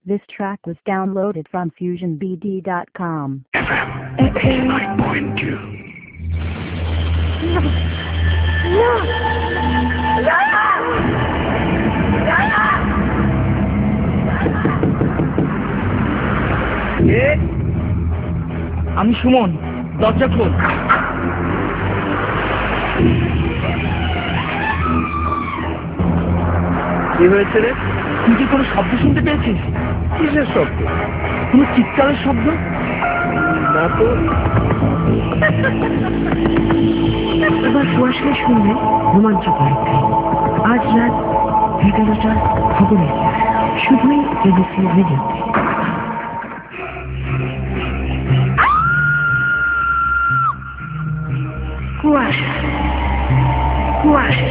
This track was downloaded from FusionBD.com. FM 89.2. আমি সুমন, দরজা খোল। কি হয়েছে রে? তুই কি কোনো শব্দ শুনতে পেয়েছিস? কিসের শব্দ? কোনো চিৎকারের শব্দ? না তো। এবার কুয়াশা শুনলে রোমাঞ্চকর অধ্যায়। আজ রাত 11টার খবরের শুধুই এবিসি রেডিওতে। কুয়াশা কুয়াশা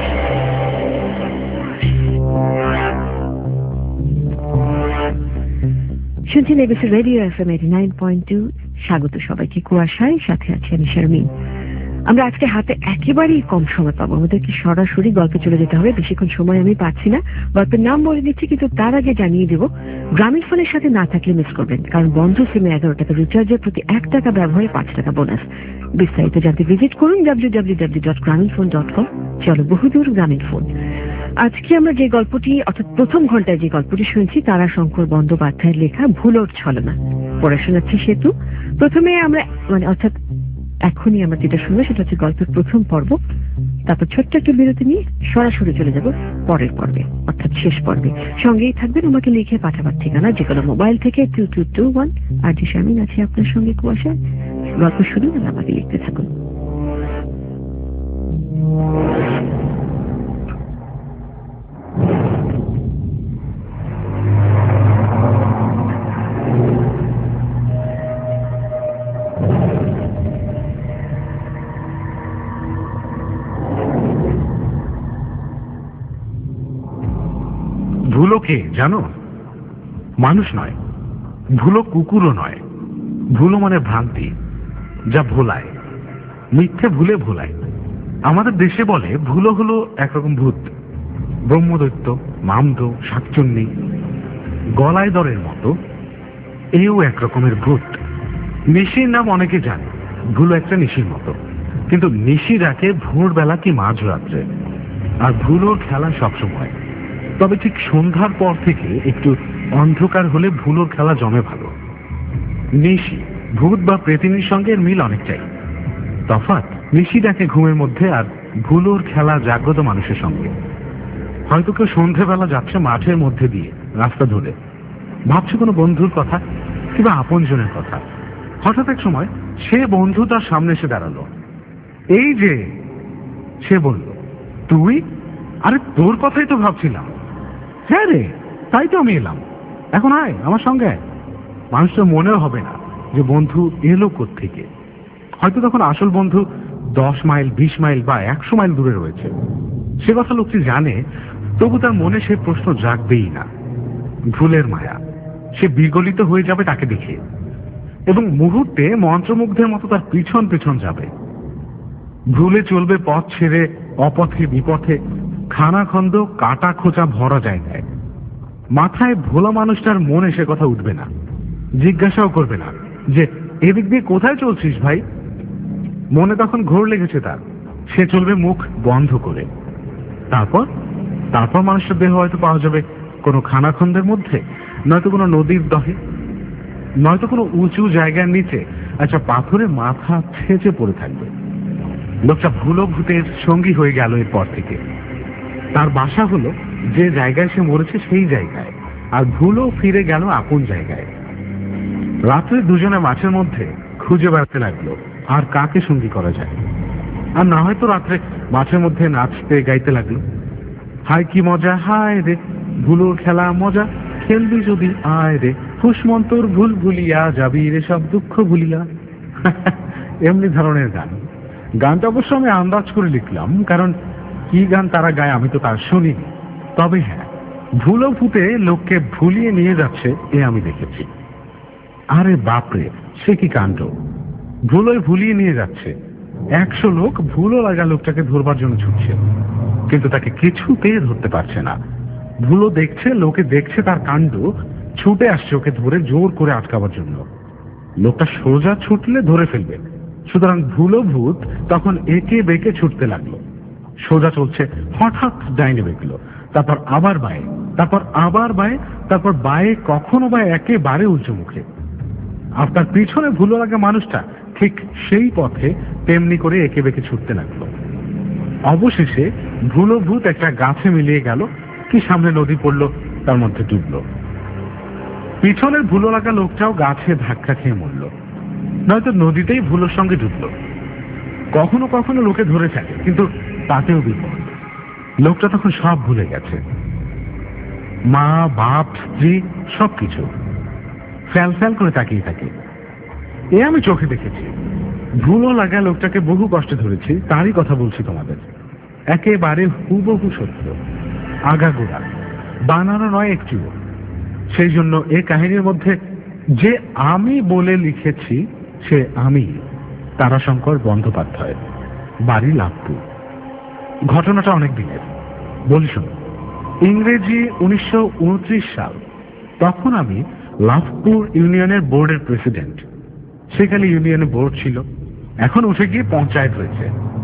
শুনছেন এবিসি রেডিও FM 89.2। স্বাগত সবাইকে কুয়াশায়, সাথে আছি আমি শারমিন। আমরা আজকে হাতে একেবারেই কম সময় পাবো, আমাদেরকে সরাসরি গল্পে চলে যেতে হবে। বেশিক্ষণ সময় আমি পাচ্ছি না। গল্পের নাম বলে দিচ্ছি, কিন্তু তার আগে জানিয়ে দেবো গ্রামীণ ফোনের সাথে না থাকলে মিস করবেন, কারণ বন্ধ সিমে 11 টাকা রিচার্জের প্রতি 1 টাকা ব্যবহারে 5 টাকা বোনাস। বিস্তারিত জানতে ভিজিট করুন www.graminphone.com। চলো বহুদূর গ্রামীণ ফোন। আজকে আমরা যে গল্পটি, অর্থাৎ প্রথম ঘন্টায় যে গল্পটি শুনছি, তারাশঙ্কর বন্দ্যোপাধ্যায়ের লেখা ভুলোর ছলনা, পড়াশোনাচ্ছি সেতু। প্রথমে আমরা অর্থাৎ এখনই আমরা যেটা শুনবো সেটা হচ্ছে গল্পের প্রথম পর্ব। তারপর ছোট্ট একটা বিরতি নিয়ে সরাসরি চলে যাব পরের পর্বে, অর্থাৎ শেষ পর্বে। সঙ্গেই থাকবেন, আমাকে লিখে পাঠাবার ঠিকানা যে কোনো মোবাইল থেকে 2221। আর যে শারমিন আছে আপনার সঙ্গে কুয়াশায়। গল্প শুনুন আর আমাকে লিখতে থাকুন। ভুলো কে জানো? মানুষ নয়, ভুলো কুকুরও নয়। ভুলো মানে ভ্রান্তি, যা ভোলায়, মিথ্যে ভুলে ভোলায়। আমাদের দেশে বলে ভুলো হলো একরকম ভূত, ব্রহ্মদৈত্য, মামদ, শাকচুন্নি, গলায় দরের মতো। এও একরকমের ভূত। নিশির নাম অনেকে জানে, ভুলো একটা নিশির মতো, কিন্তু নিশি ডাকে ভোরবেলা কি মাঝরাত্রে। আর ভুলোর খেলা সবসময়, তবে ঠিক সন্ধ্যার পর থেকে একটু অন্ধকার হলে ভুলোর খেলা জমে ভালো। নিশি ভূত বা প্রেতিনীর সঙ্গে এর মিল অনেকটাই। তফাৎ নিশি ডাকে ঘুমের মধ্যে, আর ভুলোর খেলা জাগ্রত মানুষের সঙ্গে। হয়তো কেউ সন্ধ্যেবেলা যাচ্ছে মাঠের মধ্যে দিয়ে রাস্তা ধরে, ভাবছে কোনো বন্ধুর কথা কিংবা আপনজনের কথা। হঠাৎ এক সময় সে বন্ধু তার সামনে এসে দাঁড়ালো। এই যে, সে বলল, তুই? আরে তোর কথাই তো ভাবছিলাম। হ্যাঁ রে, তাই তো আমি এলাম। এখন আয় আমার সঙ্গে আয়। মানুষটা মনেও হবে না যে বন্ধু এলো কোত্থেকে। হয়তো তখন আসল বন্ধু 10 মাইল, 20 মাইল বা 100 মাইল দূরে রয়েছে। সে কথা লোকটি জানে, তবু তার মনে সে প্রশ্ন জাগবেই না। ভুলের মায়া, সে বিগলিত হয়ে যাবে তাকে দেখে, এবং মুহূর্তে মন্ত্রমুগ্ধের মতো তার পিছন পিছন যাবে। ভুলে চলবে পথ ছেড়ে, অপথে বিপথে, খানাখন্দ কাটা খোঁচা ভরা জায়গায়। মাথায় ভোলা মানুষটার মনে সে কথা উঠবে না, জিজ্ঞাসাও করবে না যে এদিক দিয়ে কোথায় চলছিস ভাই। মনে তখন ঘোর লেগেছে তার, সে চলবে মুখ বন্ধ করে। তারপর তারপর মানুষটার দেহ হয়তো পাওয়া যাবে কোনো খানাখন্দের মধ্যে, নয়তো কোনো নদীর দহে, নয়তো কোনো উঁচু জায়গার নিচে একটা পাথরে মাথা ছেঁচে পড়ে থাকবে। লোকটা ভুলো ভূতের সঙ্গী হয়ে গেল এরপর থেকে। তার বাসা হলো যে জায়গায় সে মরেছে সেই জায়গায়, আর ভুলো ফিরে গেল আপন জায়গায়। রাত্রে দুজনে মাঠের মধ্যে খুঁজে বেড়াতে লাগলো আর কাকে সঙ্গী করা যায়। আর না হয়তো রাত্রে মাঠের মধ্যে নাচতে গাইতে লাগলো, হায় কি মজা, হায় রে ভুলোর খেলা মজা, খেলবি যদি আয় রে, ফুসমন্তর ভুল ভুলিয়া যাবি রে সব দুঃখ ভুলিয়া। এমনি ধরনের গান। গানটা অবশ্য আমি আন্দাজ করে লিখলাম, কারণ কি গান তারা গায় আমি তো তার শুনিনি। তবে হ্যাঁ, ভুলো ভূতে লোককে ভুলিয়ে নিয়ে যাচ্ছে এ আমি দেখেছি। আরে বাপরে, সে কি কাণ্ড! ভুলোয় ভুলিয়ে নিয়ে যাচ্ছে। 100 লোক ভুলো লাগা লোকটাকে ধরবার জন্য ছুটছে, কিন্তু তাকে কিছুতেই ধরতে পারছে না। ভুলো দেখছে, লোকে দেখছে তার কাণ্ড, ছুটে আসছে ওকে ধরে জোর করে আটকাবার জন্য। লোকটা সোজা ছুটলে ধরে ফেলবে, সুতরাং ভুলো ভূত তখন একে বেঁকে ছুটতে লাগলো। সোজা চলছে, হঠাৎ ডাইনে বেঁকলো, তারপর আবার বায়ে, তারপর আবার বায়ে, তারপর বায়ে, কখনো বা একেবারে উল্টো মুখে। আর তার পিছনে ভুলো লাগা মানুষটা ঠিক সেই পথে তেমনি করে একে বেঁকে ছুটতে লাগলো। অবশেষে ভুলো ভূত একটা গাছে মিলিয়ে গেল, কি সামনে নদী পড়লো, তার মধ্যে ডুবলো। পিছনের ভুলো লাগা লোকটাও গাছে ধাক্কা খেয়ে মরল, নয়তো নদীতেই ভুলোর সঙ্গে ডুবলো। কখনো কখনো লোকে ধরে থাকে, কিন্তু তাতেও বিপদ। লোকটা তখন সব ভুলে গেছে, মা, বাপ, স্ত্রী, সবকিছু। ফ্যাল ফ্যাল করে তাকিয়ে থাকে। এ আমি চোখে দেখেছি। ভুলো লাগা লোকটাকে বহু কষ্টে ধরেছি, তারই কথা বলছি তোমাদের। একেবারে হুবহু সত্য, আগাগোড়া, বানানো নয় একটুও। সেই জন্য এ কাহিনীর মধ্যে যে আমি বলে লিখেছি সে আমি, তারাশঙ্কর বন্দ্যোপাধ্যায়, বাড়ি লাভপুর। ঘটনাটা অনেক দিনের, বলি শোনো। ইংরেজি 1929 সাল। তখন আমি লাভপুর ইউনিয়নের বোর্ডের প্রেসিডেন্ট। সেখানে ইউনিয়নের বোর্ড ছিল, এখন উঠে গিয়ে পঞ্চায়েত হয়েছে।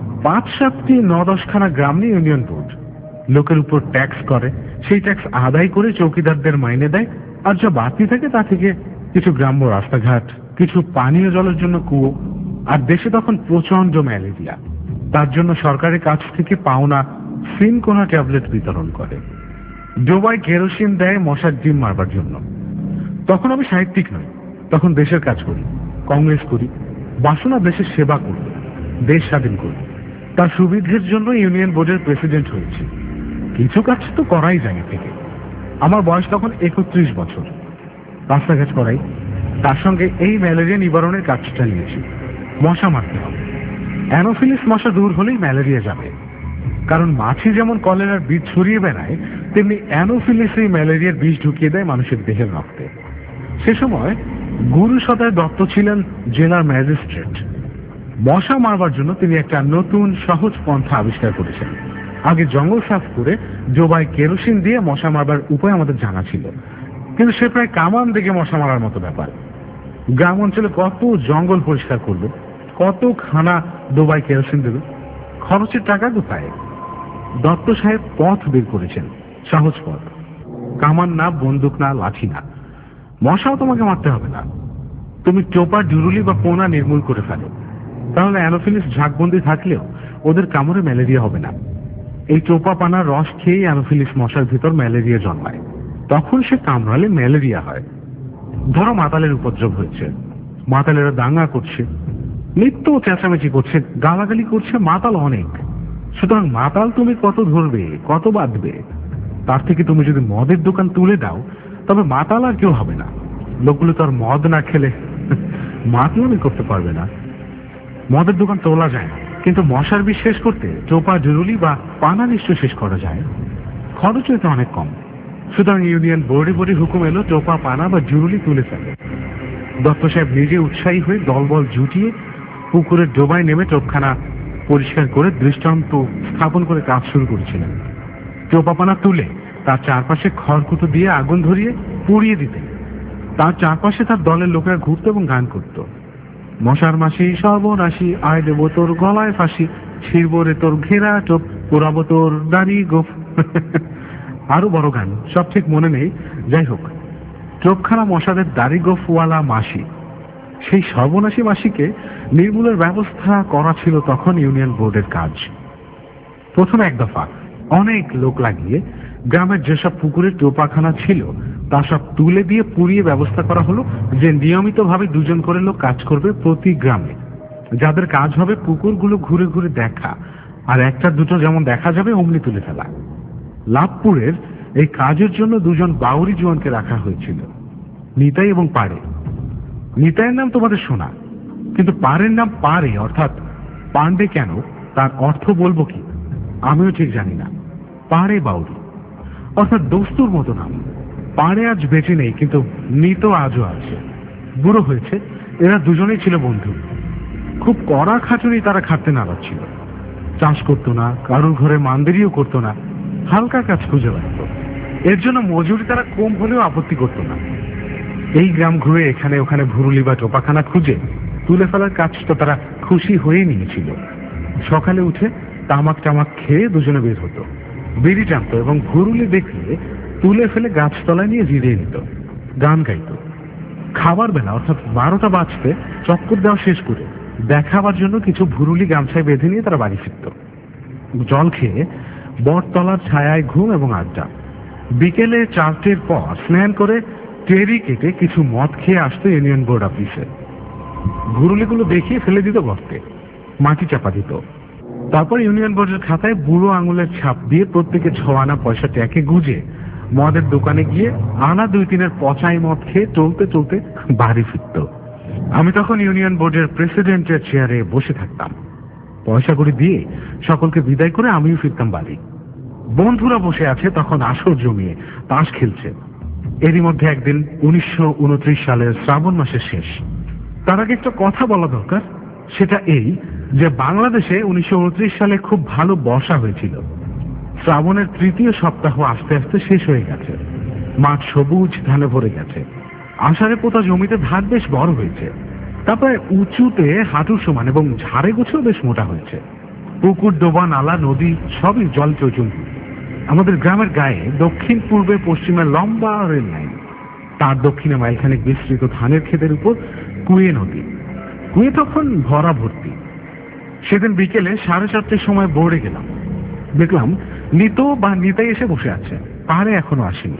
5-7টি 9-10খানা গ্রাম নিয়ে ইউনিয়ন বোর্ড। লোকের উপর ট্যাক্স করে, সেই ট্যাক্স আদায় করে চৌকিদারদের মাইনে দেয়, আর যা বাড়তি থাকে তা থেকে কিছু গ্রাম্য রাস্তাঘাট, কিছু পানীয় জলের জন্য কুয়ো। আর দেশে তখন প্রচন্ড ম্যালেরিয়া, তার জন্য সরকারের কাছ থেকে পাওনা সিনকোনা ট্যাবলেট বিতরণ করে। ডোবায় কেরোসিন দেয় মশার ডিম মারবার জন্য। তখন আমি সাহিত্যিক নই, তখন দেশের কাজ করি, কংগ্রেস করি, বাসনা দেশের সেবা করব, দেশ স্বাধীন করব। তার সুবিধের জন্য ইউনিয়ন বোর্ডের প্রেসিডেন্ট হয়েছি। কিছু কাজ তো করাই যায় থেকে। আমার বয়স তখন 31 বছর। রাস্তাঘাট করাই, তার সঙ্গে এই ম্যালেরিয়া নিবারণের কাজটা নিয়েছি। মশা মারতে হবে, অ্যানোফিলিস মশা দূর হলেই ম্যালেরিয়া যাবে। কারণ মাছি যেমন কলেরার বীজ ছড়িয়ে বেড়ায়, তেমনি অ্যানোফিলিস এই ম্যালেরিয়ার বীজ ঢুকিয়ে দেয় মানুষের দেহের রক্তে। সে সময় গুরু সদয় দত্ত ছিলেন জেলার ম্যাজিস্ট্রেট। মশা মারবার জন্য তিনি একটা নতুন সহজ পন্থা আবিষ্কার করেছেন। আগে জঙ্গল সাফ করে ডোবায় কেরোসিন দিয়ে মশা মারবার উপায় আমাদের জানা ছিল, কিন্তু সে প্রায় কামান দেখে মশা মারার মতো ব্যাপার। গ্রাম অঞ্চলে কত জঙ্গল পরিষ্কার করবে, কত খানা ডোবায় কেরোসিন দেবে, খরচের টাকা কোথায়? দত্ত সাহেব পথ বের করেছেন, সহজ পথ। কামান না, বন্দুক না, লাঠি না, মশাও তোমাকে মারতে হবে না। তুমি টোপা, জুরুলি বা পোনা নির্মূল করে ফেলো, তাহলে অ্যানোফিলিস ঝাঁকবন্দি থাকলেও ওদের কামড়ে ম্যালেরিয়া হবে না। এই টোপা পানার রস খেয়েই অ্যানোফিলিস মশার ভিতর ম্যালেরিয়া জন্মায়, তখন সে কামড়ালে ম্যালেরিয়া হয়। ধরো মাতালের উপদ্রব হয়েছে, মাতালেরা দাঙ্গা করছে, নিত্য চেঁচামেচি করছে, গালাগালি করছে, মাতাল অনেক। সুতরাং মাতাল তুমি কত ধরবে, কত বাঁধবে? তার থেকে তুমি যদি মদের দোকান তুলে দাও, তবে মাতাল আর কেউ হবে না। লোকগুলো তো আর মদ না খেলে মাতলামি করতে পারবে না। মদের দোকান তোলা যায় না, কিন্তু মশার বিষ শেষ করতে টোপা, জরুরি বা পানা নিশ্চয় শেষ করা যায়। খরচ হয়তো অনেক কম। সুতরাং ইউনিয়ন বোর্ডে বোর্ডে হুকুম এলো টোপা, পানা বা জুরুলি তুলে ফেলে। দত্ত সাহেব নিজে উৎসাহী হয়ে দলবল জুটিয়ে পুকুরের ডোবায় নেমে টোপখানা পরিষ্কার করে দৃষ্টান্ত স্থাপন করে কাজ শুরু করেছিলেন। টোপা পানা তুলে তার চারপাশে খড়কুটো দিয়ে আগুন ধরিয়ে পুড়িয়ে দিতেন। তার চারপাশে তার দলের লোকেরা ঘুরত এবং গান করত। মশার মাসি সর্বনাশী, আয় দেব তোর গলায় ফাঁসি, ছিড়ব রে তোর ঘেরা টোপ, পোড়াবো তোর দাড়ি গোফ। আরো বড় গান, সব ঠিক মনে নেই। যাই হোক, টোপখানা মশাদের দাড়ি গোফওয়ালা মাসি, সেই সর্বনাশী মাসিকে নির্মূলের ব্যবস্থা করা ছিল তখন ইউনিয়ন বোর্ডের কাজ। প্রথমে এক দফা অনেক লোক লাগিয়ে গ্রামের যেসব পুকুরে টোপাখানা ছিল তা সব তুলে দিয়ে পুড়িয়ে ব্যবস্থা করা হলো যে নিয়মিতভাবে 2 জন করে লোক কাজ করবে প্রতি গ্রামে, যাদের কাজ হবে পুকুরগুলো ঘুরে ঘুরে দেখা, আর একটা দুটো যেমন দেখা যাবে অমনি তুলে ফেলা। লাভপুরের এই কাজের জন্য 2 জন বাউরি জোয়ানকে রাখা হয়েছিল, নিতাই এবং পাড়ে। নিতাইয়ের নাম তোমাদের শোনা, কিন্তু পাড়ের নাম পাড়ে অর্থাৎ পাণ্ডে কেন তার অর্থ বলবো কি আমিও ঠিক জানি না। পাড়ে বাউরি অর্থাৎ দস্তুর মতো নাম। পাড়ে আজ বেঁচে নেই, কিন্তু নিত আজও আছে। বুড়ো হয়েছে। এরা দুজনেই ছিল বন্ধু। খুব কড়া খাটুনি তারা খাটতে নাড়াচ্ছিল। চাষ করতো না, কারোর ঘরে মান্দেরিও করতো না, হালকা কাজ খুঁজে বেড়াত। এর জন্য মজুরি তারা কম হলেও আপত্তি করতো না। এই গ্রাম ঘুরে এখানে ওখানে ভুরুলি বা টোপাখানা খুঁজে তুলে ফেলার কাজটা তারা খুশি হয়ে নিয়েছিল। সকালে উঠে তামাক টামাক খেয়ে দুজনে বের হতো, বিড়ি টানতো এবং ভুরুলি দেখলে তুলে ফেলে গাছতলায় নিয়ে জিরিয়ে নিত, গান গাইত। খাবার বেলা অর্থাৎ 12টা বাজতে চক্কর দেওয়া শেষ করে দেখাবার জন্য কিছু ভুরুলি গামছায় বেঁধে নিয়ে তারা বাড়ি ফিরত। জল খেয়ে বটতলার ছায়ায় ঘুম এবং আড্ডা। বিকেলে 4টের পর স্নান করে টেরি কেটে কিছু মদ খেয়ে আসতো ইউনিয়ন বোর্ড অফিসে। ভুরুলিগুলো দেখিয়ে ফেলে দিত গর্তে, মাটি চাপা দিত। তারপর ইউনিয়ন বোর্ডের খাতায় বুড়ো আঙুলের ছাপ দিয়ে প্রত্যেকে 6 আনা পয়সা ট্যাকে গুঁজে মদের দোকানে গিয়ে আনা 2-3 পচাই মদ খেয়ে চলতে চলতে বাড়ি ফিরত। আমি তখন ইউনিয়ন বোর্ডের প্রেসিডেন্টের চেয়ারে বসে থাকতাম। পয়সা করে দিয়ে সকলকে বিদায় করে আমিও ফিরতাম বাড়ি। বন্ধুরা বসে আছে তখন আসর জমিয়ে তাস খেলছে। এরই মধ্যে একদিন 1929 সালের শ্রাবণ মাসের শেষ। তার আগে একটা কথা বলা দরকার, সেটা এই যে বাংলাদেশে 1929 সালে খুব ভালো বর্ষা হয়েছিল। শ্রাবণের 3য় সপ্তাহ আস্তে আস্তে শেষ হয়ে গেছে। মাঠ সবুজ ধানে ভরে গেছে। আষাঢ়ে পোতা জমিতে ধান বেশ বড় হয়েছে। তারপরে উঁচুতে হাঁটুর সমান এবং ঝাড়ে গোছেও বেশ মোটা হয়েছে। পুকুর, ডোবা, নালা, নদী সবই জল চৌচুম্বী। আমাদের গ্রামের গায়ে দক্ষিণ পূর্বে পশ্চিমে লম্বা রেল লাইন, তার দক্ষিণে মাইলখানেক বিস্তৃত ধানের ক্ষেতের উপর কুয়ে নদী। কুয়ে তখন ভরা ভর্তি। সেদিন বিকেলে 4:30টার সময় বোর্ডে গেলাম, দেখলাম নিত বা নিতাই এসে বসে আছে, পাহাড়ে এখনো আসেনি।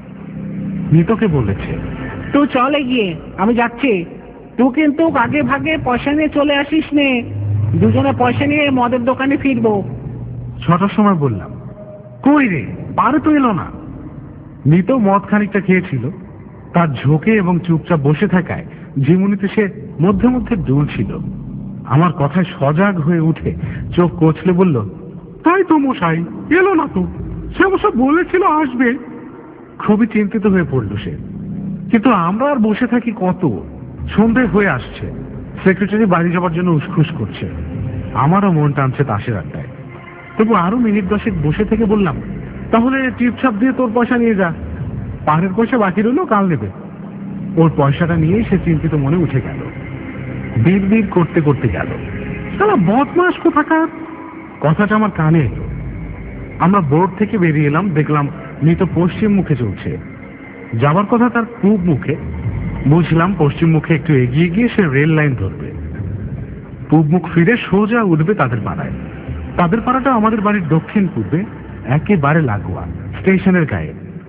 নিতকে বলেছে, তুই চলে গিয়ে, আমি যাচ্ছি। তুই কিন্তু আগে ভাগে পয়সা নিয়ে চলে আসিস নে, দুজনে পয়সা নিয়ে মদের দোকানে ফিরবো। 6টার সময় বললাম, কই রে, পারে তো এলো না। নিত মদ খানিকটা খেয়েছিল, তার ঝোঁকে এবং চুপচাপ বসে থাকায় জীবনীতে সে মধ্যে মধ্যে দুলছিল। আমার কথায় সজাগ হয়ে উঠে চোখ কচলে বলল, তাই তো মশাই, এলো না তো, সে অবশ্য বলেছিল আসবে। খুবই চিন্তিত হয়ে পড়ল সে। কিন্তু আমরা আর বসে থাকি কত? সন্ধে হয়ে আসছে। সেক্রেটারি বাড়ি যাবার জন্য উসখুস করছে। আমারও মন টানছে তাসের আড্ডায়। তবু আরো মিনিট 10 বসে থেকে বললাম, তাহলে টিপছাপ দিয়ে তোর পয়সা নিয়ে যা, পাহাড়ের পয়সা বাকি রইল, কাল নেবে। ওর পয়সাটা নিয়েই সে চিন্তিত মনে উঠে গেল। বিড় বিড় করতে করতে গেল, সালা বদমাস কোথাকার। কথাটা আমার কানে এলো। আমরা বোর্ড থেকে বেরিয়ে এলাম, দেখলাম নিত পশ্চিম মুখে চলছে। যাবার কথা তার পূব মুখে। বুঝলাম পশ্চিম মুখে একটু এগিয়ে গিয়ে সে রেল লাইন ধরবে। পূব মুখ ফিরে সোজা উঠবে তাদের পাড়ায়। তাদের পাড়াটা আমাদের বাড়ির দক্ষিণ পূর্বে, একেবারে লাগোয়া, স্টেশনের গায়ে।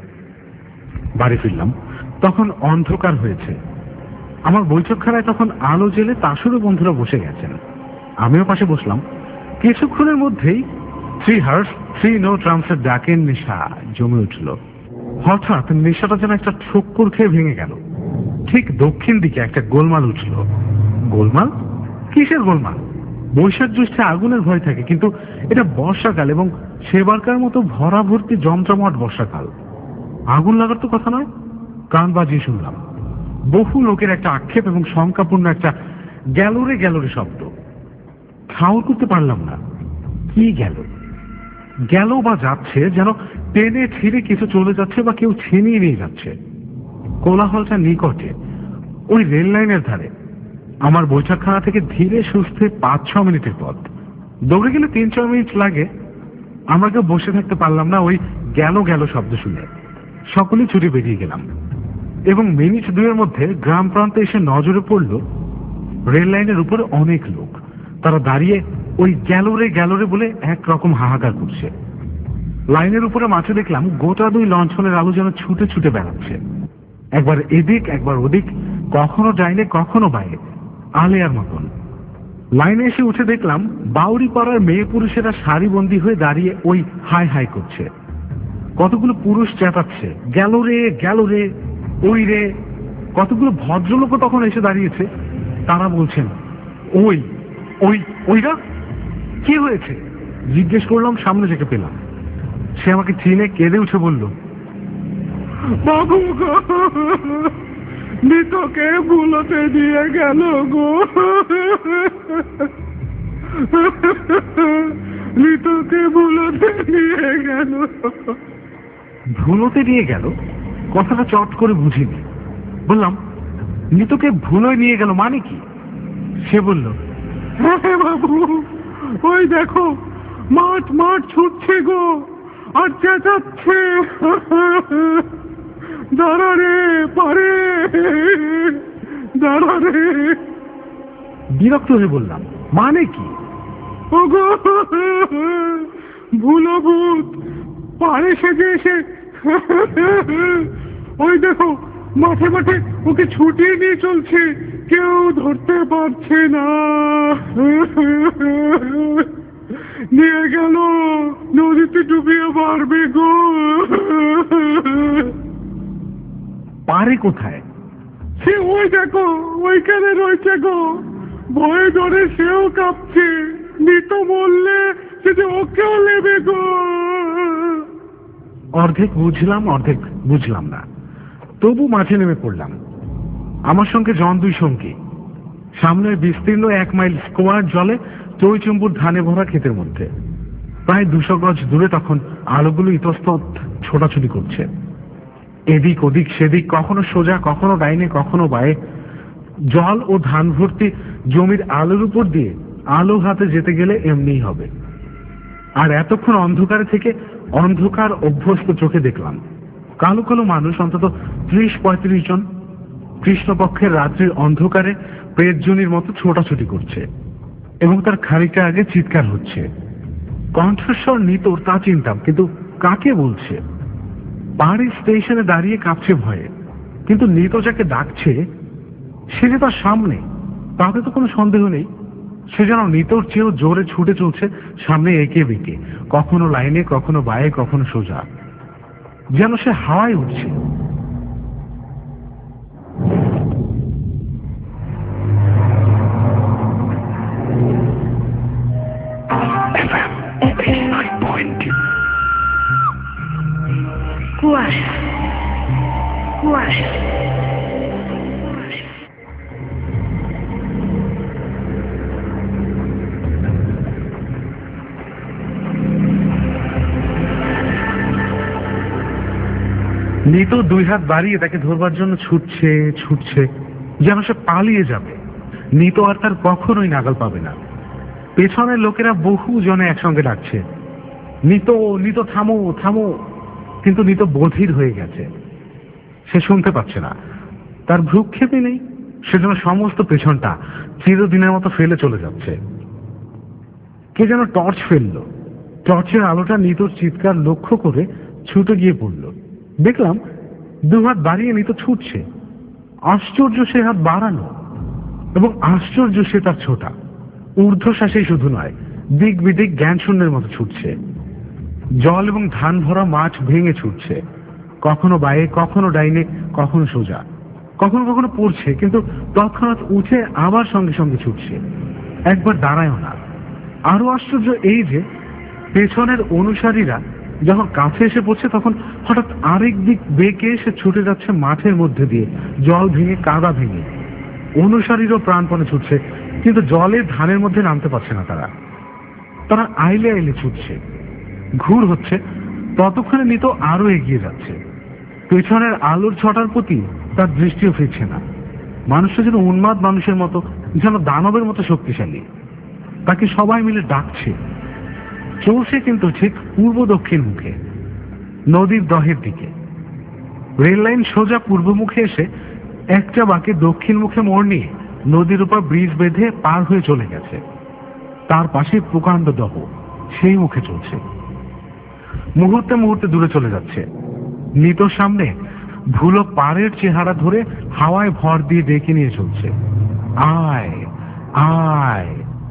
বাড়ি ফিরলাম, তখন অন্ধকার হয়েছে। আমার বৈঠকখানায় তখন আলো জেলে তাসুরও বন্ধুরা বসে গেছেন। আমিও পাশে বসলাম। কিছুক্ষণের মধ্যেই 3 হার্স 3 নো ট্রামসের ডাকের নেশা জমে উঠল। হঠাৎ নেশাটা যেন একটা ঠক্কর খেয়ে ভেঙে গেল। ঠিক দক্ষিণ দিকে একটা গোলমাল উঠল। গোলমাল? কিসের গোলমাল? বৈশাখ জ্যৈষ্ঠে আগুনের ভয় থাকে, কিন্তু এটা বর্ষাকাল এবং সেবারকার মতো ভরা ভর্তি জমজমাট বর্ষাকাল। আগুন লাগার তো কথা নয়। কান বাজিয়ে শুনলাম বহু লোকের একটা আক্ষেপ এবং শঙ্কাপূর্ণ একটা গ্যালোরে গ্যালোরে শব্দ। ঠাউর করতে পারলাম না কি গেল। গেল বা যাচ্ছে, যেন টেনে ছিঁড়ে কিছু চলে যাচ্ছে বা কেউ ছিনিয়ে নিয়ে যাচ্ছে। কোলাহলটা নিকটে, ওই রেল লাইনের ধারে। আমার বৈঠকখানা থেকে ধীরে সুস্থে 5-6 মিনিটের পথ। দৌড়ে গেলে 3-4 মিনিট লাগে। আমরা কেউ বসে থাকতে পারলাম না ওই গেল গেল শব্দ শুনে। সকলেই ছুটে বেরিয়ে গেলাম এবং মিনিট 2-এর মধ্যে গ্রাম প্রান্তে এসে নজরে পড়ল রেল লাইনের উপরে অনেক লোক। তারা দাঁড়িয়ে ওই গ্যালোরে গ্যালোরে বলে একরকম হাহাকার করছে। লাইনের উপরে মাঠে দেখলাম গোটা 2 লঞ্চনের আলো যেন ছুটে ছুটে বেড়াচ্ছে, একবার এদিক একবার ওদিক, কখনো ডাইনে কখনো বাইরে, আলেয়ার মতন। লাইনে এসে উঠে দেখলাম বাউরি পাড়ার মেয়ে পুরুষেরা সারিবন্দি হয়ে দাঁড়িয়ে ওই হাই হাই করছে। কতগুলো পুরুষ চেঁচাচ্ছে, গেল রে গেল রে, ওই রে। কতগুলো ভদ্রলোকও তখন এসে দাঁড়িয়েছে। তারা বলছেন, ওই ওই ওইরা। কি হয়েছে জিজ্ঞেস করলাম, সামনে যেতে পেলাম। সে আমাকে চিনে কেঁদে উঠে বলল, বাবু গো, নিতকে ভুলোতে দিয়ে গেল গো, নিতকে ভুলোতে দিয়ে গেল। ভুলোতে দিয়ে গেল? কথাটা চট করে বুঝিনি। বললাম, নিতুকে ভুলোয় নিয়ে গেল মানে কি? সে বলল, হ্যাঁ বাবু, ওই দেখো মাঠ মাঠ ছুটছে গো, আর চেঁচাচ্ছে, দাঁড়া রে পারে, দাঁড়া রে। বিরক্ত হয়ে বললাম, মানে কি? ওগো ভুলো ভূত পারে সেজে এসে, ওই দেখো মাঠে মাঠে ওকে ছুটিয়ে নিয়ে চলছে, কেউ ধরতে পারছে না, নিয়ে গেল নদীতে ডুবিয়ে মারবে গো। পারে কোথায়? সে ওই দেখো ওইখানে রয়েছে গো, ভয়ে ডরে সেও কাঁপছে, নিতো বললে সে যে ওকেও নেবে গো। অর্ধেক বুঝলাম অর্ধেক বুঝলাম না, তবু মাঝে নেমে পড়লাম। আমার সঙ্গে জন দুই সঙ্গী, সামনের বিস্তীর্ণ 1 মাইল স্কোয়ার জলে চৈচম্বুর ধানে ভরা ক্ষেতের মধ্যে। প্রায় 200 গজ দূরে তখন আলোগুলো ইতস্তত ছোটাছুটি করছে, এদিক ওদিক সেদিক, কখনো সোজা কখনো ডাইনে কখনো বায়ে। জল ও ধান ভর্তি জমির আলোর উপর দিয়ে আলো হাতে যেতে গেলে এমনিই হবে। আর এতক্ষণ অন্ধকারে থেকে অন্ধকার অভ্যস্ত চোখে দেখলাম কালো কালো মানুষ অন্তত 30-35 জন কৃষ্ণপক্ষের রাত্রির অন্ধকারে প্রেতজনির মতো ছোটাছুটি করছে, এবং তার খানিকটা আগে চিৎকার হচ্ছে। কণ্ঠস্বর নিতর তা চিনতাম, কিন্তু কাকে বলছে? পাহাড়ি স্টেশনে দাঁড়িয়ে কাঁপছে ভয়ে, কিন্তু নিত যাকে ডাকছে সে যে তার সামনে, তাতে তো কোনো সন্দেহ নেই। সে যেন নিতর চেয়েও জোরে ছুটে চলছে সামনে এঁকে বেঁকে, কখনো লাইনে কখনো বায়ে কখনো সোজা, যেন সে হাওয়ায় উঠছে। কুয়াশা কুয়াশা নিত 2 হাত বাড়িয়ে তাকে ধরবার জন্য ছুটছে ছুটছে, যেন সে পালিয়ে যাবে। নিত আর তার কখনোই নাগাল পাবে না। পেছনের লোকেরা বহু জনে একসঙ্গে ডাকছে, নিত নিত থামো থামো, কিন্তু নিত বধির হয়ে গেছে, সে শুনতে পাচ্ছে না। তার ভ্রুক্ষেপই নেই, সেজন্য সমস্ত পেছনটা চিরদিনের মতো ফেলে চলে যাচ্ছে। কে যেন টর্চ ফেললো, টর্চের আলোটা নিতর চিৎকার লক্ষ্য করে ছুটে গিয়ে পড়ল। দেখলাম 2 হাত বাড়িয়ে নিত ছুটছে। আশ্চর্য সে হাত বাড়ানো, এবং আশ্চর্য সে তার ছোটা। ঊর্ধ্বশ্বাসেই শুধু নয়, দিক বিদিক জ্ঞান শূন্যের মতো ছুটছে। জল এবং ধান ভরা মাছ ভেঙে ছুটছে, কখনো বায়ে কখনো ডাইনে কখনো সোজা, কখনো কখনো পড়ছে, কিন্তু তৎক্ষণাৎ উঠে আবার সঙ্গে সঙ্গে ছুটছে, একবার দাঁড়ায়ও না। আরো আশ্চর্য এই যে পেছনের অনুসারীরা যখন কাছে এসে পড়ছে তখন হঠাৎ আরেক দিক বেঁকে এসে ছুটে যাচ্ছে মাঠের মধ্যে দিয়ে, জল ভেঙে কাদা ভেঙে। অনুসারীরও প্রাণপণে ছুটছে, কিন্তু জলে ধানের মধ্যে নামতে পারছে না। তারা আইলে আইলে ছুটছে, ঘুর হচ্ছে। ততক্ষণে নিত আরো এগিয়ে যাচ্ছে, পেছনের আলোর ছটার প্রতি তার দৃষ্টিও ফিরছে না। মানুষটা যেন উন্মাদ মানুষের মতো, যেন দানবের মতো শক্তিশালী। তাকে সবাই মিলে ডাকছে। চলছে কিন্তু ঠিক পূর্ব দক্ষিণ মুখে, নদীর দহের দিকে। রেল লাইন সোজা পূর্ব মুখে এসে একটা বাঁকে দক্ষিণ মুখে মোড় নিয়ে নদীর উপর ব্রিজ বেঁধে পার হয়ে চলে গেছে। তার পাশে প্রকাণ্ড দহ সেই মুখে চলছে, মুহূর্তে মুহূর্তে দূরে চলে যাচ্ছে। নিতর সামনে ভুলো পাড়ের চেহারা ধরে হাওয়ায় ভর দিয়ে ডেকে নিয়ে চলছে, আয় আয়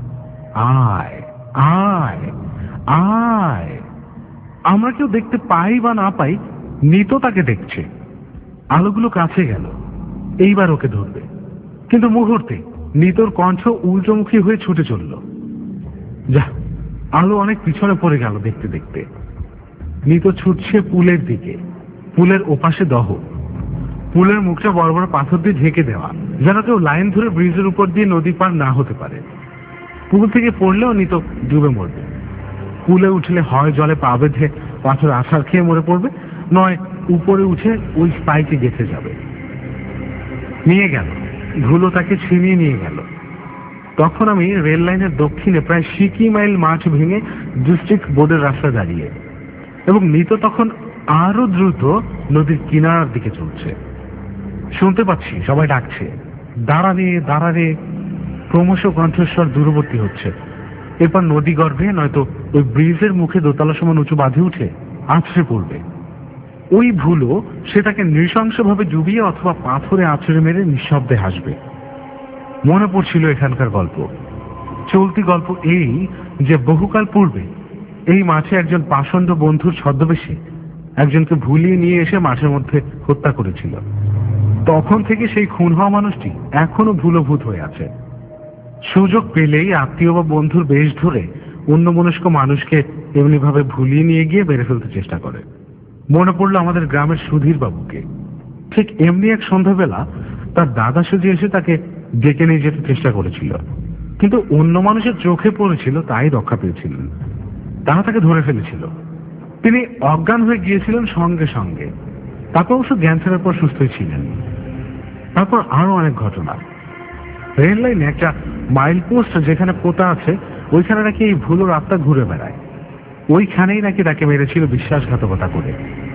আয় আয় আয়। আমরা কেউ দেখতে পাই বা না পাই, নিত তাকে দেখছে। আলোগুলো কাছে গেল, এইবার ওকে ধরবে, কিন্তু মুহূর্তে নিতর কণ্ঠ উল্টোমুখী হয়ে ছুটে চলল। যা, আলো অনেক পিছনে পড়ে গেল দেখতে দেখতে। নিত ছুটছে পুলের দিকে, পুলের ওপাশে দহ, পুলের মুখটা বড় বড় পাথর দিয়ে ঢেকে দেওয়া, যেন কেউ লাইন ধরে ব্রিজের উপর দিয়ে নদী পার না হতে পারে। পুল থেকে পড়লেও নিত ডুবে মরবে। পুলে উঠলে হয় জলে পা বেঁধে পাথর আছাড় খেয়ে মরে পড়বে, নয় উপরে উঠে ওই স্পাইকে গেঁথে যাবে। নিয়ে গেল, ধুলো তাকে ছিনিয়ে নিয়ে গেল। তখন আমি রেল লাইনের দক্ষিণে প্রায় সিকি মাইল মাঠ ভেঙে ডিস্ট্রিক্ট বোর্ডের রাস্তা দাঁড়িয়ে, এবং নিত তখন আরো দ্রুত নদীর কিনারার দিকে চলছে। শুনতে পাচ্ছি সবাই ডাকছে, দাঁড়ারে দাঁড়ারে। ক্রমশ কণ্ঠস্বর দূরবর্তী হচ্ছে। এরপর নদী গর্ভে নয়তো ওই ব্রিজের মুখে দোতলা সমান উঁচু বাঁধে উঠে আছড়ে পড়বে। ওই ভুলো সে তাকে নৃশংসভাবে ডুবিয়ে অথবা পাথরে আছড়ে মেরে নিঃশব্দে হাসবে। মনে পড়ছিল এখানকার গল্প। চলতি গল্প এই যে বহুকাল পূর্বে এই মাঠে একজন পাষণ্ড বন্ধুর ছদ্মবেশে একজনকে ভুলিয়ে নিয়ে এসে মাঠের মধ্যে হত্যা করেছিল। তখন থেকে সেই খুন হওয়া মানুষটি এখনো ভুলভূত হয়ে আছে। সুযোগ পেলেই আত্মীয় বা বন্ধুর বেশ ধরে অন্যমনস্ক মানুষকে এমনি ভাবে ভুলিয়ে নিয়ে গিয়ে মেরে ফেলতে চেষ্টা করে। মনে পড়লো আমাদের গ্রামের সুধীর বাবুকে। ঠিক এমনি এক সন্ধ্যাবেলা তার দাদা সুজি এসে তাকে ডেকে নিয়ে যেতে চেষ্টা করেছিল, কিন্তু অন্য মানুষের চোখে পড়েছিল তাই রক্ষা পেয়েছিলেন। তারা তাকে ধরে ফেলেছিল। তিনি অজ্ঞান হয়ে গিয়েছিলেন সঙ্গে সঙ্গে। তারপর অবশ্য জ্ঞান ফেরার পর সুস্থই ছিলেন। তারপর আরো অনেক ঘটনা। রেল লাইনে একটা মাইল পোস্ট যেখানে পোতা আছে ওইখানে নাকি এই ভুলোর আত্মা ঘুরে বেড়ায়। ওইখানেই নাকি তাকে মেরেছিল বিশ্বাসঘাতকতা করে।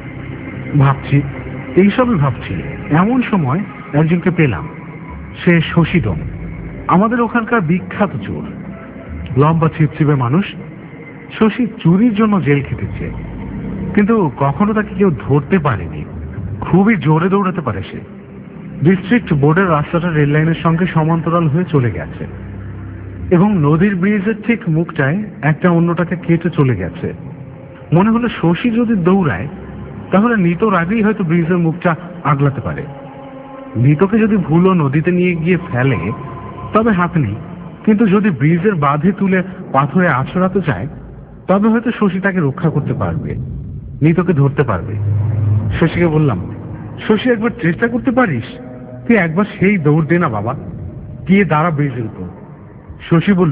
এইসবই ভাবছি এমন সময় একজনকে পেলাম। সে শশীডং, আমাদের ওখানকার বিখ্যাত চোর। লম্বা ছিপছিপে মানুষ। শশী চুরির জন্য জেল খেটেছে, কিন্তু কখনো তাকে কেউ ধরতে পারেনি। খুবই জোরে দৌড়াতে পারে সে। ডিস্ট্রিক্ট বোর্ডের রাস্তাটা রেল লাইনের সঙ্গে সমান্তরাল হয়ে চলে গেছে, এবং নদীর ব্রিজের ঠিক মুখটায় একটা অন্যটাকে কেটে চলে গেছে। মনে হলো শশী যদি দৌড়ায় তাহলে নিতর আগেই হয়তো ব্রিজের মুখটা আগলাতে পারে। নিতকে যদি ভুলো নদীতে নিয়ে গিয়ে ফেলে তবে হাত নেই, কিন্তু যদি ব্রিজের বাঁধে তুলে পাথরে আছড়াতে চায় তবে হয়তো শশী তাকে রক্ষা করতে পারবে, নিতকে ধরতে পারবে। শশীকে বললাম, শশী একবার চেষ্টা করতে পারিস? তুই একবার সেই দৌড় দে না বাবা, গিয়ে দাঁড়া ব্রিজের উপর। শশী বলল,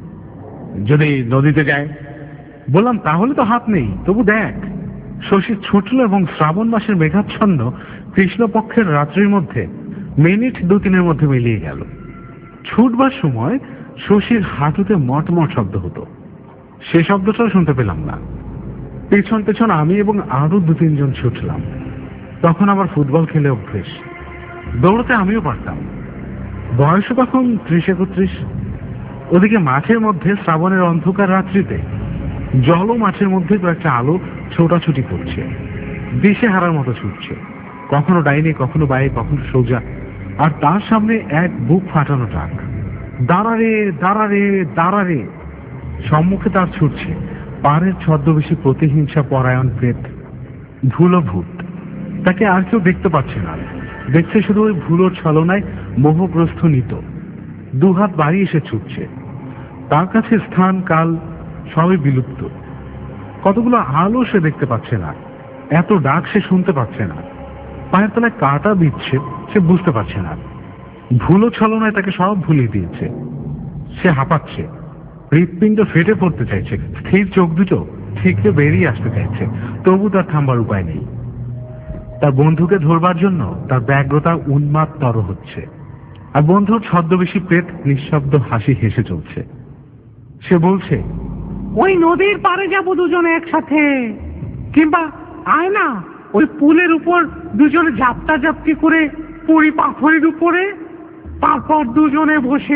যদি নদীতে যায়? বললাম, তাহলে তো হাত নেই, তবু দেখ। শশী ছুটল এবং শ্রাবণ মাসের মেঘাচ্ছন্ন কৃষ্ণপক্ষের রাত্রির মধ্যে মিনিট 2-3 মধ্যে মিলিয়ে গেল। ছুটবার সময় শশীর হাঁটুতে মটমট শব্দ হতো। সে শব্দটাও শুনতে পেলাম না। পেছন পেছন আমি এবং আরো 2-3 জন ছুটলাম। তখন আমার ফুটবল খেলে অভ্যেস। দৌড়তে আমিও পারতাম। বয়সও তখন 30-31। ওদিকে মাঠের মধ্যে শ্রাবণের অন্ধকার রাত্রিতে জল মাঠের মধ্যে কয়েকটা আলো ছোটাছুটি করছে, দিশে হারার মতো ছুটছে, কখনো ডাইনে, কখনো বাইরে, কখনো সোজা। আর তার সামনে এক বুক ফাটানো ট্রাক। দাঁড়ারে দাঁড়ারে দাঁড়ারে। সম্মুখে তার ছুটছে পাড়ের ছদ্মবেশী প্রতিহিংসা পরায়ণ প্রেত ভুলো ভূত। তাকে আর কেউ দেখতে পাচ্ছে না, দেখছে শুধু ওই ভুলোর ছলনায় মোহগ্রস্ত নিত। দুহাত বাড়িয়ে এসে ছুটছে। তার কাছে স্থান কাল সবই বিলুপ্ত। কতগুলো আলো সে দেখতে পাচ্ছে না, এত ডাক সে শুনতে পাচ্ছে না, পায়ের তলায় কাটা দিচ্ছে সে বুঝতে পারছে না। ভুলো ছলনায় তাকে সব ভুলিয়ে দিয়েছে। সে হাঁপাচ্ছে, হৃৎপিণ্ড ফেটে পড়তে চাইছে, স্থির চোখ দুটো ঠিকরে বেরিয়ে আসতে চাইছে, তবু তার থামবার উপায় নেই। তার বন্ধুকে ধরবার জন্য তার ব্যগ্রতা উন্মাদতর হচ্ছে, আর বন্ধুর ছদ্মবেশী প্রেত নিঃশব্দ হাসি হেসে চলছে। সে বলছে, ওই নদীর পাড়ে যাবো দুজনে একসাথে, কিংবা আয় না ওই পুলের উপর দুজনে ঝাপটা ঝাপটি করে পড়ি পাথরের উপরে, তারপর দুজনে বসে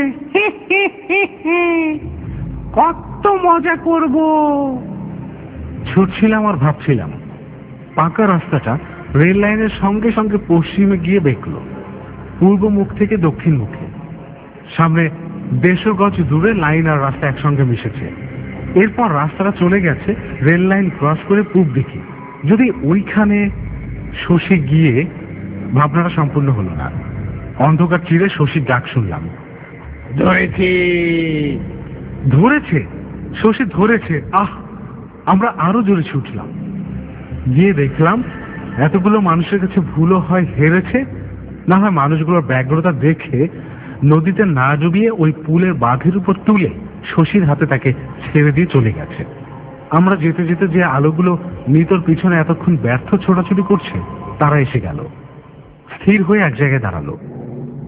কত মজা করব। ছুটছিলাম আর ভাবছিলাম। পাকা রাস্তাটা রেল লাইনের সঙ্গে সঙ্গে পশ্চিমে গিয়ে বেঁকল, পূর্ব মুখ থেকে দক্ষিণ মুখে। সামনে 150 গজ দূরে লাইন আর রাস্তা একসঙ্গে মিশেছে। এরপর রাস্তাটা চলে গেছে রেল লাইন ক্রস করে পূব দিকে। যদি ওইখানে শশী গিয়ে, ভাবনাটা সম্পূর্ণ হলো না। অন্ধকার চিরে শশীর ডাক শুনলাম, ধরেছি। ধরেছে, শশী ধরেছে। আহ! আমরা আরো জোরে ছুটলাম। গিয়ে দেখলাম এতগুলো মানুষের কাছে ভুলো হয় হেরেছে, না হয় মানুষগুলোর ব্যগ্রতা দেখে নদীতে না ডুবিয়ে ওই পুলের বাঁধের উপর তুলে শশীর হাতে তাকে ছেড়ে দিয়ে চলে গেছে। আমরা যেতে যেতে যে আলোগুলো নিতর পিছনে এতক্ষণ ব্যর্থ ছোটাছুটি করছে তারা এসে গেল, স্থির হয়ে এক জায়গায় দাঁড়ালো।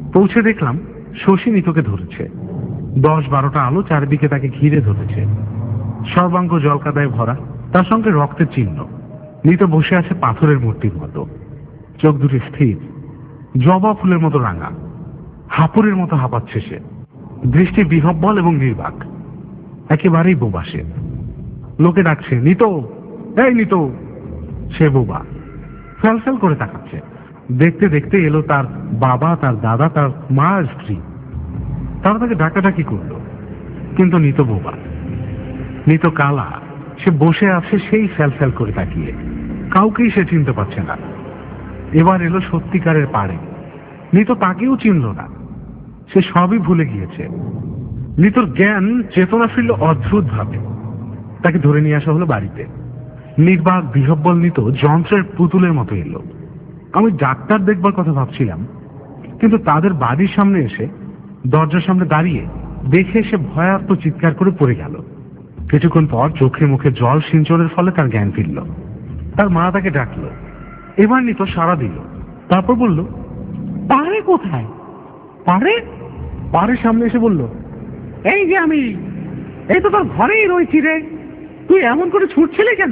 পৌঁছে দেখলাম শশী নিতকে ধরেছে। 10-12টা আলো চারিদিকে তাকে ঘিরে ধরেছে। সর্বাঙ্গ জলকাদায় ভরা, তার সঙ্গে রক্তের চিহ্ন। নিত বসে আছে পাথরের মূর্তির মতো, চোখ দুটি স্থির, জবা ফুলের মতো রাঙা, হাপুরের মতো হাঁপাচ্ছে সে। দৃষ্টি বিহব্বল এবং নির্বাক, একেবারেই বোবা সে। লোকে ডাকছে, নিত, এই নিত। সে বোবা, ফ্যাল করে তাকাচ্ছে। দেখতে দেখতে এলো তার বাবা, তার দাদা, তার মা আর স্ত্রী। তারা তাকে ডাকাডাকি করলো, কিন্তু নিত বোবা, নিত কালা। সে বসে আছে সেই ফ্যাল করে তাকিয়ে, কাউকেই সে চিনতে পারছে না। এবার এলো সত্যিকারের পাড়ে। নিত তাকেও চিনল না, সে সবই ভুলে গিয়েছে। নিতর জ্ঞান চেতনা ফিরল অদ্ভুত ভাবে। তাকে ধরে নিয়ে আসা হলো বাড়িতে। নির্বাক বিহব্বল নিত যন্ত্রের পুতুলের মতো এলো। আমি ডাক্তার দেখবার কথা ভাবছিলাম, কিন্তু তাদের বাড়ির সামনে এসে দরজার সামনে দাঁড়িয়ে দেখে সে ভয়ার্ত চিৎকার করে পড়ে গেল। কিছুক্ষণ পর চোখে মুখে জল সিঞ্চনের ফলে তার জ্ঞান ফিরল। তার মা তাকে ডাকল। এবার নিত সাড়া দিল। তারপর বলল, পারে কোথায়? পাড়ের সামনে এসে বলল, এই যে আমি, এই তো তোর ঘরেই রয়েছি রে। তুই এমন করে ছুটছিলি কেন?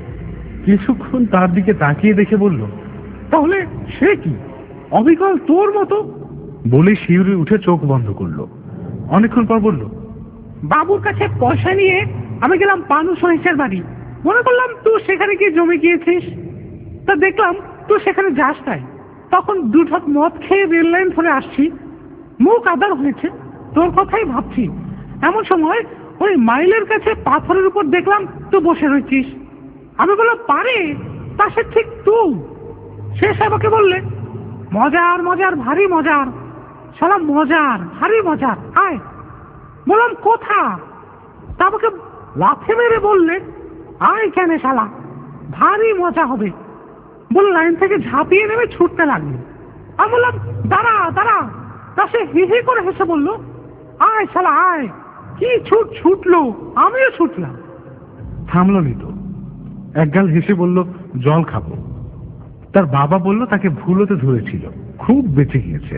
কিছুক্ষণ তার দিকে তাকিয়ে দেখে বলল, তাহলে সে কি অবিকল তোর মতো? বলে শিউরে উঠে চোখ বন্ধ করলো। অনেকক্ষণ পর বলল, বাবুর কাছে পয়সা নিয়ে আমি গেলাম পানু সহিসের বাড়ি। মনে করলাম তুই সেখানে গিয়ে জমে গিয়েছিস। তা দেখলাম তুই সেখানে যাস তাই। তখন 2 ঢোক মদ খেয়ে রেল লাইন ধরে আসছি, মুখ আদার হয়েছে, তোর কথাই ভাবছি। এমন সময় ওই মাইলের কাছে পাথরের উপর দেখলাম তুই বসে রয়েছিস। আমি বললাম, পারে? তা সে ঠিক তুই। সে আমাকে বললে, মজার মজার ভারী মজার, শালা মজার ভারী মজার, আয়। বললাম, কোথা? তা আমাকে লাথি মেরে বললে, আয় কেন শালা, ভারী মজা হবে। বলে লাইন থেকে ঝাঁপিয়ে নেমে ছুটতে লাগলো। আমি বললাম, দাঁড়া দাঁড়া। তা সে হি হি করে হেসে বলল, আয় শালা আয়। কি ছুটলো, আমিও ছুটলাম। থামল নিত, একগাল হেসে বলল, জল খাবো। তার বাবা বলল তাকে ভুলোতে ধরেছিল, খুব বেঁচে গিয়েছে।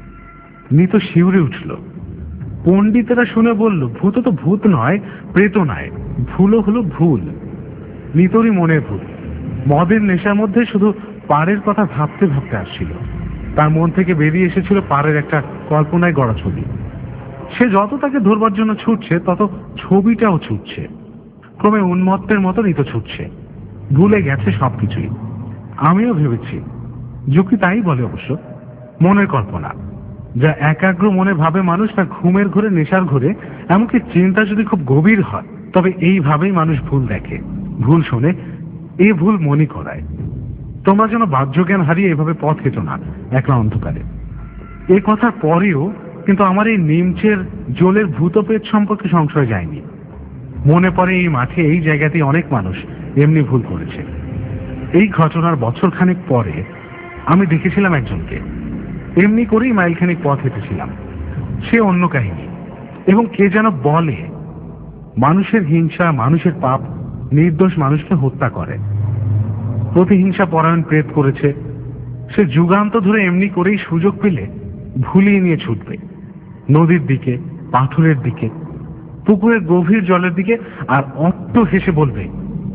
নিত শিউরে উঠল। পণ্ডিতেরা শুনে বলল, ভূত তো ভূত নয়, প্রেত নয়, ভুলও হলো ভুল। নিতরই মনের ভুল। মদের নেশার মধ্যে শুধু পাড়ের কথা ভাবতে ভাবতে আসছিল। তার মন থেকে বেরিয়ে এসেছিল পাড়ের একটা কল্পনায় গড়া ছবি। সে যত তাকে ধরবার জন্য ছুটছে, তত ছবিটাও ছুটছে। ক্রমে উন্মত্তের মতো নিত ছুটছে, ভুলে গেছে সবকিছুই। আমিও ভেবেছি, যুক্তি তাই বলে অবশ্য, মনের কল্পনা, যা একাগ্র মনে ভাবে মানুষ তার ঘুমের ঘোরে, নেশার ঘোরে। এমনকি চিন্তা যদি খুব গভীর হয়, তবে এইভাবেই মানুষ ভুল দেখে, ভুল শোনে, এই ভুল মনে করায়। তোমরা যেন বাহ্যজ্ঞান হারিয়ে এভাবে পথ হেঁটো না একলা অন্ধকারে। এই কথার পরেও কিন্তু আমার এই নিমচের জলের ভূতপ্রেত সম্পর্কে সংশয় যায়নি। মনে পড়ে এই মাঠে, এই জায়গাতেই অনেক মানুষ এমনি ভুল করেছে। এই ঘটনার বছরখানেক পরে আমি দেখেছিলাম একজনকে, এমনি করেই মাইলখানেক পথ হেঁটেছিলাম। সে অন্য কাহিনী। এবং কে যেন বলে, মানুষের হিংসা, মানুষের পাপ নির্দোষ মানুষকে হত্যা করে। প্রতিহিংসা পরায়ণ প্রেত করেছে। সে যুগান্ত ধরে এমনি করেই সুযোগ পেলে ভুলিয়ে নিয়ে ছুটবে নদীর দিকে, পাথরের দিকে, পুকুরের গভীর জলের দিকে, আর অট্ট হেসে বলবে,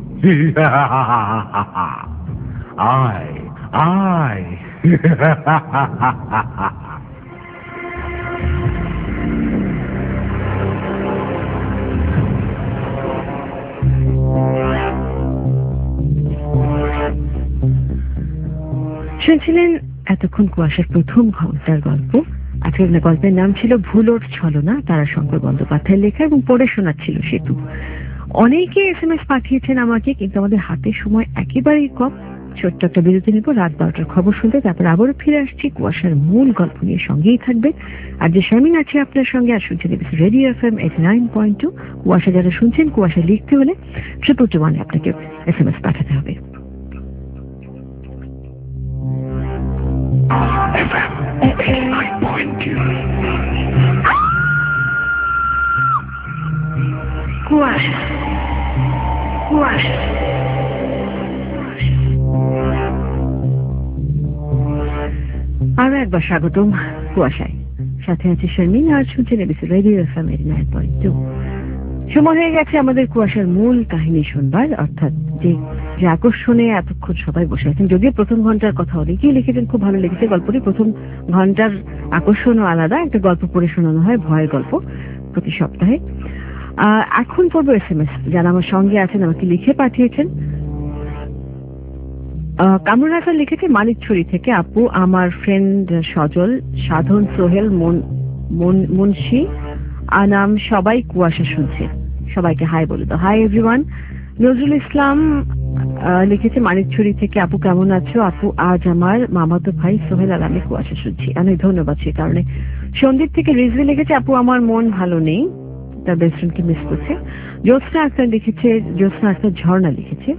আয় আয়। শুনছিলেন এতক্ষণ কুয়াশার প্রথম ঘন্টার গল্প। আজকের গল্পের নাম ছিল ভুলোর ছলনা, তারাশঙ্কর বন্দ্যোপাধ্যায়ের লেখা, এবং পড়ে শোনাচ্ছিল সেতু। অনেকে SMS পাঠিয়েছেন আমাকে, কিন্তু আমাদের হাতে সময় একেবারেই কম। ছোট্ট একটা বিরতি নেব, রাত 12টার খবর শুনতে, তারপর আবারও ফিরে আসছি কুয়াশার মূল গল্প নিয়ে। সঙ্গেই থাকবে আর যে শামিন আছে আপনার সঙ্গে। আর শুনছেন রেডিও FM 89.2। কুয়াশা যারা শুনছেন, কুয়াশা লিখতে হলে 221 আপনাকে SMS পাঠাতে হবে। FM 89.2। কুয়াশা কুয়াশা আরো একবার স্বাগতম কুয়াশায়। সাথে আছে শারমিন আর শুনছেন এবিসি রেডিও এফএম 89.2। সময় হয়ে গেছে আমাদের কুয়াশার মূল কাহিনী শুনবার, অর্থাৎ যে আকর্ষণে এতক্ষণ সবাই বসে আছেন। যদিও প্রথম ঘন্টার কথা অনেকেই লিখেছেন, খুব ভালো লেগেছে গল্পটি। প্রথম ঘন্টার আকর্ষণও আলাদা, একটা গল্প পড়ে শোনানো হয়, ভয়ের গল্প, প্রতি সপ্তাহে। এখন পড়বো SMS, যারা আমার সঙ্গে আছেন আমাকে লিখে পাঠিয়েছেন। কামরুল হাসান লিখেছে মানিকছড়ি থেকে, আপু আমার ফ্রেন্ড সজল, সাধন, সোহেল, মুন্সি, আনাম সবাই কুয়াশা শুনছে, সবাইকে হাই বলে দাও। Hi everyone. নজরুল ইসলাম লিখেছে মানিকছড়ি থেকে, আপু কেমন আছো? আপু আজ আমার মামাতো ভাই সোহেল আর আমি কুয়াশা শুনছি। অনেক ধন্যবাদ সে কারণে। সন্দীপ থেকে রিজভি লিখেছে, আপু আমার মন ভালো নেই, তার বেস্ট ফ্রেন্ডকে মিস করছে। জ্যোৎস্না আক্তার লিখেছে, জ্যোৎস্না আক্তার ঝর্ণা লিখেছে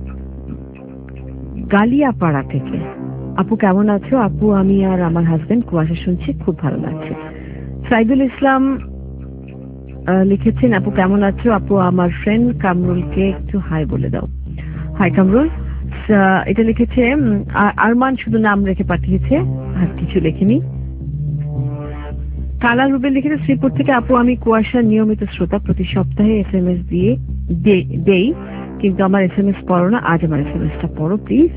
গালিয়াপাড়া থেকে, আপু কেমন আছো? আপু আমি আর আমার হাজবেন্ড কুয়াশা শুনছি, খুব ভালো লাগছে। সাইদুল ইসলাম লিখেছেন, আপু কেমন আছো? আপু আমার ফ্রেন্ড কামরুলকে একটু হাই বলে দাও। হাই কামরুল। এটা লিখেছে আরমান, শুধু নাম রেখে পাঠিয়েছে, আর কিছু লেখেনি। কালা রুবেল লিখেছে শ্রীপুর থেকে, আপু আমি কুয়াশার নিয়মিত শ্রোতা, প্রতি সপ্তাহে SMS দেই, কিন্তু আমার SMS পড়ো না, আজ আমার SMS-টা পড়ো প্লিজ।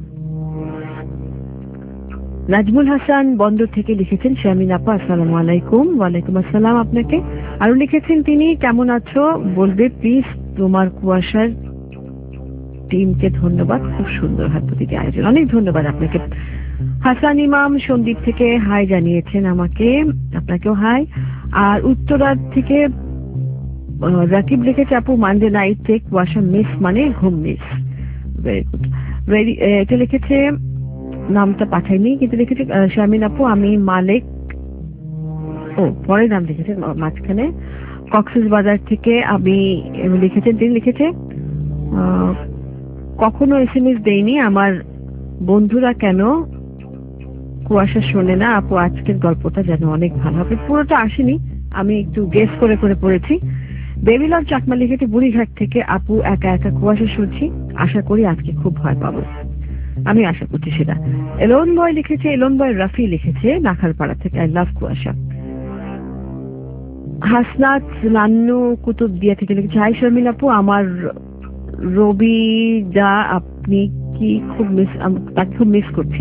নাজমুল হাসান বন্দর থেকে লিখেছেন, শারমিন আপা আসসালামু আলাইকুম। ওয়ালাইকুম আসসালাম আপনাকে। আরো লিখেছেন তিনি, কেমন আছো বলবে প্লিজ, তোমার কুয়াশার টিমকে ধন্যবাদ, খুব সুন্দর হয় প্রতিটি আয়োজন। অনেক ধন্যবাদ আপনাকে। হাসান ইমাম সন্দীপ থেকে হাই জানিয়েছেন আমাকে, আপনাকেও হাই। আর উত্তরার থেকে রাকিব লিখেছে, আপু মানডে নাইটে কুয়াশা মিস মানে ঘুম মিস। Very good. এটা লিখেছে, নামটা পাঠাইনি কিন্তু লিখেছে শারমিন আপু আমি মালিক, পরে নাম লিখেছে মাঝখানে, কক্সবাজার থেকে আমি লিখেছেন। তিনি লিখেছে কখনো SMS দেইনি, আমার বন্ধুরা কেন কুয়াশা শোনে না? আপু আজকের গল্পটা যেন অনেক ভালো হবে। পুরোটা আসেনি, আমি একটু গেস করে করে পড়েছি। বেবিলাল চাকমা লিখেছে বুড়িঘাট থেকে, আপু একা একা কুয়াশা শুনছি, আশা করি আজকে খুব ভয় পাবো। আমি আশা করছি সেটা। এলন বয় লিখেছে, এলন বয় রাফি লিখেছে নাখালপাড়া থেকে, আই লাভ কুয়াশা। হাসনাত নান্নু কুতুবদিয়া থেকে লিখেছে, হাই শারমিন আপু, আমার রবি দা আপনি কি তাকে খুব মিস করছি।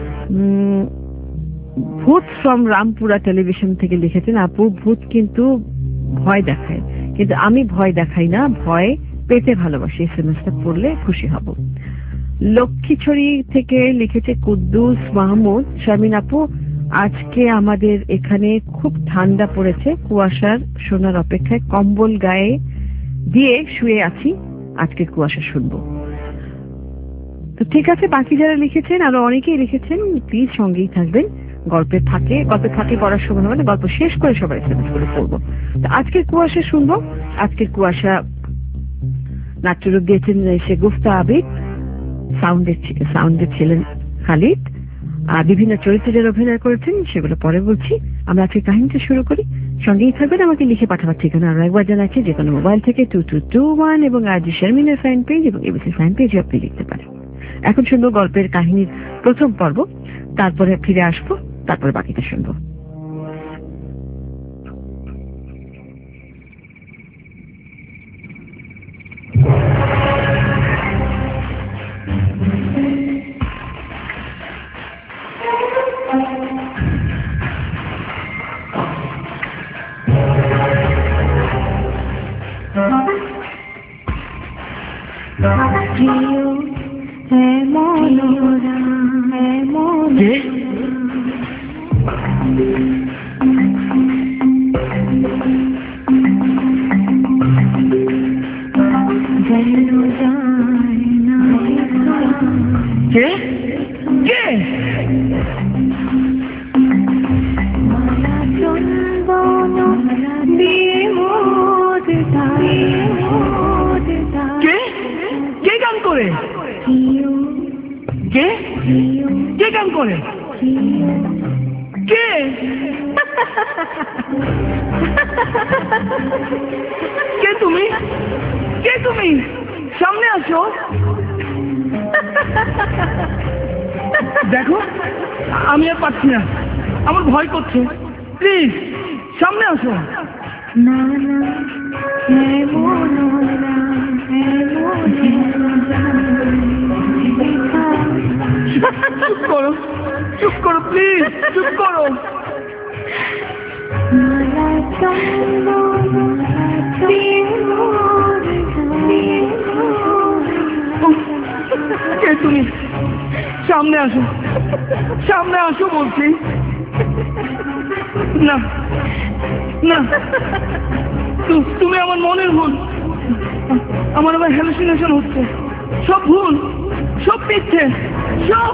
ভূত ফ্রম রামপুরা টেলিভিশন থেকে লিখেছেন, আপু ভূত কিন্তু ভয় দেখায়, কিন্তু আমি ভয় দেখাই না, ভয় পেতে ভালোবাসি, SMS-টা পড়লে খুশি হব। লক্ষ্মীছড়ি থেকে লিখেছে কুদ্দুস মাহমুদ, শারমিন আপু আজকে আমাদের এখানে খুব ঠান্ডা পড়েছে, কুয়াশার শোনার অপেক্ষায় কম্বল গায়ে দিয়ে শুয়ে আছি, আজকে কুয়াশা শুনবো। তো ঠিক আছে, বাকি যারা লিখেছেন আরো অনেকেই লিখেছেন, প্লিজ সঙ্গেই থাকবেন। গল্পে থাকে পড়ার সময় হবে না, গল্প শেষ করে সবাই SMS করে পড়বো। তো আজকের কুয়াশা শুনবো। আজকের কুয়াশা নাট্যরূপ দিয়েছেন সে গুফতা আবিদ, সাউন্ডে ছিলেন খালিদ, আর বিভিন্ন চরিত্রে যারা অভিনয় করেছেন সেগুলো পরে বলছি। আমরা আজকে কাহিনীটা শুরু করি, সঙ্গেই থাকবেন। আমাকে লিখে পাঠাবার ঠিকানা আরো একবার জানাচ্ছি, যে কোনো মোবাইল থেকে 2221 এবং আর শারমিনের ফ্যান পেজ এবং এবিসি ফ্যান পেজে আপনি লিখতে পারেন। এখন শুনবো গল্পের কাহিনীর প্রথম পর্ব, তারপরে ফিরে আসবো, তারপরে বাকিটা শুনবো। দেখো আমি আর পারছি না, আমার ভয় করছে, প্লিজ সামনে আসো। না না চুপ করো, চুপ করো, প্লিজ চুপ করো। কে তুমি? সামনে আসো, সামনে আসো বলছি। না না, তুমি আমার মনের ভুল। আমার আবার হ্যালুসিনেশন হচ্ছে। সব ভুল, সব মিথ্যে, সব।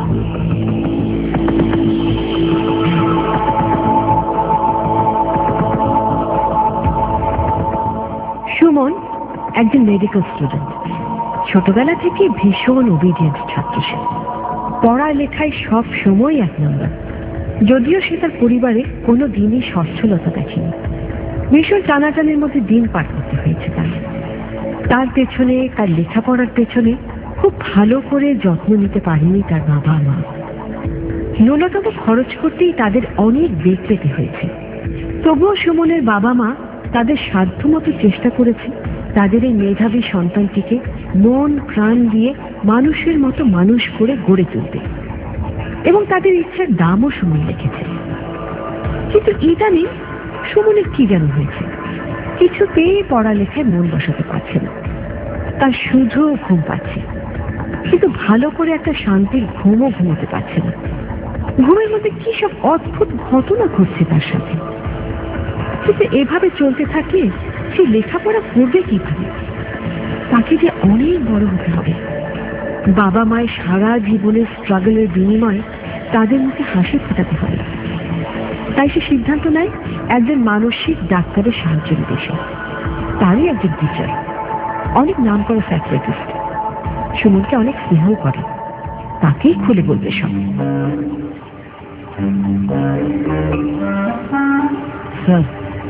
সুমন একজন মেডিকেল স্টুডেন্ট। ছোটবেলা থেকে ভীষণ ওবিডিয়েন্ট ছাত্র সে। পড়ালেখায় সব সময় 1 নম্বর। যদিও সে তার পরিবারে কোনো দিনই সচ্ছলতা দেখেনি। ভীষণ টানাটানির মধ্যে দিন পার করতে হয়েছে তার পেছনে, তার লেখাপড়ার পেছনে খুব ভালো করে যত্ন নিতে পারেনি তার বাবা মা। ন্যূনতম খরচ করতেই তাদের অনেক বেগ পেতে হয়েছে। তবুও সুমনের বাবা মা তাদের সাধ্যমতো চেষ্টা করেছে তাদের এই মেধাবী সন্তানটিকে মন প্রাণ দিয়ে মানুষের মতো মানুষ করে গড়ে তুলতে, এবং তাদের ইচ্ছার দামও সুমন রেখেছে। কিন্তু ইদানিং সুমনের কি যেন হয়েছে, কিছুতেই পড়ালেখায় মন বসাতে পারছে না। তার শুধু ঘুম পাচ্ছে, কিন্তু ভালো করে একটা শান্তির ঘুমও ঘুমোতে পারছে না। ঘুমের মধ্যে কি সব অদ্ভুত ঘটনা ঘটছে তার সাথে। কিন্তু এভাবে চলতে থাকলে সে লেখাপড়া করবে কিভাবে? তাকে যে অনেক বড় হতে হবে। বাবা মায়ের সারা জীবনের স্ট্রাগলের বিনিময়ে তাদের মুখে হাসি ফোটাতে হবে। তাই সে সিদ্ধান্ত নেয় একজন মানসিক ডাক্তারের সাহায্য নিতে। তারই একজন টিচার, অনেক নাম করা সাইকিয়াট্রিস্ট, সুমনকে অনেক স্নেহ করে। তাকেই খুলে বলবে সব। স্যার,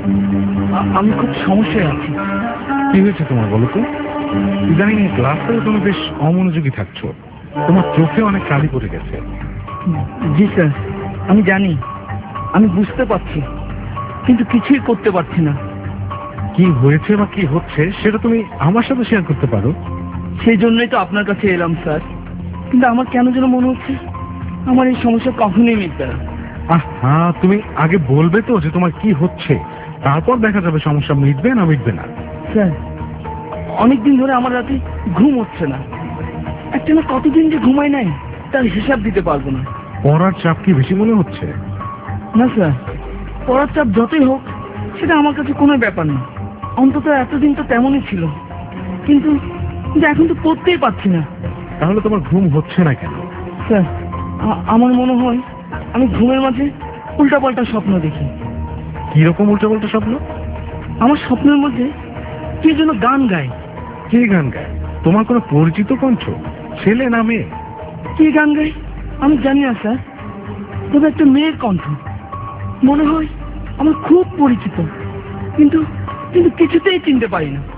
আমি খুব সমস্যায় আছি। কি হয়েছে তোমার বলো তো? ইদানিং ক্লাসে তুমি বেশ অমনোযোগী থাকছো, তোমার চোখে অনেক কালি পড়ে গেছে। জি স্যার, আমি জানি, আমি বুঝতে পারছি, কিন্তু কিছুই করতে পারছি না। কি হয়েছে বা কি হচ্ছে সেটা তুমি আমার সাথে শেয়ার করতে পারো। সেই জন্যই তো আপনার কাছে এলাম স্যার। কিন্তু আমার কেন যেন মনে হচ্ছে আমার এই সমস্যা কখনোই মিটবে না। হ্যাঁ, তুমি আগে বলবে তো যে তোমার কি হচ্ছে, তারপর দেখা যাবে সমস্যা মিটবে না মিটবে না। স্যার, অনেকদিন ধরে আমার রাতে ঘুম হচ্ছে না। একটা না কতদিন যে ঘুমাই নাই তার হিসাব দিতে পারবো না। পড়ার চাপ কি বেশি মনে হচ্ছে? না স্যার, পড়ার চাপ যতই হোক সেটা আমার কাছে কোনো ব্যাপার না। অন্তত এতদিন তো তেমনই ছিল, কিন্তু এখন তো পড়তেই পারছি না। তাহলে তোমার ঘুম হচ্ছে না কেন? স্যার, আমার মনে হয় আমি ঘুমের মাঝে উল্টাপাল্টা স্বপ্ন দেখি। কিরকম উল্টাপাল্টা স্বপ্ন? আমার স্বপ্নের মধ্যে কে যেন গান গায়। কি গান গায়? তোমার কোনো পরিচিত কণ্ঠ, ছেলে না মেয়ে? কি গান গায় আমি জানি না স্যার, তবে একটা মেয়ের কণ্ঠ মনে হয় আমার খুব পরিচিত, কিন্তু কিন্তু কিছুতেই চিনতে পারি না।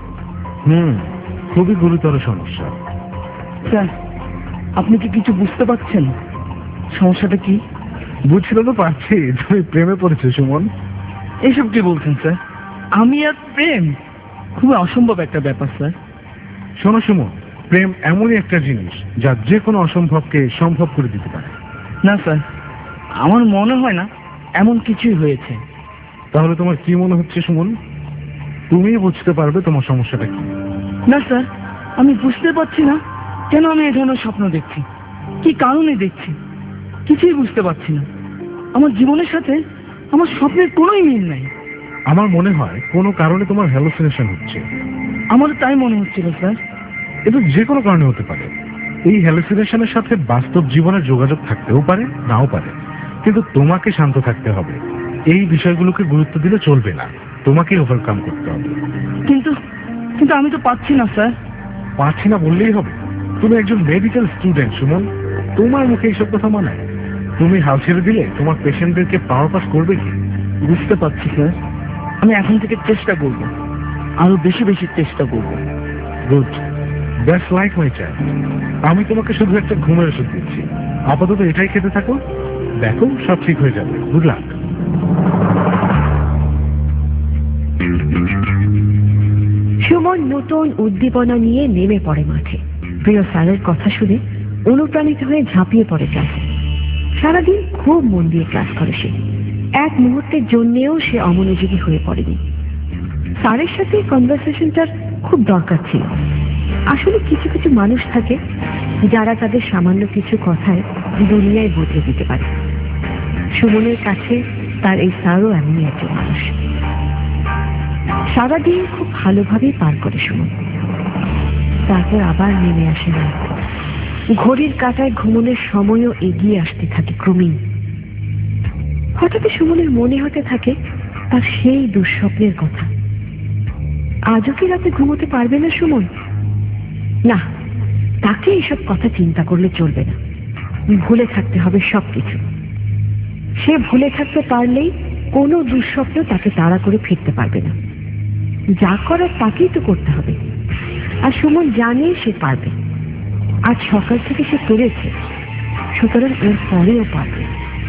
খুবই গুরুতর সমস্যা। স্যার, আপনি কি কিছু বুঝতে পারছেন সমস্যাটা কি? বুঝতে তো পারছি, তুমি প্রেমে পড়েছো সুমন। এইসব কি বলছেন স্যার? আমি আর প্রেম? খুবই অসম্ভব একটা ব্যাপার স্যার। শোনো সুমন, প্রেম এমনই একটা জিনিস যা যে কোনো অসম্ভবকে সম্ভব করে দিতে পারে। না স্যার, আমার মনে হয় না এমন কিছুই হয়েছে। তাহলে তোমার কি মনে হচ্ছে সুমন? তুমি বুঝতে পারবে তোমার সমস্যাটা কি। না স্যার, আমি বুঝতে পারছি না কেন আমি এই ধরনের স্বপ্ন দেখছি, কি কারণে দেখছি, কিছুই বুঝতে পারছি না। আমার জীবনের সাথে আমার স্বপ্নের কোনোই মিল নাই। আমার মনে হয় কোনো কারণে তোমার হ্যালুসিনেশন হচ্ছে। আমারও তাই মনে হচ্ছিল স্যার। এটা যে কোনো কারণে হতে পারে। এই হ্যালুসিনেশনের সাথে বাস্তব জীবনের যোগাযোগ থাকতেও পারে, নাও পারে, কিন্তু তোমাকে শান্ত থাকতে হবে। এই বিষয়গুলোকে গুরুত্ব দিলে চলবে না, তোমাকে ওভারকাম করতে হবে। কিন্তু কিন্তু আমি তো পাচ্ছি না স্যার। পাচ্ছি না বললেই হবে? তুমি একজন মেডিকেল স্টুডেন্ট সুমন, তোমার মুখে এইসব কথা মানায়? তুমি হাল ছেড়ে দিলে তোমার পেশেন্টদেরকে পাওয়ার পাস করবে কি? বুঝতে পারছি স্যার, আমি এখন থেকে চেষ্টা করব, আরো বেশি বেশি চেষ্টা করব। Good, that's like my child. আমি তোমাকে শুধু একটা ঘুমের ওষুধ দিচ্ছি, আপাতত এটাই খেতে থাকো। দেখো সব ঠিক হয়ে যাবে। Good luck. সুমন নতুন উদ্দীপনা নিয়ে নেমে পড়ে মাঠে। প্রিয় স্যারের কথা শুনে অনুপ্রাণিত হয়ে ঝাঁপিয়ে পড়ে ক্লাসে। সারাদিন খুব মন দিয়ে ক্লাস করে সে। এক মুহূর্তের জন্যেও সে অমনোযোগী হয়ে পড়েনি। স্যারের সাথে কনভারসেশনটার খুব দরকার ছিল। আসলে কিছু কিছু মানুষ থাকে যারা তাদের সামান্য কিছু কথায় দুনিয়ায় বদলে দিতে পারে। সুমনের কাছে তার এই স্যারও এমনই একজন মানুষ। সারাদিন খুব ভালোভাবেই পার করে সুমন। তারপর আবার নেমে আসে না। ঘড়ির কাঁটায় ঘুমনের সময়ও এগিয়ে আসতে থাকে ক্রমেই। হঠাৎ সুমনের মনে হতে থাকে তার সেই দুঃস্বপ্নের কথা। আজও কি রাতে ঘুমোতে পারবে না সুমন? না, তাকে এইসব কথা চিন্তা করলে চলবে না। ভুলে থাকতে হবে সবকিছু। সে ভুলে থাকতে পারলেই কোনো দুঃস্বপ্ন তাকে তাড়া করে ফিরতে পারবে না। যা করার তাকেই তো করতে হবে। আর সুমন জানে সে পারবে। আজ সকাল থেকে সে পড়েছে, সুতরাং এর পরেও পারবে।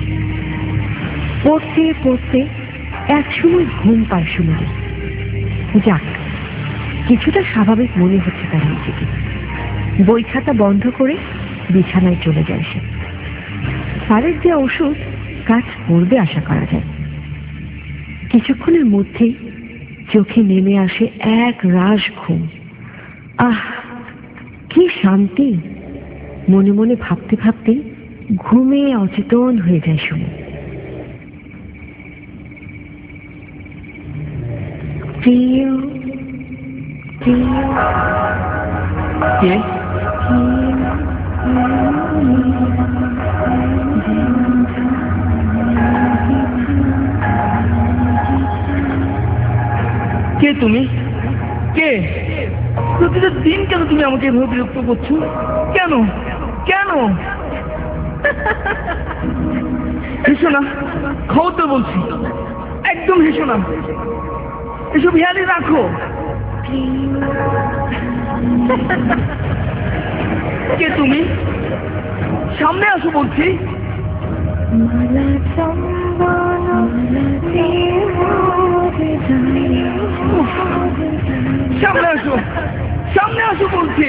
পড়তে পড়তে এক সময় ঘুম পায় সুমনের। যাক, কিছুটা স্বাভাবিক মনে হচ্ছে তার নিজেকে। বই খাতা বন্ধ করে বিছানায় চলে যায় সে। স্যারের যে ওষুধ কাজ করবে আশা করা যায়। কিছুক্ষণের মধ্যেই চোখে নেমে আসে এক রাশ ঘুম। আহ, কি শান্তি! মনে মনে ভাবতে ভাবতে ঘুমে অচেতন হয়ে যায় সুমন। প্রিয় প্রিয় কে? কে তুমি? কে? প্রতিটা দিন কেন তুমি আমাকে এভাবে বিরক্ত করছো? কেন কেন? হেসো না, খবর তো বলছি, একদম হেসো না। এসব হেয়ালি রাখো। কে তুমি? সামনে আসো বলছি। সামনে আসো, সামনে আসো বলছি।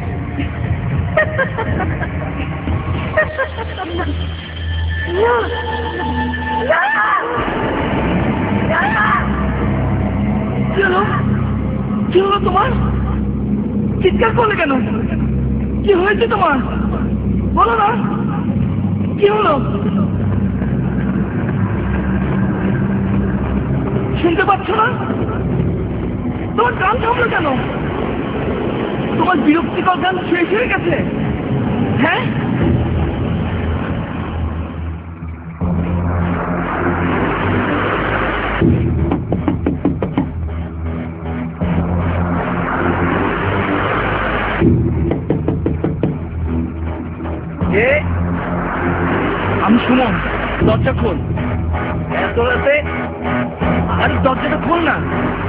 কি হলো? কি হলো তোমার? চিৎকার করলে কেন? কি হয়েছে তোমার? বলো না, কি হলো? শুনতে পাচ্ছ না? তোমার গান থামলো কেন? তোমার বিরক্তিকর গান শেষ হয়ে গেছে? হ্যাঁ, আমি সুমন। দরজা খোল। এত রাতে? আরে দরজাটা খোল না।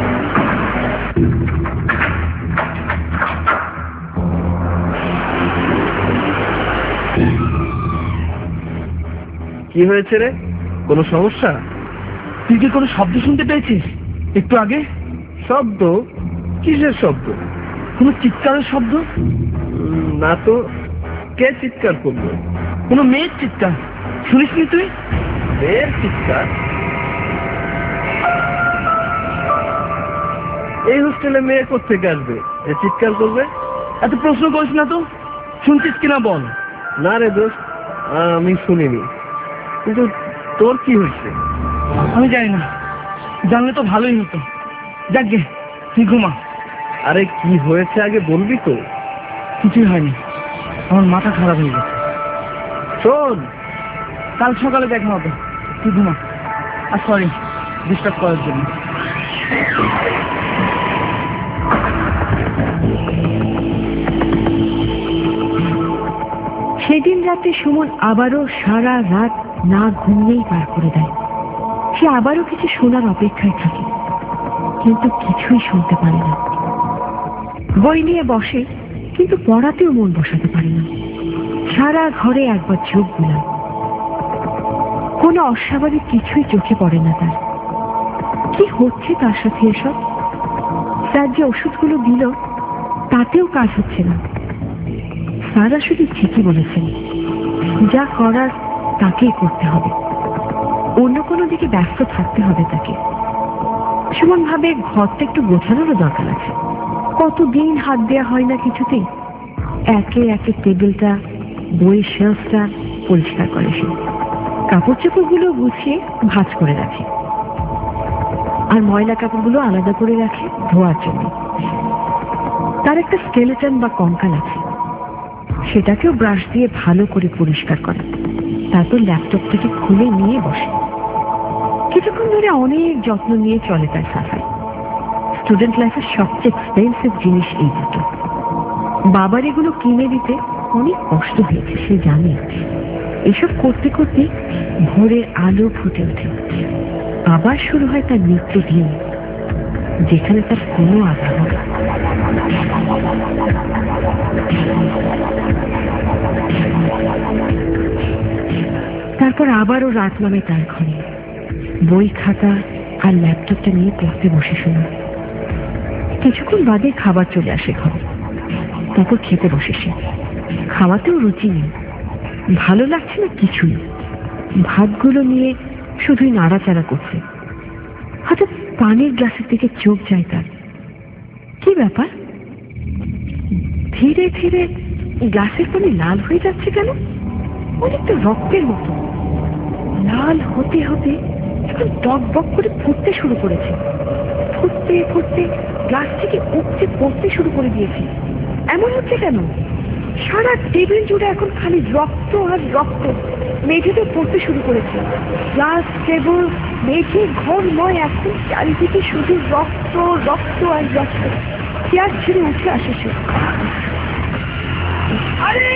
কি হয়েছে রে? কোনো সমস্যা? তুই কি কোনো শব্দ শুনতে পেয়েছিস একটু আগে? শব্দ? কিসের শব্দ? কোনো চিৎকারের শব্দ? না তো। কে চিৎকার করলো? কোনো মেয়ের চিৎকার শুনিসনি তুই? মেয়ের চিৎকার? এই হোস্টেলে মেয়ে কোত্থেকে আসবে যে চিৎকার করবে? এত প্রশ্ন করিস না তো। শুনছিস কিনা বল। না রে দোস্ত, আমি শুনিনি। কিন্তু তোর কি হয়েছে? আমি জানি না, জানলে তো ভালোই হতো। যাকগে, তুই ঘুমা। আরে কি হয়েছে আগে বলবি তো? কিছুই হয়নি, আমার মাথা খারাপ হয়ে গেছে। শোন, কাল সকালে দেখা হবে। তুই ঘুমা। আর সরি ডিস্টার্ব করার জন্য। সেদিন রাতে সুমন আবারও সারা রাত না ঘুমিয়েই পার করে দেয়। সে আবারও কিছু শোনার অপেক্ষায় থাকে, কিন্তু কিছুই শুনতে পারে না। বই নিয়ে বসে, কিন্তু পড়াতেও মন বসাতে পারে না। সারা ঘরে একবার চোখ বুলায়, কোনো অস্বাভাবিক কিছুই চোখে পড়ে না তার। কি হচ্ছে তার সাথে এসব? স্যার যে ওষুধগুলো দিল তাতেও কাজ হচ্ছে না। স্যার আসলে ঠিকই বলেছেন, যা করার তাকেই করতে হবে, অন্য কোনো দিকে ব্যস্ত থাকতে হবে তাকে। সুমন ভাবে ঘরটা একটু গোছানোরও দরকার আছে। কতদিন হাত দেওয়া হয় না কিছুতেই। একে একে টেবিলটা, বই শেলফটা পরিষ্কার করে সে, কাপড় চোপড়গুলো গুছিয়ে ভাঁজ করে রাখে, আর ময়লা কাপড়গুলো আলাদা করে রাখে ধোয়ার জন্য। তার একটা স্কেলেটন বা কঙ্কাল আছে, সেটাকেও ব্রাশ দিয়ে ভালো করে পরিষ্কার করে, তারপর ল্যাপটপটাকে খুলে নিয়ে বসে। কিছুক্ষণ ধরে অনেক যত্ন নিয়ে চলে তার সাফাই। স্টুডেন্ট লাইফের সবচেয়ে এক্সপেন্সিভ জিনিস এই দুটো। বাবার এগুলো কিনে দিতে অনেক কষ্ট হয়েছে, সে জানে। এসব করতে করতে ভোরের আলো ফুটে ওঠে। আবার শুরু হয় তার নিত্যদিন, যেখানে তার কোনো আগ্রহ নেই। তারপর আবারও রাত নামে তার ঘরে। বই খাতা আর ল্যাপটপটা নিয়ে পড়তে বসে শোনা। কিছুক্ষণ বাদে খাবার চলে আসে ঘরে। তারপর খেতে বসে সে। খাওয়াতেও রুচি নেই, ভালো লাগছে না কিছুই। ভাতগুলো নিয়ে শুধুই নাড়াচাড়া করছে। হঠাৎ পানির গ্লাসের দিকে চোখ যায় তার। কি ব্যাপার? ধীরে ধীরে গ্লাসের পানি লাল হয়ে যাচ্ছে কেন? অনেকটা রক্তের মতো। লাল হতে হতে এখন টক বক করে ফুটতে শুরু করেছে। ফুটতে ফুটতে গ্লাস থেকে উপচে পড়তে শুরু করে দিয়েছে। এমন হচ্ছে কেন? সারা টেবিল জুড়ে এখন খালি রক্ত আর রক্ত। মেঝেতে পড়তে শুরু করেছে। গ্লাস, টেবিল, মেঝে, ঘরময় এখন চারিদিকে শুধু রক্ত, রক্ত আর রক্ত। চেয়ার ছেড়ে উঠে আসে সে। আরে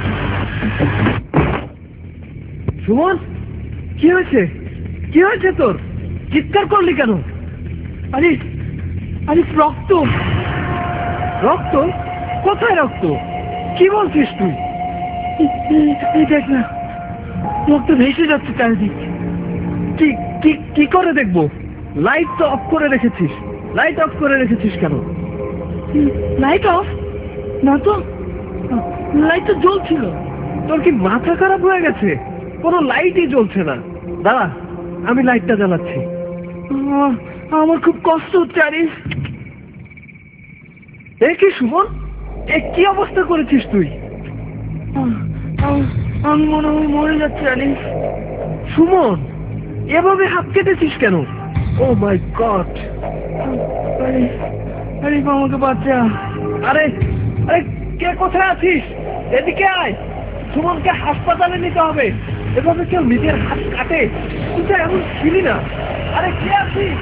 সুমন, কি হয়েছে? কি হয়েছে তোর? চিৎকার করলি কেন? আরে আরে রক্ত! রক্ত? কোথায় রক্ত? কি বলছিস তুই? এই দেখ না, রক্ত ভেসে যাচ্ছে চারিদিক। কি কি কি করে দেখবো? লাইট তো অফ করে রেখেছিস। লাইট অফ করে রেখেছিস কেন? লাইট অফ না তো, লাইট তো জ্বলছিল। তোর কি মাথা খারাপ হয়ে গেছে? কোনো লাইটই জ্বলছে না। দাঁড়া, আমি লাইটটা জ্বালাচ্ছি। আমার খুব কষ্ট হচ্ছে। আরিফ, এ কি সুমন, এ কি অবস্থা করেছিস তুই? আমি মনে হয় মরে যাচ্ছি। আরিফ, সুমন, এভাবে হাত কেটেছিস কেন? ও মাই গড! আরিফ, আমাকে বাঁচা। আরে আরে, কে কোথায় আছিস? এদিকে আয়। সুমনকে হাসপাতালে নিতে হবে। এভাবে কেউ নিজের হাত কাটে? তুই তো এমন ছিলি না। আরে কে আছিস?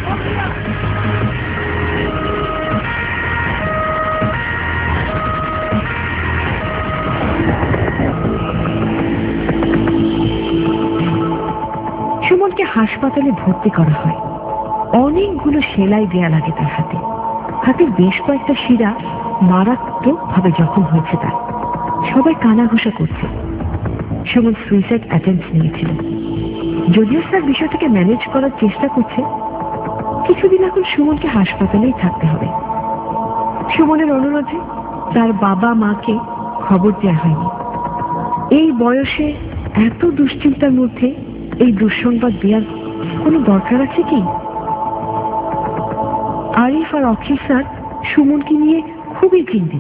সুমনকে হাসপাতালে ভর্তি করা হয়। অনেকগুলো সেলাই দেয়া লাগে তার হাতে। হাতের বেশ কয়েকটা শিরা মারাত্মকভাবে জখম হয়েছে তার। সবাই কানাঘুষা করছে। সুমন সুইসাইড অ্যাটেম্পট নিয়েছিল। যদিও স্যার বিষয়টাকে ম্যানেজ করার চেষ্টা করছে, কিছুদিন এখন সুমনকে হাসপাতালেই থাকতে হবে। সুমনের অনুরোধে তার বাবা মাকে খবর দেওয়া হয়নি। এই বয়সে এত দুশ্চিন্তার মধ্যে এই দুঃসংবাদ দেওয়ার কোনো দরকার আছে কি? আরিফ আর অখিল স্যার সুমনকে নিয়ে খুবই চিন্তিত।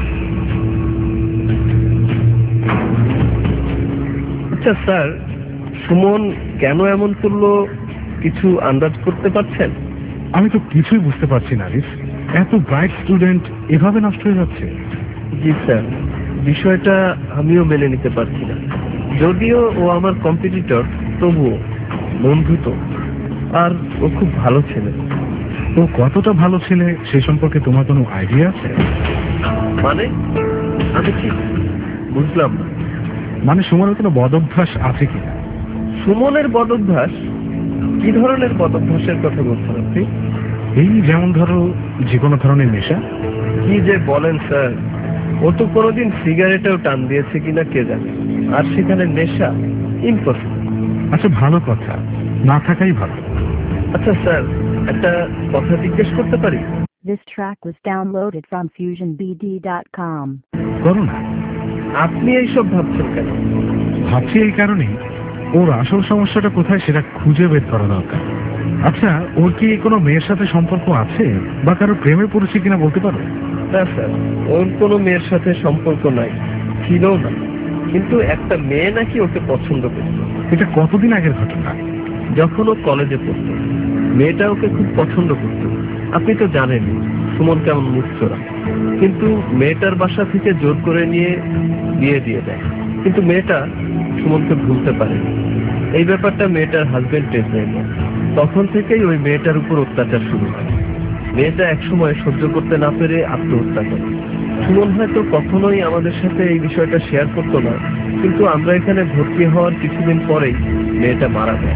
আচ্ছা স্যার, সুমন কেন এমন করলো কিছু আন্দাজ করতে পারছেন? আমি তো কিছুই বুঝতে পারছি না আরিফ। এত ব্রাইট স্টুডেন্ট এভাবে নষ্ট হয়ে যাচ্ছে। জি স্যার, বিষয়টা আমিও মেনে নিতে পারছি না। যদিও ও আমার কম্পিটিটর, তবুও বন্ধু তো, আর ও খুব ভালো ছেলে। ও কতটা ভালো ছেলে সে সম্পর্কে তোমার কোনো আইডিয়া আছে? মানে আমি ঠিক বুঝলাম না। মানে সুমনের কোনো বদভ্যাস আছে কিনা? সুমনের বদভ্যাস? কি ধরনের বদভ্যাসের কথা বলছেন আপনি? এই যেমন ধরো যে কোনো ধরনের নেশা। কি যে বলেন স্যার, ও তো কোনোদিন সিগারেটেও টান দিয়েছে কিনা কে জানে, আর সেখানে নেশা? ইম্পসিবল। আচ্ছা, ভালো কথা, না থাকাই ভালো। আচ্ছা স্যার, একটা কথা জিজ্ঞেস করতে পারি? This track was downloaded from FusionBD.com. করো না। আপনি এইসব ভাবছেন কেন? ভাবছি এই কারণেই, ওর আসল সমস্যাটা কোথায় সেটা খুঁজে বের করা দরকার। আচ্ছা, ওর কি কোনো মেয়ের সাথে সম্পর্ক আছে বা কারো প্রেমে পড়েছে কিনা বলতে পারো? না স্যার, ওর কোনো মেয়ের সাথে সম্পর্ক নাই, ছিলও না। কিন্তু একটা মেয়ে নাকি ওকে পছন্দ করত। এটা কতদিন আগের ঘটনা? যখন ও কলেজে পড়ত, মেয়েটা ওকে খুব পছন্দ করত। আপনি তো জানেন সুমন কেমন মুখচোরা। কিন্তু মেয়েটার বাসা থেকে জোর করে নিয়ে বিয়ে দিয়ে দেয়। কিন্তু মেয়েটা সুমনকে ভুলতে পারেনি। এই ব্যাপারটা মেয়েটার হাজবেন্ড টের পেয়ে নেয়। তখন থেকেই ওই মেয়েটার উপর অত্যাচার শুরু হয়। মেয়েটা একসময় সহ্য করতে না পেরে আত্মহত্যা করে। সুমন হয়তো কখনোই আমাদের সাথে এই বিষয়টা শেয়ার করতো না, কিন্তু আমরা এখানে ভর্তি হওয়ার কিছুদিন পরেই মেয়েটা মারা যায়।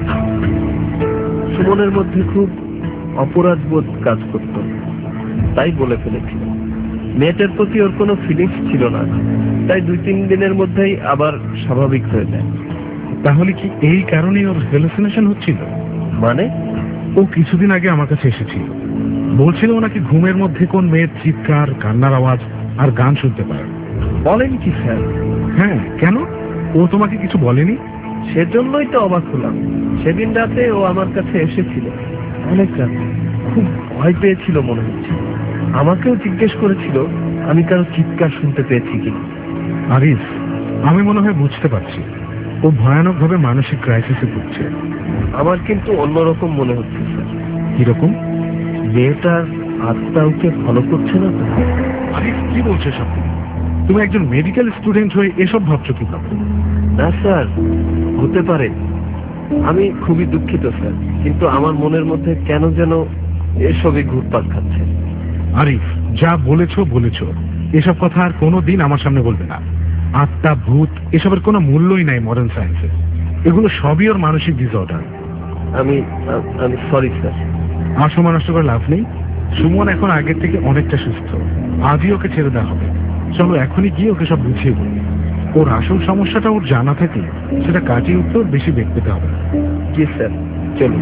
সুমনের মধ্যে খুব অপরাধবোধ কাজ করত, তাই বলে ফেলেছিল। মেয়েটার প্রতি ওর কোনো ফিলিংস ছিল না, তাই 2-3 দিনের মধ্যেই আবার স্বাভাবিক হয়ে যায়। তাহলে কি এই কারণেই ওর হ্যালুসিনেশন হচ্ছিল? মানে? ও কিছুদিন আগে আমার কাছে এসেছিল, বলছিল ওনাকে ঘুমের মধ্যে কোন মেয়ের চিৎকার, কান্নার আওয়াজ আর গান শুনতে পায়। বলেন কি স্যার? হ্যাঁ, কেন? ও তোমাকে কিছু বলেনি? সেজন্যই তো অবাক হলাম। সেদিন রাতে ও আমার কাছে এসেছিল, অনেক রাতে। খুব ভয় পেয়েছিল মনে হচ্ছে। আমাকেও জিজ্ঞেস করেছিল আমি কারো চিৎকার শুনতে পেয়েছি কিনা। আরিফ, আমি মনে হয় বুঝতে পারছি ও ভয়ানকভাবে মানসিক ক্রাইসিসে ভুগছে। আমার কিন্তু অন্যরকম মনে হচ্ছে স্যার। কিরকম? মেয়েটার আত্মা ওকে ফলো করছে না তো? আরিফ, কি বলছো সব? তুমি একজন মেডিকেল স্টুডেন্ট হয়ে এসব ভাবছো কি ভাবো? না স্যার, হতে পারে। আমি খুবই দুঃখিত স্যার, কিন্তু আমার মনের মধ্যে কেন যেন এসবই ঘুরপাক খাচ্ছে। আরিফ, যা বলেছো বলেছো, এসব কথা আর কোনোদিন আমার সামনে বলবে না। আত্মা, ভূত এসবের কোনো মূল্যই নাই মডার্ন সায়েন্সে। এগুলো সবই ওর মানসিক ডিসঅর্ডার। আমি সরি স্যার। আর সময় নষ্ট করে লাভ নেই। সুমন এখন আগের থেকে অনেকটা সুস্থ। আজই ওকে ছেড়ে দেওয়া হবে। চলো এখনই গিয়ে ওকে সব বুঝিয়ে বলি। ওর আসল সমস্যাটা ওর জানা থাকে, সেটা কাটিয়ে উঠতে ওর বেশি বেগ পেতে হবে। জি স্যার, চলুন।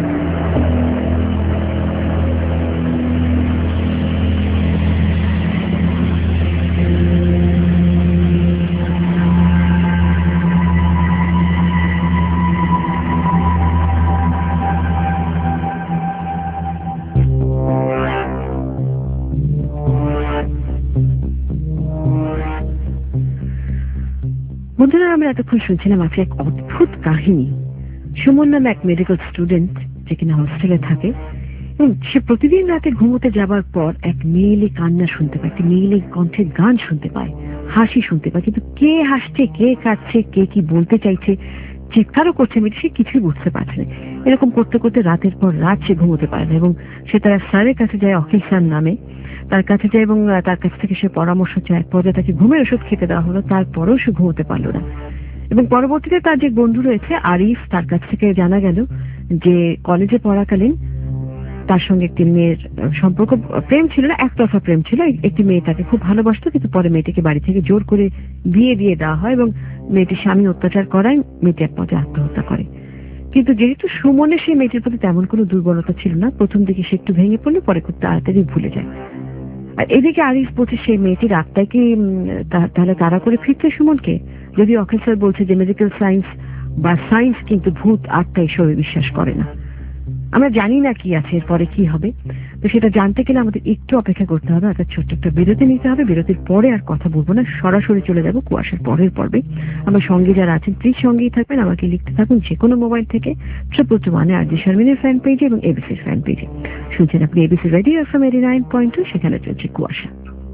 বন্ধুরা, আমরা এতক্ষণ শুনছিলাম আজকে এক অদ্ভুত কাহিনী। সুমন নামে এক মেডিকেল স্টুডেন্ট, যে কিনা হস্টেলে থাকে, এবং সে প্রতিদিন রাতে ঘুমোতে যাবার পর এক মেয়েলি কান্না শুনতে পায়, একটি মেয়েলি কণ্ঠের গান শুনতে পায়, হাসি শুনতে পায়। কিন্তু কে হাসছে, কে কাঁদছে, কে কি বলতে চাইছে, চিৎকারও করছে মেয়েটি, সে কিছুই বুঝতে পারছে না। এরকম করতে করতে রাতের পর রাত সে ঘুমোতে পারে না, এবং সে তার স্যারের কাছে যায়, অখিল স্যার নামে, তার কাছে যায় এবং তার কাছ থেকে সে পরামর্শ চায়। এক পর্যায়ে তাকে ঘুমের ওষুধ খেতে দেওয়া হলো, তারপরেও সে ঘুমোতে পারলো না। এবং পরবর্তীতে তার যে বন্ধু রয়েছে আরিফ, তার কাছ থেকে জানা গেল যে কলেজে পড়াকালীন তার সঙ্গে একটি মেয়ের সম্পর্ক, প্রেম ছিল না, একতরফা প্রেম ছিল। একটি মেয়ে তাকে খুব ভালোবাসতো, কিন্তু পরে মেয়েটিকে বাড়ি থেকে জোর করে বিয়ে দিয়ে দেওয়া হয় এবং মেয়েটির স্বামী অত্যাচার করায় মেয়েটি এক পর্যায়ে আত্মহত্যা করে। কিন্তু যেহেতু সুমনের সেই মেয়েটির প্রতি তেমন কোনো দুর্বলতা ছিল না, প্রথম দিকে সে একটু ভেঙে পড়লে, পরে খুব তাড়াতাড়ি ভুলে যায়। আর এদিকে আরিফ বলছে সেই মেয়েটির আত্মাকে তাহলে তাড়া করে ফিরতে সুমনকে। যদি অখিল স্যার বলছে যে মেডিকেল সায়েন্স বা সায়েন্স কিন্তু ভূত আত্মা এসবে বিশ্বাস করে না। আমরা জানি না কি আছে, এরপরে কি হবে। তো সেটা জানতে গেলে আমাদের একটু অপেক্ষা করতে হবে, একটা ছোট্ট একটা বিরতি নিতে হবে। বিরতির পরে আর কথা বলবো না, সরাসরি চলে যাবো কুয়াশার পরের পর্বে। আমার সঙ্গে যারা আছেন প্লিজ সঙ্গেই থাকবেন, আমাকে লিখতে থাকুন যে কোনো মোবাইল থেকে 1 আরজে শারমিনের ফ্যান পেজে এবং এবিসির ফ্যান পেজে। শুনছেন আপনি এবিসি রেডিও এফএম 89.2, সেখানে চলছে কুয়াশা।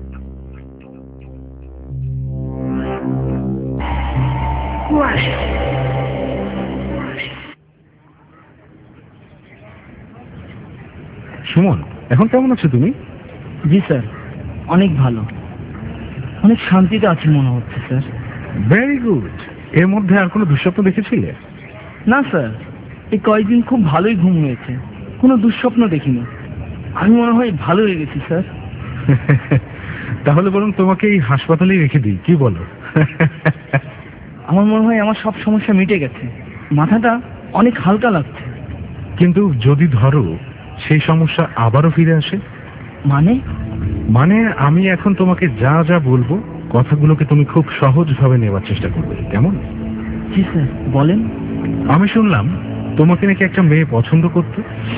সুমন, এখন কেমন আছো তুমি? জি স্যার, অনেক ভালো, অনেক শান্তিতে আছি মনে হচ্ছে স্যার। Very good. এর মধ্যে আর কোনো দুঃস্বপ্ন দেখেছিলে? না স্যার, এই কয়েকদিন খুব ভালোই ঘুম হয়েছে, কোনো দুঃস্বপ্ন দেখিনি। আমি মনে হয় ভালো হয়ে গেছি স্যার। তাহলে বরং তোমাকে এই হাসপাতালেই রেখে দিই, কি বলো? আমার মনে হয় আমার সব সমস্যা মিটে গেছে। মাথাটা অনেক হালকা লাগছে। কিন্তু যদি ধরো সেই সমস্যা আবারও ফিরে আসে? মানে? মানে আমি এখন তোমাকে যা যা বলবো কথাগুলোকে তুমি খুব সহজভাবে নেওয়ার চেষ্টা করবে, কেমন? জি স্যার, বলেন। আমি শুনলাম তোমাকে নাকি একটা মেয়ে পছন্দ করতে।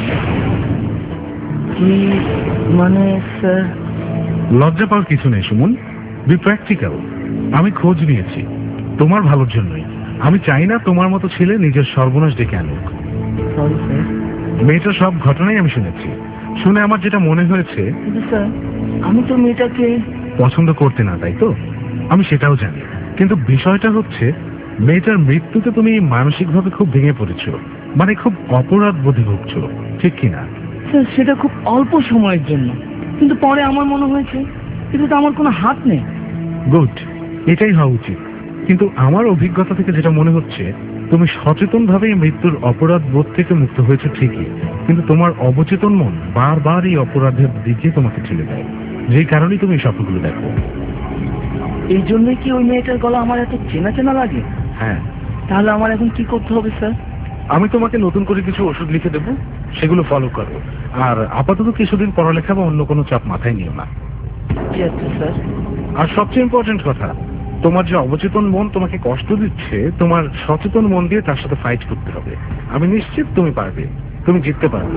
কি মানে স্যার? লজ্জা পাওয়ার কিছু নেই সুমন, বি প্র্যাকটিক্যাল। আমি খোঁজ নিয়েছি তোমার ভালোর জন্যই। আমি চাই না তোমার মতো ছেলে নিজের সর্বনাশ ডেকে আনুক। Sorry sir. মেয়েটার সব ঘটনাই আমি শুনেছি। শুনে আমার যেটা মনে হয়েছে, কিন্তু স্যার আমি তো মেয়েটাকে পছন্দ করতে না, তাই তো? আমি সেটাও জানি, কিন্তু বিষয়টা হচ্ছে মেয়েটার মৃত্যুতে তুমি মানসিকভাবে খুব ভেঙে পড়েছ, মানে খুব অপরাধ বোধে ভুগছ, ঠিক কিনা? স্যার সেটা খুব অল্প সময়ের জন্য, কিন্তু পরে আমার মনে হয়েছে এটা তো আমার কোনো হাত নেই। গুড, এটাই হওয়া উচিত। কিন্তু আমার অভিজ্ঞতা থেকে যেটা মনে হচ্ছে, তুমি সচেতনভাবে মৃত্যুর অপরাধ বোধ থেকে মুক্ত হয়েছে ঠিকই, কিন্তু তোমার অবচেতন মন বারবার এই অপরাধের দিকে তোমাকে ঠেলে দেয়, যেই কারণেই তুমি এই স্বপ্নগুলো দেখো। এই জন্যই কি ওই মেয়েটার গলা আমার এত চেনা চেনা লাগে? হ্যাঁ। তাহলে আমার এখন কি করতে হবে স্যার? আমি তোমাকে নতুন করে কিছু ওষুধ লিখে দেবো, সেগুলো ফলো করো। আর আপাতত কিছুদিন পড়ালেখা বা অন্য কোনো চাপ মাথায় নিও না। জি আচ্ছা স্যার। আর সবচেয়ে ইম্পর্টেন্ট কথা, তোমার যে অবচেতন মন তোমাকে কষ্ট দিচ্ছে, তোমার সচেতন মন দিয়ে তার সাথে ফাইট করতে হবে। আমি নিশ্চিত তুমি পারবে, তুমি জিততে পারবে।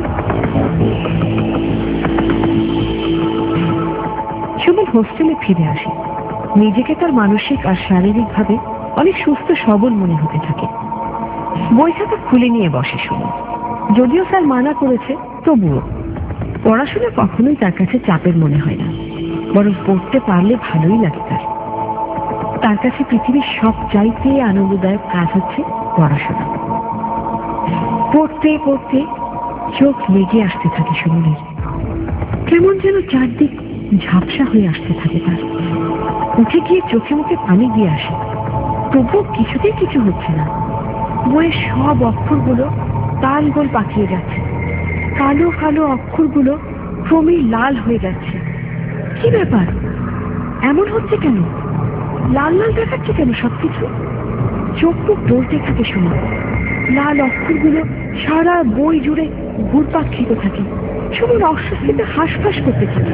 সুমন হোস্টেলে ফিরে আসে। নিজেকে তার মানসিক আর শারীরিকভাবে অনেক সুস্থ সবল মনে হতে থাকে। বই খাতা খুলে নিয়ে বসে সুমন। যদিও স্যার মানা করেছে, তবুও পড়াশোনা কখনোই তার কাছে চাপের মনে হয় না, বরং পড়তে পারলে ভালোই লাগে তার। তার কাছে পৃথিবীর সবচাইতে আনন্দদায়ক কাজ হচ্ছে পড়াশোনা। পড়তে পড়তে চোখ লেগে আসতে থাকে সুমনের। কেমন যেন চারদিক ঝাপসা হয়ে আসতে থাকে তার। উঠে গিয়ে চোখে মুখে পানি দিয়ে আসে, তবুও কিছুতেই কিছু হচ্ছে না। বইয়ের সব অক্ষরগুলো তাল গোল পাকিয়ে যাচ্ছে। কালো কালো অক্ষরগুলো ক্রমেই লাল হয়ে যাচ্ছে। কি ব্যাপার, এমন হচ্ছে কেন? লাল লাল দেখাচ্ছে কেন সবকিছু? চোখ মুখ জ্বলতে থাকে সুমন। লাল অক্ষরগুলো সারা বই জুড়ে ঘুরপাক খেতে থাকে। সুমন অস্বস্তিতে হাঁসফাঁস করতে থাকে।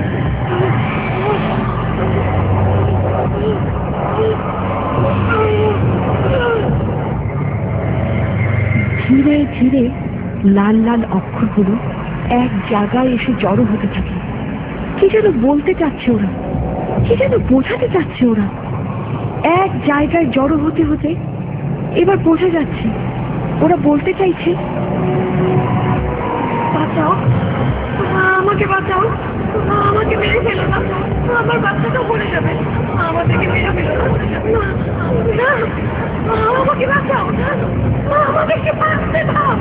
ধীরে ধীরে লাল লাল অক্ষরগুলো এক জায়গায় এসে জড়ো হতে থাকে। কি যেন বলতে চাচ্ছে ওরা, কি যেন বোঝাতে চাচ্ছে ওরা। এক জায়গায় জড়ো হতে হতে এবার বোঝা যাচ্ছে ওরা বলতে চাইছে, বাঁচাও, আমাকে বাঁচাও, আমাকে মেরে ফেলো না, আমার বাচ্চাটা মরে যাবে, আমাদেরকে মেরে ফেলো না, আমাকে বাঁচাও, আমাদেরকে বাঁচতে দাও।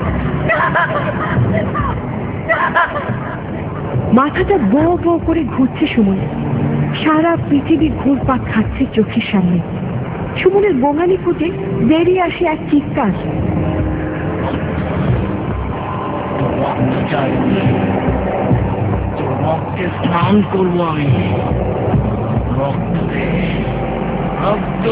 মাথাটা বো বো করে ঘুরছে সুমনের। সারা পৃথিবী ঘুরপাক খাচ্ছে চোখের সামনে। সুমনের বোঙালি ফুটে বেরিয়ে আসে এক চিৎকার। রক্তে স্নান করবো আমি, রক্তে, রক্ত।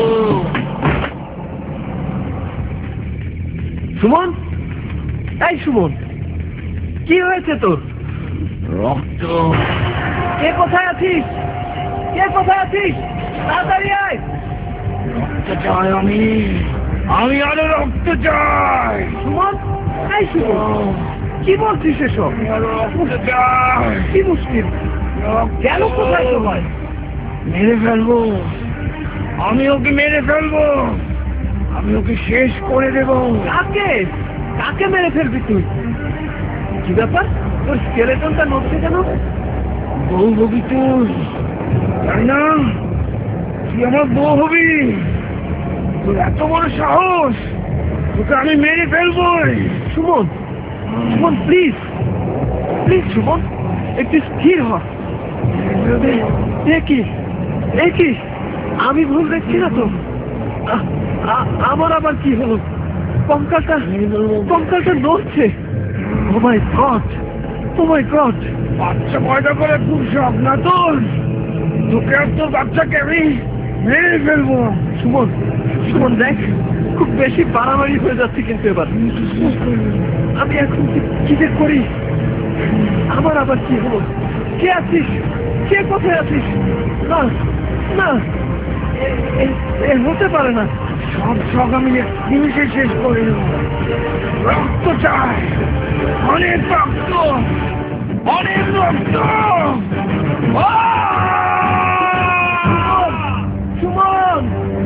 সুমন, এই সুমন, কি হয়েছে তোর? রক্ত। কে কোথায় আছিস? কে কোথায় আছিস? তাড়াতাড়ি আয়। রক্ত চাই আমি, আমি আরো রক্ত চাই। সুমন, এই সুমন, কি বলছিস এসব? কি মুশকিল? গেল কোথায় তোমায়? মেরে ফেলবো, আমি ওকে মেরে ফেলবো, আমি ওকে শেষ করে দেবো। কাকে? কাকে মেরে ফেলবি তুই? কি ব্যাপার, তোর স্কেলেটনটা নড়ছে কেন? বউ হবি তুই, তাই না? তুই আমার বউ হবি? তোর এত বড় সাহস, তোকে আমি মেরে ফেলবোই। সুমন, সুমন প্লিজ, প্লিজ সুমন, একটু স্থির হ। একই আমি ভুল দেখছি না তো? আমার আবার কি হলো? কঙ্কালটা নড়ছে। Oh my God, oh my God. বাচ্চা পয়দা করে খুব শখ না তোর? তোকে আর তোর বাচ্চাকে আমি মেরে ফেলবো। সুমন, সুমন দেখ, খুব বেশি বাড়াবাড়ি হয়ে যাচ্ছে কিন্তু এবার। আমি এখন কি যে করি? আবার কি হলো? কে আছিস? কে কোথায় আছিস? না না, এ হতে পারে না। সব আমি নিমিশে শেষ করে দেব। রক্ত চাই, অনেক রক্ত, অনেক রক্ত। সুমন!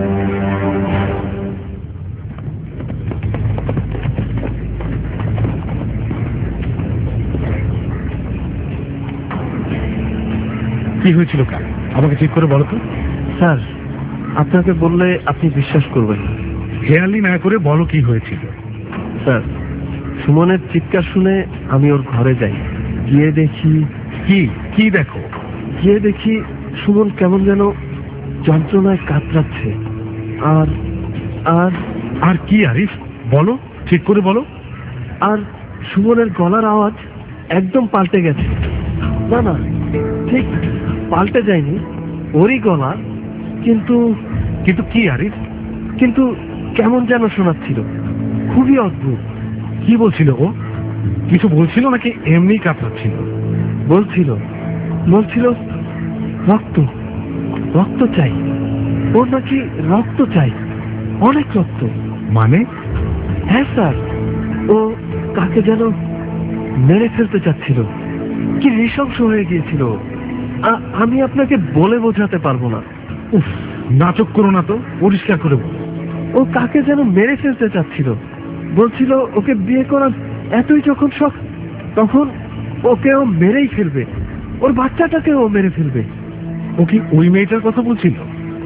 কি হয়েছিল কাল? আমাকে ঠিক করে বলো তো। স্যার, আপনাকে বললে আপনি বিশ্বাস করবেন না। হেয়ালি না করে বলো কি হয়েছিল। স্যার, সুমনের চিৎকার শুনে আমি ওর ঘরে যাই। গিয়ে দেখি কি দেখো? গিয়ে দেখি সুমন কেমন যেন যন্ত্রণায় কাতরাচ্ছে। আর আর আর কি আরিফ, বলো, ঠিক করে বলো। আর সুমনের গলার আওয়াজ একদম পাল্টে গেছে। না না, ঠিক পাল্টে যায়নি, ওরই গলা, কিন্তু কি আরিফ? কিন্তু কেমন যেন শোনাচ্ছিল। খুবই অদ্ভুত। কি বলছিল ও? কিছু বলছিল নাকি এমনি কাতরাচ্ছিল? বলছিল রক্ত, রক্ত চাই। ওর নাকি রক্ত চাই, অনেক রক্ত। মানে? হ্যাঁ স্যার, ও কাকে যেন মেরে ফেলতে চাচ্ছিল। কি নৃশংস হয়ে গিয়েছিল। আমি আপনাকে বলে বোঝাতে পারবো না। উফ, নাটক করো না তো, পরিষ্কার করে বলো। ও কাকে যেন মেরে ফেলতে চাচ্ছিল। বলছিল ওকে বিয়ে করার এতই যখন শখ, তখন ওকে ও মেরেই ফেলবে, ওর বাচ্চাটাকে ও মেরে ফেলবে। ও কি ওই মেয়েটার কথা বলছিল?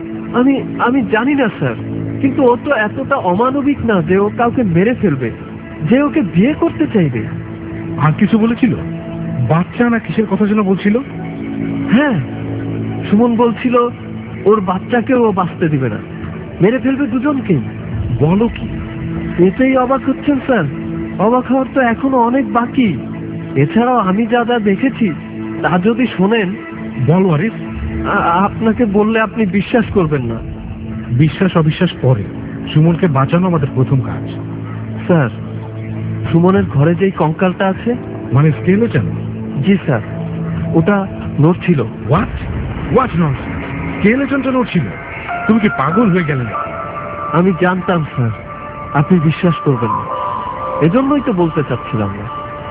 আমি জানি না স্যার, কিন্তু ও তো এতটা অমানবিক না যে ও কাউকে মেরে ফেলবে, যে ওকে বিয়ে করতে চাইবে। আর কিছু বলেছিল? বাচ্চা না কিসের কথা যেন বলছিল? হ্যাঁ, সুমন বলছিল ওর বাচ্চাকেও ও বাঁচতে দিবে না, মেরে ফেলবে দুজনকেই। বলো কি? এতেই অবাক হচ্ছেন স্যার? অবাক হওয়ার তো এখনো অনেক বাকি। এছাড়াও আমি যা দেখেছি তা যদি শোনেন। বলো আরিফ। আপনাকে বললে আপনি বিশ্বাস করবেন না। বিশ্বাস অবিশ্বাস পরে, সুমনকে বাঁচানো আমাদের প্রথম কাজ। স্যার, সুমনের ঘরে যেই কঙ্কালটা আছে, মানে স্কেলেটন? জি স্যার, ওটা নড়ছিল। What nonsense! স্কেলেটনটা নড়ছিল? তুমি কি পাগল হয়ে গেলে নাকি? আমি জানতাম স্যার আপনি বিশ্বাস করবেন না, এজন্যই তো বলতে চাচ্ছিলাম না।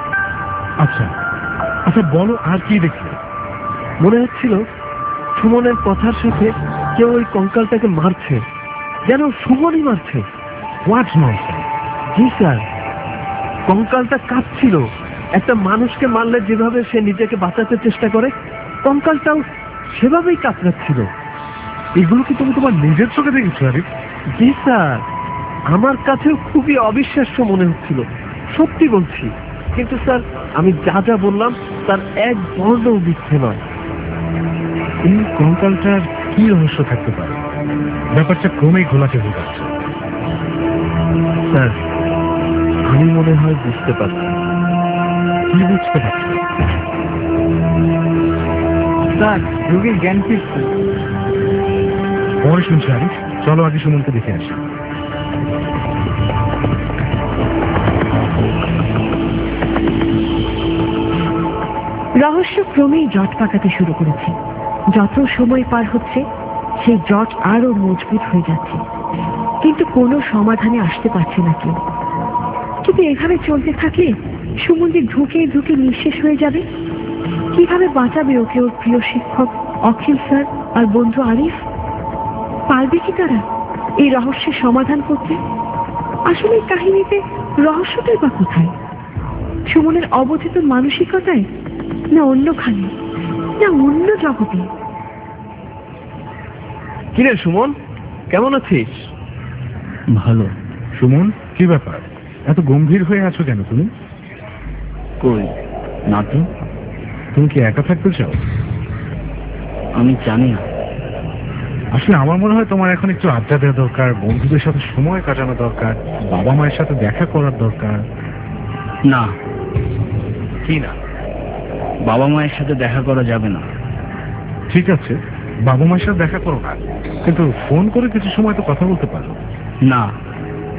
আচ্ছা বলো, আর কি দেখলে? মনে হচ্ছিল সুমনের কথার সাথে কেউ ওই কঙ্কালটাকে মারছে, যেন সুমনই মারছে। What nonsense! জি স্যার, কঙ্কালটা কাঁপছিল। একটা মানুষকে মারলে যেভাবে সে নিজেকে বাঁচাতে চেষ্টা করে, কঙ্কালটাও সেভাবেই কাতরাচ্ছিল। এগুলো কি তুমি তোমার নিজের চোখে দেখেছো আরিফ? জি স্যার, আমার কাছেও খুবই অবিশ্বাস্য মনে হচ্ছিল, সত্যি বলছি। কিন্তু স্যার, আমি যা বললাম তার এক বর্ণও মিথ্যে নয়। এই কঙ্কালটার কি রহস্য থাকতে পারে? ব্যাপারটা ক্রমেই ঘোলাটে হয়ে যাচ্ছে। স্যার, আমি মনে হয় বুঝতে পারছি। কি বুঝতে পারছি? স্যার, রোগীর জ্ঞান ফিরছে। পরে শুনছি আরিফ, চলো আগে সুমনকে দেখে আসি। রহস্য ক্রমেই জট পাকাতে শুরু করেছে। যত সময় পার হচ্ছে সেই জট আরো মজবুত হয়ে যাচ্ছে, কিন্তু কোনো সমাধানে আসতে পারছে না কেউ। কিন্তু এভাবে চলতে থাকলে সুমন যে ধুকে ধুকে নিঃশেষ হয়ে যাবে। কিভাবে বাঁচাবে ওকে ওর প্রিয় শিক্ষক অখিল স্যার আর বন্ধু আরিফ? পারবে কি তারা এই রহস্যের সমাধান করতে? আসলে এই কাহিনীতে রহস্যটাই বা কোথায়? সুমনের অবচেতন মানসিকতায়, না অন্যখানে, না অন্য জগতে? কিরে সুমন, কেমন আছিস? ভালো। সুমন, কি ব্যাপার, এত গম্ভীর হয়ে আছো কেন তুমি? কই না তো। তুমি কি একা থাকতে চাও? আমি জানি না। আসলে আমার মনে হয় তোমার এখন একটু আড্ডা দেওয়া দরকার, বন্ধুদের সাথে সময় কাটানো দরকার, বাবা মায়ের সাথে দেখা করার দরকার। না। কি না? বাবা মায়ের সাথে দেখা করা যাবে না। ঠিক আছে, বাবা মায়ের সাথে দেখা করো না, কিন্তু ফোন করে কিছু সময় তো কথা বলতে পারো। না,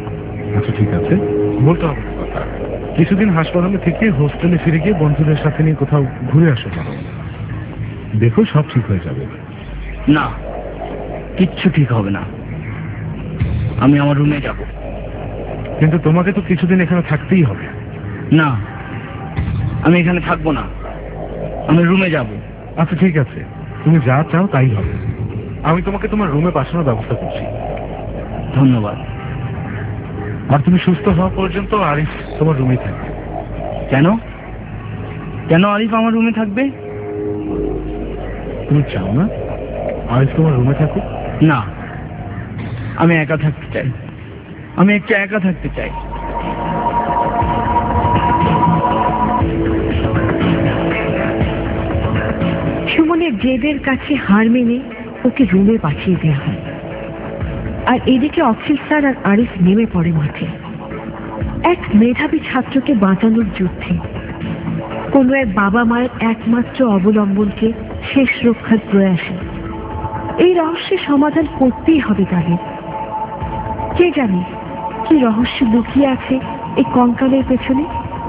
আচ্ছা ঠিক আছে, বলতে হবে না কথা। কিছুদিন হাসপাতালে থেকে হোস্টেলে ফিরে গিয়ে বন্ধুদের সাথে নিয়ে কোথাও ঘুরে আসো না, দেখো সব ঠিক হয়ে যাবে। না, কিচ্ছু ঠিক হবে না, আমি আমার রুমে যাব। কিন্তু তোমাকে তো কিছুদিন এখানে থাকতেই হবে। না, আমি এখানে থাকবো না, আমি রুমে যাব। আচ্ছা ঠিক আছে, তুমি যা চাও তাই হবে। আমি তোমাকে তোমার রুমে পাঠানোর ব্যবস্থা করছি। ধন্যবাদ। আর তুমি সুস্থ হওয়া পর্যন্ত আরিফ তোমার রুমে থাকবে। কেন কেন আরিফ আমার রুমে থাকবে? তুমি চাও না আরিফ তোমার রুমে থাকুক? না, আমি একা থাকতে চাই, আমি একটু একা থাকতে চাই। সুমনের জেদের কাছে হার মেনে ওকে রুমে পাঠিয়ে দেওয়া হয়। আর এদিকে অখিল স্যার আর আরিফ নেমে পড়ে মাঠে এক মেধাবী ছাত্রকে বাঁচানোর যুদ্ধে। কোনো এক বাবা মায়ের একমাত্র অবলম্বনকে শেষ রক্ষার প্রয়াসে। এই রহস্যের সমাধান করতেই হবে তাদের। কে জানে কি রহস্য লুকিয়ে আছে এই কঙ্কালের পেছনে।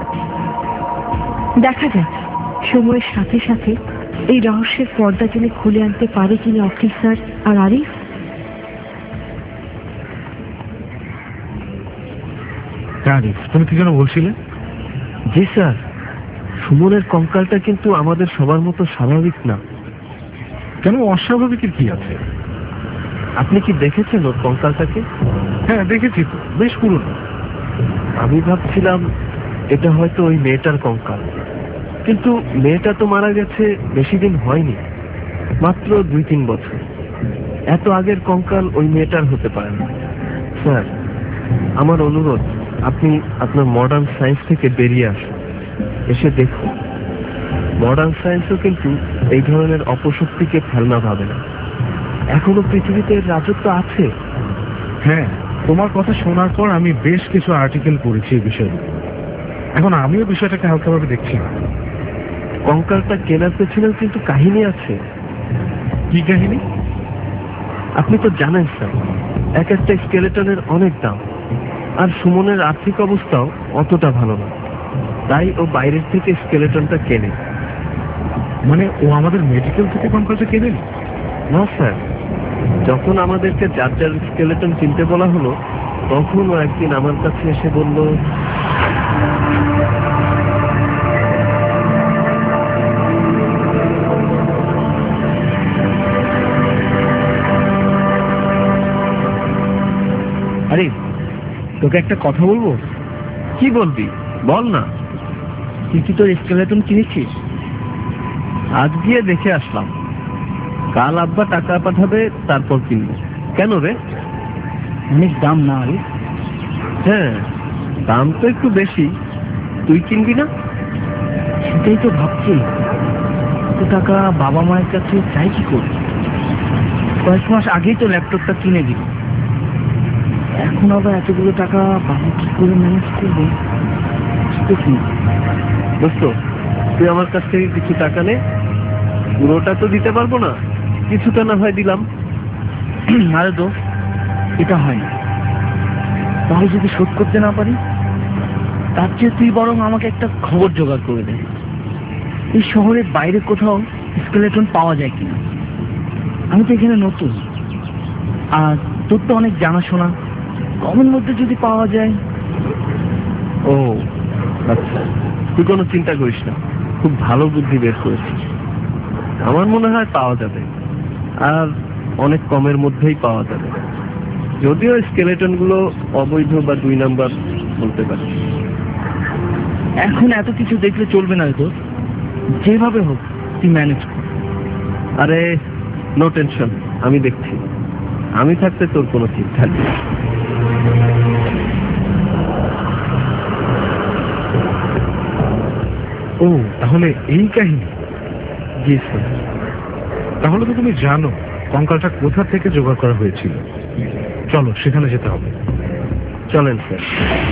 দেখা যাক সময়ের সাথে সাথে এই রহস্যের পর্দা টেনে খুলে আনতে পারে কিনা অখিল স্যার আর আরিফ। আরিফ, তুমি কি যেন বলছিলে? জি স্যার, সুমনের কঙ্কালটা কিন্তু আমাদের সবার মতো স্বাভাবিক না। কেন, অস্বাভাবিকের কি আছে? আপনি কি দেখেছেন ওর কঙ্কালটাকে? হ্যাঁ দেখেছি তো, বেশ পুরনো। আমি ভাবছিলাম এটা হয়তো ওই মেয়েটার কঙ্কাল, কিন্তু মেয়েটা তো মারা গেছে বেশি দিন হয়নি, মাত্র 2-3 বছর। এত আগের কঙ্কাল ওই মেয়েটার হতে পারে না। স্যার, আমার অনুরোধ, আপনি আপনার মডার্ন সায়েন্স থেকে বেরিয়ে আসুন, এসে দেখুন। মডার্ন সায়েন্সও কিন্তু এই ধরনের অপশক্তিকে ফেলনা ভাবে না। এখনো পৃথিবীতে রাজত্ব আছে। হ্যাঁ, তোমার কথা শোনার পর আমি বেশ কিছু আর্টিকেল পড়েছি এই বিষয়ে। এখন আমিও বিষয়টাকে হালকাভাবে দেখছি না। কঙ্কালটা কেনার পেছনেও কিন্তু কাহিনী আছে। কি কাহিনী? আপনি তো জানেন স্যার, এক একটা স্কেলেটনের অনেক দাম, আর সুমনের আর্থিক অবস্থাও অতটা ভালো না, তাই ও বাইরের থেকে স্কেলেটনটা কেনে। মানে ও আমাদের মেডিকেল থেকে কঙ্কালটা কেনে নি? না স্যার, যখন আমাদেরকে যার যার স্কেলেটন কিনতে বলা হলো, তখন ও একদিন আমার কাছে এসে বলল, আরে তোকে একটা কথা বলবো। কি বলবি বল না। তুই কি তোর স্কেলেটন কিনেছিস? আজ গিয়ে দেখে আসলাম, কাল আব্বা টাকা পাঠাবে, তারপর কিনবো। কেন রে? অনেক দাম না আরে? হ্যাঁ, দাম তো একটু বেশি। তুই কিনবি না? সেটাই তো ভাবছি, এত টাকা বাবা মায়ের কাছে চাই কি করি? কয়েক মাস আগেই তো ল্যাপটপটা কিনে দিল, এখন আবার এতগুলো টাকা বাবা কি করে ম্যানেজ করবে বুঝতেছি না। দোস্ত, তুই আমার কাছ থেকে কিছু টাকা নে, পুরোটা তো দিতে পারবো না, কিছুটা না হয় দিলাম। আরে দোস্ত, এটা হয় না। তাহলে যদি শোধ করতে না পারি, তার চেয়ে তুই বরং আমাকে একটা খবর জোগাড় করে দে, এই শহরের বাইরে কোথাও স্কেলেটন পাওয়া যায় কিনা। আমি তো এখানে নতুন, আর তোর তো অনেক জানাশোনা, কমের মধ্যে যদি পাওয়া যায়। ও আচ্ছা, তুই কোনো চিন্তা করিস না, খুব ভালো বুদ্ধি বের করেছিস। আমার মনে হয় পাওয়া যাবে, আর অনেক কমের মধ্যেই পাওয়া যাবে। যদিও স্কেলেটন গুলো অবৈধ বা 2 নাম্বার বলতে পারি। এখন এত কিছু দেখলে চলবে না তো, যেভাবে হোক তুই ম্যানেজ কর। আরে নো টেনশন, আমি দেখছি। আমি থাকতে তোর কোনো চিন্তা নেই। ও তাহলে এই কাহিনী? জি স্যার। তাহলে তো তুমি জানো কঙ্কালটা কোথা থেকে জোগাড় করা হয়েছিল। চলো সেখানে যেতে হবে। চলেন স্যার।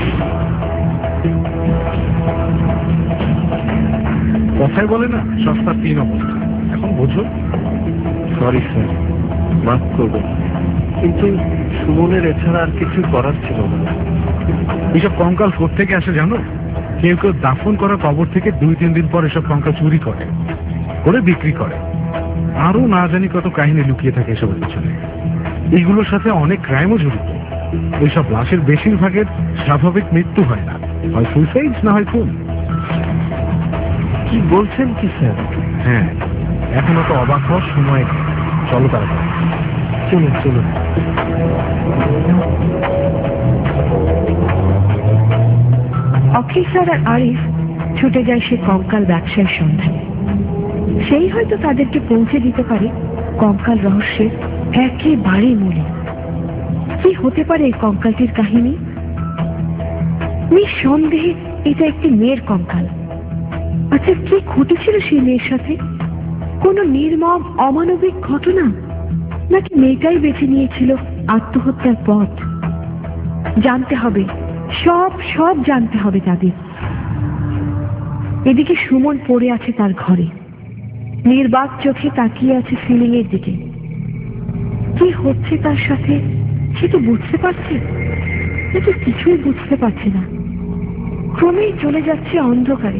কথায় বলে না, সস্তা 3 অবস্থা। এখন বোঝো। সরি স্যার, মাফ করবেন, কিন্তু সুমনের এছাড়া আর কিছু করার ছিল না। এইসব কঙ্কাল কোত্থেকে আসে জানো? কেউ কেউ দাফন করা কবর থেকে 2-3 দিন পর এসব কঙ্কাল চুরি করে বিক্রি করে। আরো না জানি কত কাহিনী লুকিয়ে থাকে এসবের পিছনে। এইগুলোর সাথে অনেক ক্রাইমও জড়িত। এইসব লাশের বেশিরভাগের স্বাভাবিক মৃত্যু হয় না, হয় সুইসাইড না হয় খুন। কি বলছেন কি স্যার? হ্যাঁ, এখনো তো অবাক হওয়ার সময় নেই। চলো তাড়াতাড়ি। চলুন চলুন। অখিল স্যার আর আরিফ ছুটে যায় সে কঙ্কাল ব্যবসায়ের সন্ধানে। সেই হয়তো তাদেরকে পৌঁছে দিতে পারে কঙ্কাল রহস্যের একেবারে মূলে। কি হতে পারে এই কঙ্কালটির কাহিনী? নিঃসন্দেহে এটা একটি মেয়ের কঙ্কাল। আচ্ছা, কি ঘটেছিল সেই মেয়ের সাথে? কোনো নির্মম অমানবিক ঘটনা, নাকি মেয়েটাই বেছে নিয়েছিল আত্মহত্যার পথ? জানতে হবে, সব জানতে হবে তাদের। এদিকে সুমন পড়ে আছে তার ঘরে, নির্বাক চোখে তাকিয়ে আছে সিলিং এর দিকে। কি হচ্ছে তার সাথে সে তো বুঝতে পারছে, কিন্তু কিছুই বুঝতে পারছে না। ক্রমেই চলে যাচ্ছে অন্ধকারে।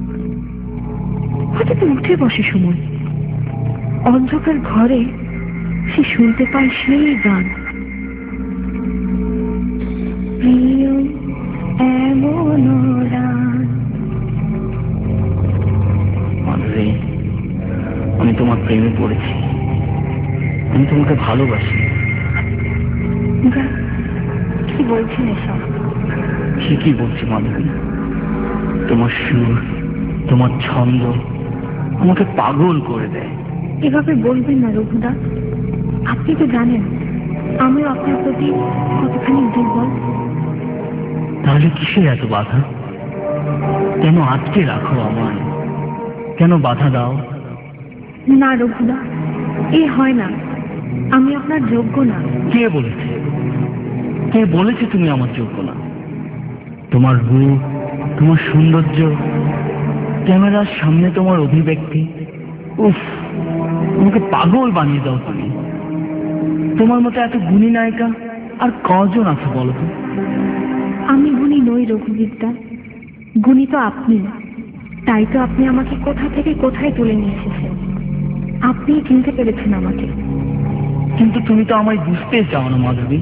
হঠাৎ উঠে বসে সুমন। অন্ধকার ঘরে সে শুনতে পায় সেই গান, প্রিয় এমন রাত। আমি তোমার প্রেমে পড়েছি, আমি তোমাকে ভালোবাসি। কি বলছেন এসব? ঠিকই বলছি মাধবী, তোমার সুর, তোমার ছন্দ আমাকে পাগল করে দেয়। এভাবে বলবেন না রঘুদা। আপনি তো জানেন আমিও আপনার প্রতি কতখানি দুর্বল। তাহলে কিসের এত বাধা? কেন আটকে রাখো আমায়? কেন বাধা দাও? না রঘুদা, এ হয় না। আমি আপনার যোগ্য না। কে বলেছে? কে বলেছে তুমি আমার যোগ্য না? তোমার রূপ, তোমার সৌন্দর্য, ক্যামেরার সামনে তোমার অভিব্যক্তি, উফ, আমাকে পাগল বানিয়ে দাও তুমি। তোমার মতো এত গুণী নায়িকা আর কজন আছে বলো তো? আমি গুণী নই রঘুবিদ্যা, গুণী তো আপনি। তাই তো আপনি আমাকে কোথা থেকে কোথায় তুলে নিয়ে এসেছেন। আপনি চিনতে পেরেছেন আমাকে। কিন্তু তুমি তো আমায় বুঝতে চাও না মাধবী।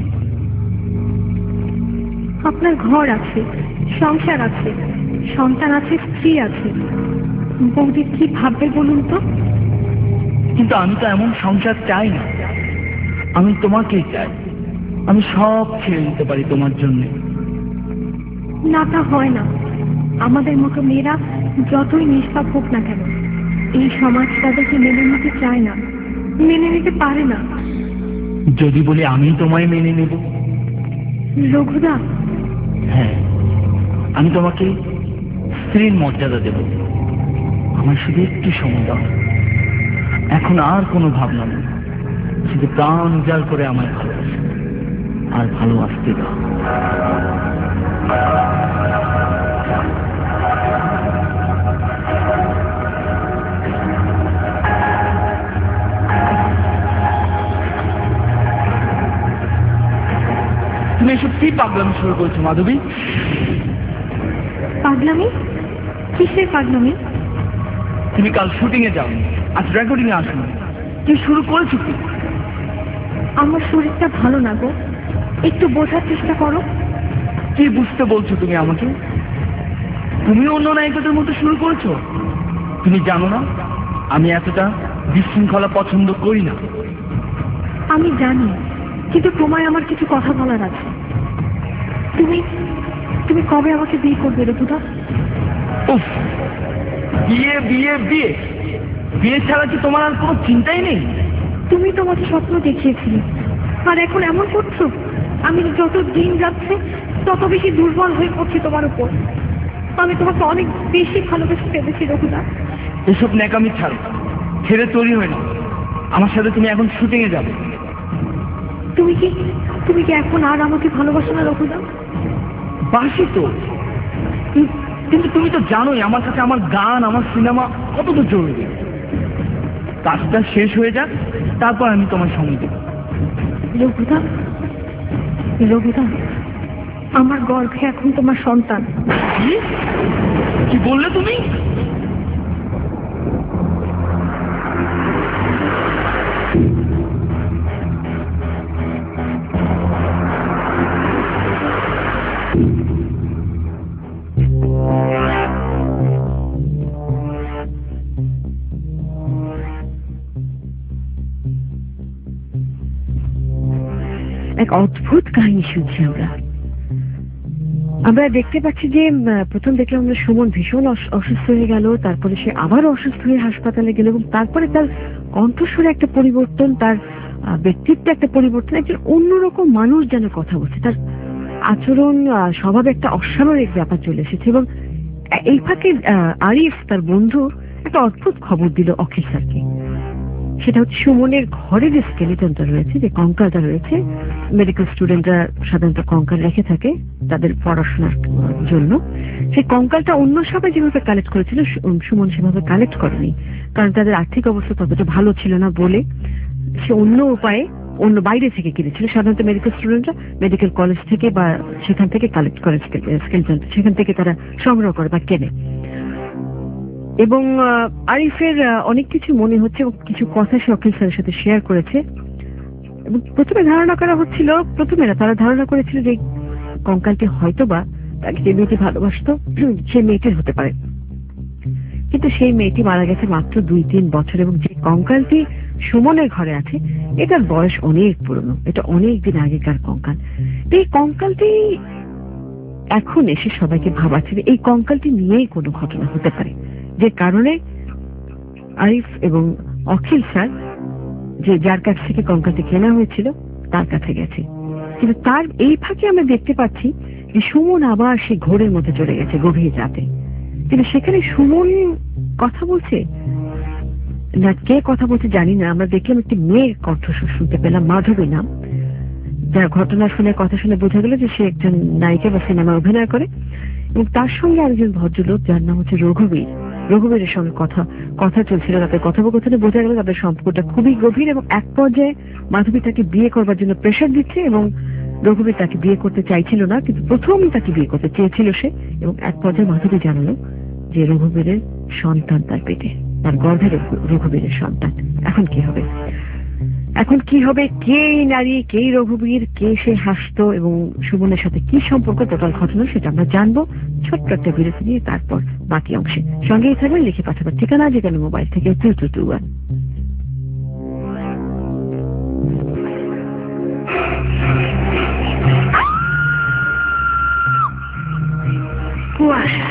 আপনার ঘর আছে, সংসার আছে, সন্তান আছে, স্ত্রী আছে। বৌদি কি ভাববে বলুন তো? কিন্তু আমি তো এমন সংসার চাই না। আমি তোমাকেই চাই। আমি সব ছেড়ে দিতে পারি তোমার জন্য। না, তা হয় না। আমাদের মতো মেয়েরা যতই নিষ্পাপ হোক না কেন, এই সমাজ তাদেরকে মেনে নিতে চায় না, মেনে নিতে পারে না। যদি বলি আমি তোমায় মেনে নেব? রঘুদা, হ্যাঁ, আমি তোমাকে স্ত্রীর মর্যাদা দেব। আমার শুধু একটু সময় দাও। এখন আর কোনো ভাবনা নেই, শুধু প্রাণ উজাড় করে আমায় ভালোবাসো আর ভালোবাসতে দাও। তুমি এসব কি পাগলামি শুরু করছো মাধবী? পাগলামি? কিসের পাগলামি? তুমি কাল শুটিং এ যাও, আজ রেকর্ডিং এ আসো না। তুমি শুরু করেছো কি? আমার শরীরটা ভালো না গো, একটু বোঝার চেষ্টা করো। কি বুঝতে বলছো তুমি আমাকে? তুমি অন্য নায়িকাদের মতো শুরু করেছো। তুমি জানো না আমি এতটা বিশৃঙ্খলা পছন্দ করি না। আমি জানি, কিন্তু তোমায় আমার কিছু কথা বলার আছে। তুমি তুমি কবে আমাকে বিয়ে করবে রঘুদা? উফ, বিয়ে বিয়ে বিয়ে বিয়ে ছাড়া কি তোমার আর কোনো চিন্তাই নেই? তুমি তোমাকে স্বপ্ন দেখিয়েছিলে, আর এখন এমন করছো। আমি যত দিন যাচ্ছে তত বেশি দুর্বল হয়ে পড়ছি তোমার উপর। আমি তোমাকে অনেক বেশি ভালোবেসে ফেলেছি রঘুদা। এসব ন্যাকামি ছাড়ো, ছেড়ে তৈরি হয় না। আমার সাথে তুমি এখন শুটিং এ যাবে। তুমি কি এখন আর আমাকে ভালোবাসো না রঘুদা? বাসি তো, কিন্তু তুমি তো জানোই আমার কাছে আমার গান, আমার সিনেমা কতটা জরুরি। কাজটা শেষ হয়ে যাক, তারপর আমি তোমার সঙ্গে দেব। রঘুদা, রঘুদা, আমার গর্ভে এখন তোমার সন্তান। কি বললে তুমি? এক অদ্ভুত কাহিনী শুনছি আমরা দেখতে পাচ্ছি যে প্রথম দেখলাম আমরা সুমন ভীষণ অসুস্থ হয়ে গেল, তারপরে সে আবার অসুস্থ হয়ে হাসপাতালে গেল এবং তারপরে তার কণ্ঠস্বরে একটা পরিবর্তন, তার ব্যক্তিত্বে একটা পরিবর্তন, একজন অন্যরকম মানুষ যেন কথা বলছে, তার আচরণ স্বভাবে একটা অস্বাভাবিক ব্যাপার চলে এসেছে। এবং এই ফাঁকে আরিফ তার বন্ধু একটা অদ্ভুত খবর দিল অখিল স্যারকে। সেটা হচ্ছে সুমনের ঘরে যে স্কেলিটনটা রয়েছে, যে কঙ্কালটা রয়েছে, মেডিকেল স্টুডেন্টরা সাধারণত কঙ্কাল রেখে থাকে তাদের পড়াশোনার জন্য, সেই কঙ্কালটা অন্য সবাই যেভাবে কালেক্ট করেছিল সুমন সেভাবে কালেক্ট করেনি, কারণ তাদের আর্থিক অবস্থা ততটা ভালো ছিল না বলে সে অন্য উপায়ে অন্য বাইরে থেকে কিনেছিল। সাধারণত মেডিকেল স্টুডেন্টরা মেডিকেল কলেজ থেকে বা সেখান থেকে কালেক্ট করে স্কেলিটন, সেখান থেকে তারা সংগ্রহ করে বা কেনে। এবং আরিফের অনেক কিছু মনে হচ্ছে এবং কিছু কথা সে অখিল স্যারের সাথে শেয়ার করেছে। এবং প্রথমে ধারণা করা হচ্ছিল, তারা ধারণা করেছিল যে কঙ্কালটি হয়তো বা তাকে যে মেয়েটি ভালোবাসত সে মেয়েটির হতে পারে, কিন্তু সেই মেয়েটি মারা গেছে মাত্র 2-3 বছর এবং যে কঙ্কালটি সুমনের ঘরে আছে এটার বয়স অনেক পুরনো, এটা অনেক দিন আগেকার কঙ্কাল। এই কঙ্কালটি এখন এসে সবাইকে ভাবাচ্ছে এই কঙ্কালটি নিয়েই কোনো ঘটনা হতে পারে, যে কারণে আরিফ এবং অখিল স্যার যে যার কাছ থেকে কঙ্কালটি কেনা হয়েছিল তার কাছে গেছে। কিন্তু তার এই ফাঁকে আমরা দেখতে পাচ্ছি যে সুমন আবার সে ঘোরের মধ্যে চলে গেছে গভীর রাতে। কিন্তু সেখানে সুমন কথা বলছে না, কে কথা বলছে জানি না। আমরা দেখলাম একটি মেয়ের কণ্ঠস্বর শুনতে পেলাম, মাধবী নাম, যার ঘটনা শুনে কথা শুনে বোঝা গেল যে সে একজন নায়িকা বা সিনেমায় অভিনয় করে। এবং তার সঙ্গে আরেকজন ভদ্রলোক যার নাম হচ্ছে রঘুবীরের সঙ্গে কথা চলছিল, তাদের কথোপকথনে বোঝা গেল তাদের সম্পর্কটা খুবই গভীর। এবং এক পর্যায়ে মাধবী তাকে বিয়ে করবার জন্য প্রেশার দিচ্ছে এবং রঘুবীর তাকে বিয়ে করতে চাইছিল না, কিন্তু প্রথমই তাকে বিয়ে করতে চেয়েছিল সে। এবং এক পর্যায়ে মাধবী জানালো যে রঘুবীরের সন্তান তার পেটে, তার গর্ভে রঘুবীরের সন্তান। এখন কি হবে, কে নারী, কে রঘুবীর, কে সে হাসতো এবং সুমনের সাথে কি সম্পর্ক, টোটাল ঘটনা সেটা আমরা জানবো ছোট্ট একটা বিরতি নিয়ে। তারপর বাকি অংশে সঙ্গেই থাকবেন, লিখে পাঠাবার ঠিকানা যেখানে মোবাইল থেকে 2221। কুয়াশা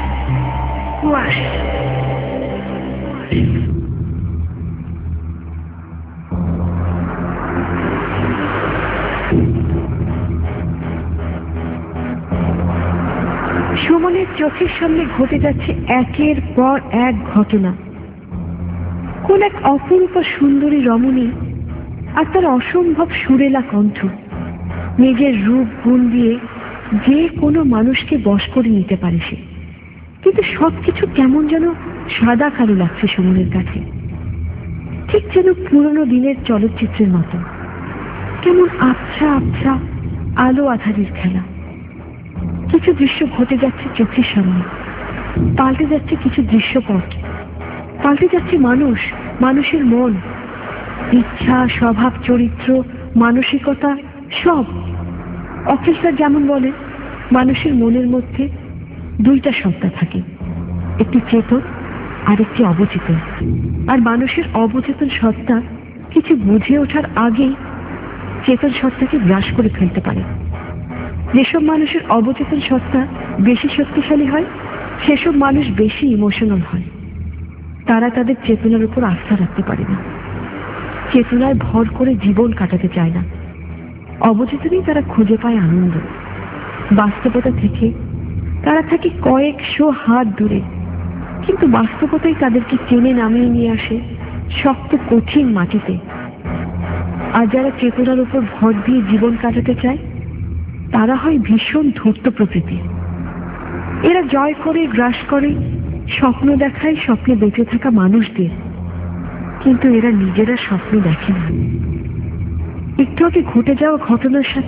সুমনের চোখের সামনে ঘটে যাচ্ছে একের পর এক ঘটনা। কোন এক অপরূপ সুন্দরী রমণী আর তার অসম্ভব সুরেলা কণ্ঠ নিজের রূপ গুণ দিয়ে যে কোনো মানুষকে বশ করে নিতে পারে সে। কিন্তু সবকিছু কেমন যেন সাদা কালো লাগছে সুমনের কাছে, ঠিক যেন পুরনো দিনের চলচ্চিত্রের মতো। কেমন আবছা আবছা আলো আধারের খেলা। কিছু দৃশ্য ঘটে যাচ্ছে চোখের সামনে, পাল্টে যাচ্ছে কিছু দৃশ্যপট, পাল্টে যাচ্ছে মানুষের মন, ইচ্ছা, স্বভাব, চরিত্র, মানসিকতা সব। অখিল স্যার যেমন বলে, মানুষের মনের মধ্যে দুইটা সত্তা থাকে, একটি চেতন আর একটি অবচেতন। আর মানুষের অবচেতন সত্তা কিছু বুঝে ওঠার আগেই চেতন সত্তাকে গ্রাস করে ফেলতে পারে। যেসব মানুষের অবচেতন সত্তা বেশি শক্তিশালী হয় সেসব মানুষ বেশি ইমোশনাল হয়। তারা তাদের চেতনার উপর আস্থা রাখতে পারে না, চেতনায় ভর করে জীবন কাটাতে চায় না। অবচেতনেই তারা খুঁজে পায় আনন্দ। বাস্তবতা থেকে তারা থাকে কয়েকশো হাত দূরে, কিন্তু বাস্তবতাই তাদেরকে টেনে নামিয়ে নিয়ে আসে শক্ত কঠিন মাটিতে। আর যারা চেতনার উপর ভর দিয়ে জীবন কাটাতে চায় তারা হয় ভীষণ ধূর্ত প্রকৃতির। এরা জয় করে, গ্রাস করে, স্বপ্ন দেখায় স্বপ্নে বেঁচে থাকা মানুষদের, কিন্তু এরা নিজেরা স্বপ্ন দেখে না। একটু আগে ঘটে যাওয়া ঘটনার সাথে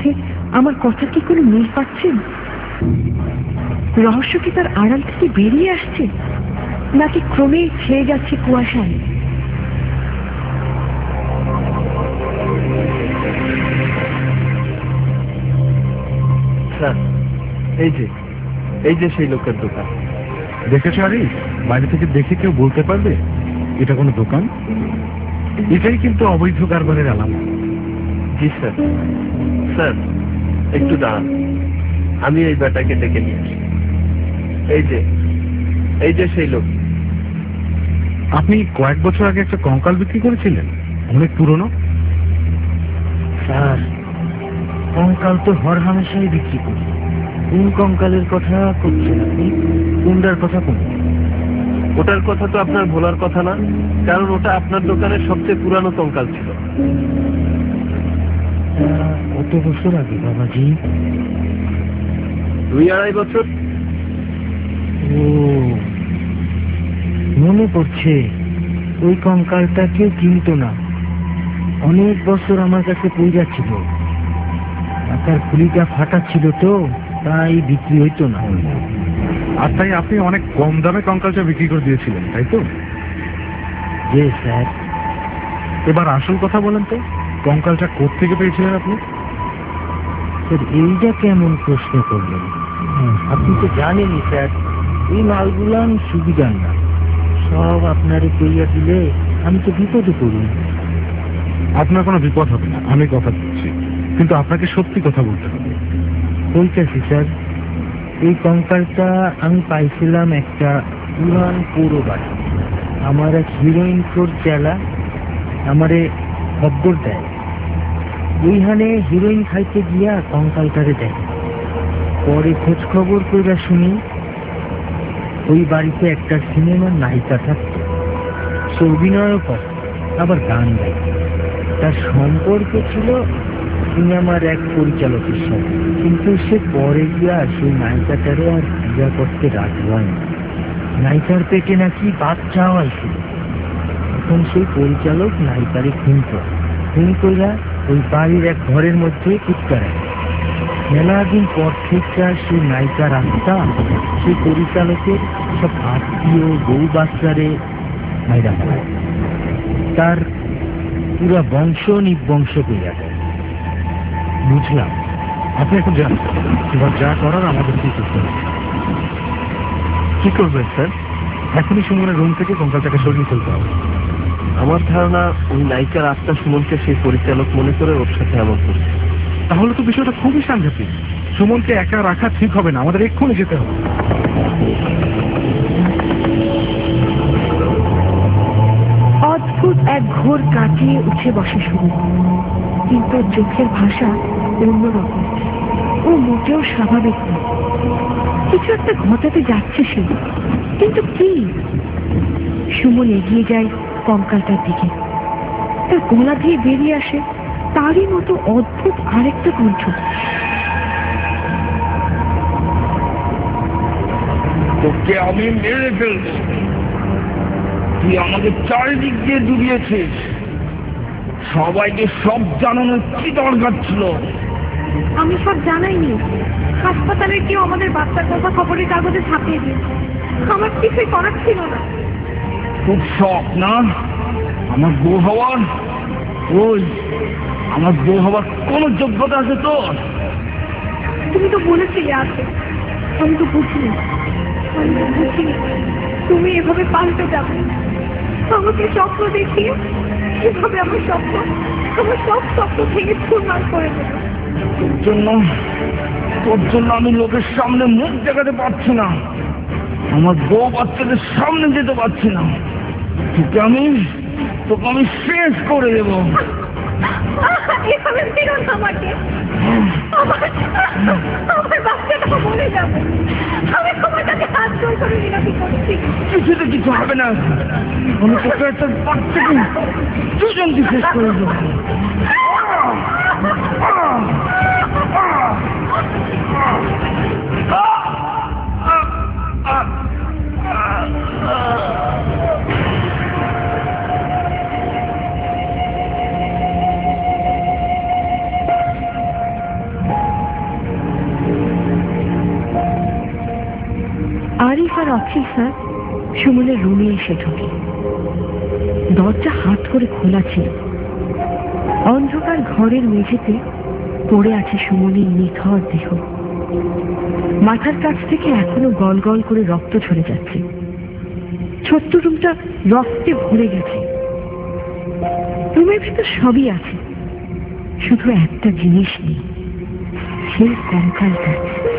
আমার কথা কি কোনো মিল পাচ্ছেন? রহস্য কি তার আড়াল থেকে বেরিয়ে আসছে, নাকি ক্রমেই ছেয়ে যাচ্ছে কুয়াশায়? স্যার, এই যে সেই লোকের দোকান। দেখেছো আরে, বাইরে থেকে দেখে কেউ বলতে পারবে এটা কোনো দোকান? এটাই কিন্তু অবৈধ কারবারের আলামত। জি স্যার। স্যার, একটু দাঁড়ান, আমি এই ব্যাটাকে ডেকে নিয়ে আসি। এই যে সেই লোক। আপনি কয়েক বছর আগে একটা কঙ্কাল বিক্রি করেছিলেন, অনেক পুরনো। স্যার, কঙ্কাল তো হর হামেশাই বিক্রি করি। কোন কঙ্কালের কথা করছেন আপনি? কোনটার কথা কোন? ওটার কথা তো আপনার ভোলার কথা না, কারণ ওটা আপনার দোকানের সবচেয়ে পুরানো কঙ্কাল ছিল। কত বছর আগে বাবাজি? 2-2.5 বছর। ও, মনে পড়ছে। ওই কঙ্কালটা কেউ কিনতো না, অনেক বছর আমার কাছে পড়ে ছিল। তার খুলিটা ফাটা ছিল তো, তাই বিক্রি হইতো না। আর তাই আপনি অনেক কম দামে কঙ্কালটা বিক্রি করে দিয়েছিলেন, তাই তো? জি স্যার। এবার আসল কথা বলেন তো, কঙ্কালটা কোত্থেকে পেয়েছিলেন আপনি? স্যার, এইটা কেমন প্রশ্ন করলেন? আপনি তো জানেনই স্যার, এই মালগুলান সুবিধার না। সব আপনারে কইয়া দিলে আমি তো বিপদে পড়ি। আপনার কোনো বিপদ হবে না, আমি কথা দিচ্ছি, কিন্তু আপনাকে সত্যি কথা বলতে হবে। বলতেছি স্যার, এই কঙ্কালটা আমি পাইছিলাম একটা পুরান পৌর বাড়ি। আমার এক হিরোইন খোর চেলা আমারে খবর দেয়, ওইখানে হিরোইন খাইতে গিয়া কঙ্কালটারে দেয়। পরে খোঁজ খবর কইরা শুনি ওই বাড়িতে একটা সিনেমার নায়িকা থাকত। সে অভিনয়ও করে, আবার গান গায়। তার সম্পর্ক ছিল সিনেমার এক পরিচালকের সাথে, কিন্তু সে পরে গিয়া সেই নায়িকাটারে আর বিয়া করতে রাজি হয়নি। নায়িকার পেটে নাকি বাচ্চাও আইছিল। এখন সেই পরিচালক নায়িকারে খুন কইরা ওই বাড়ির এক ঘরের মধ্যে কুটকা রাখে। মেলা দিন পর থেকে সেই নায়িকার আত্মা সেই পরিচালকের সব আত্মীয় বউ বাচ্চারে মাইরা ফেলায়। তার পুরা বংশ নিবংশ কইরা দেয়। বুঝলাম, আপনি এখন যান, এবার যা করার আমাদের কি করতে হবে। কি করবেন স্যার? এখনই সুমনের রুম থেকে কঙ্কালটাকে সরিয়ে ফেলতে হবে। আমার ধারণা ওই নায়িকার আত্মা সুমনকে সেই পরিচালক মনে করে ওর সাথে এমন করছে। তাহলে তো বিষয়টা খুবই সাংঘাতিক। সুমনকে একা রাখা ঠিক হবে না, আমাদের এক্ষুনি যেতে হবে। অদ্ভুত এক ঘোর কাটিয়ে উঠে বসে শুরু, কিন্তু চোখের ভাষা অন্যরকম। ও মোটেও স্বাভাবিক না, কিছু একটা ঘটাতে যাচ্ছে সে, কিন্তু কি? সুমন এগিয়ে যায় কঙ্কালটার দিকে। তার গলা দিয়ে বেরিয়ে আসে তারই মতো অদ্ভুত আরেকটা কণ্ঠ। তোকে আমি মেরে ফেলবো। তুই আমাকে চারিদিক দিয়ে ডুবিয়েছিস। সবাইকে সব জানানোর কি দরকার ছিল? আমি সব জানাইনি। হাসপাতালে কেউ আমাদের বাচ্চার কথা খবরের কাগজে ছাপিয়ে দিয়েছে। আমার কিছুই করার ছিল না। খুব শখ না আমার বউ হওয়ার? ওই আমার বউ হওয়ার কোন যোগ্যতা আছে তোর? তুমি তো বলেছিলে আছে, আমি তো বুঝিনি। তুমি এভাবে পাল্টে যাবে, আমাকে স্বপ্ন দেখিয়ে এভাবে আমার সব স্বপ্ন ভেঙে চুরমার করে দেবে। তোর জন্য আমি লোকের সামনে মুখ দেখাতে পারছি না, আমার বউ বাচ্চাদের সামনে যেতে পারছি না। তোকে আমি শেষ করে দেবো। এভাবে ফিরো না আমাকে, আমার বাচ্চাটা মরে যাবে। আমি তোমার কাছে হাত জোর করে মিনতি করছি। কিছুতে কিছু হবে না, আমি তোকে একটা বাচ্চাকে দুজনকে শেষ করে দেবো। দেখছি স্যার সুমনের রুমে এসে ঢুকে। দরজা হাত করে খোলা ছিল। অন্ধকার ঘরের মেঝেতে পড়ে আছে সুমনের নিথর দেহ। মাথার কাছ থেকে এখনো গল গল করে রক্ত ঝরে যাচ্ছে। ছোট্ট রুমটা রক্তে ভরে গেছে। রুমের ভিতর সবই আছে, শুধু একটা জিনিস নেই, সেই কঙ্কালটা।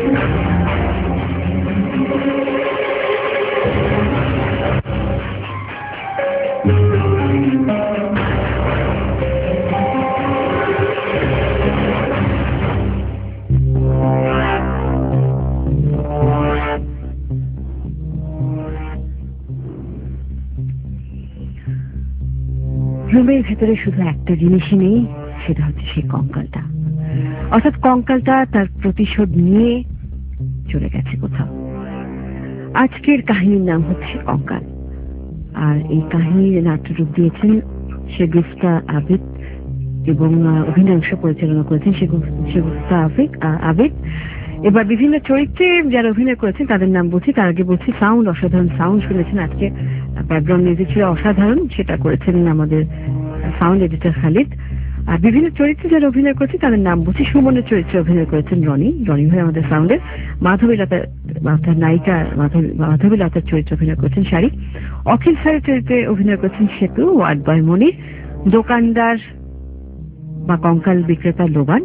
রুমের ভেতরে শুধু একটা জিনিসই নেই, সেটা হচ্ছে সেই কঙ্কালটা। অর্থাৎ কঙ্কালটা তার প্রতিশোধ নিয়ে চলে গেছে কোথাও। আজকের কাহিনীর নাম হচ্ছে কঙ্কাল, আর এই কাহিনীর নাট্যরূপ দিয়েছেন শেগুফতা আবিদ এবং অভিনয়াংশ পরিচালনা করেছেন শেগুফতা আবিদ। এবার বিভিন্ন চরিত্রে যারা অভিনয় করেছেন তাদের নাম বলছি, তার আগে বলছি সাউন্ড, অসাধারণ সাউন্ড শুনেছেন আজকে। ব্যাকগ্রাউন্ড মিউজিক ছিল অসাধারণ, সেটা করেছেন আমাদের সাউন্ড এডিটর খালিদ। আর বিভিন্ন চরিত্রে যারা অভিনয় করেছে তাদের নাম বলছি। সুমনের চরিত্রে অভিনয় করেছেন রনি ভাই আমাদের সাউন্ডের। মাধবীলতার নায়িকা মাধবীলতার চরিত্রে অভিনয় করেছেন শাড়ি। অখিল স্যারের চরিত্রে অভিনয় করেছেন সেতু, ওয়ার্ড বয় মনির, দোকানদার বা কঙ্কাল বিক্রেতা লোবান,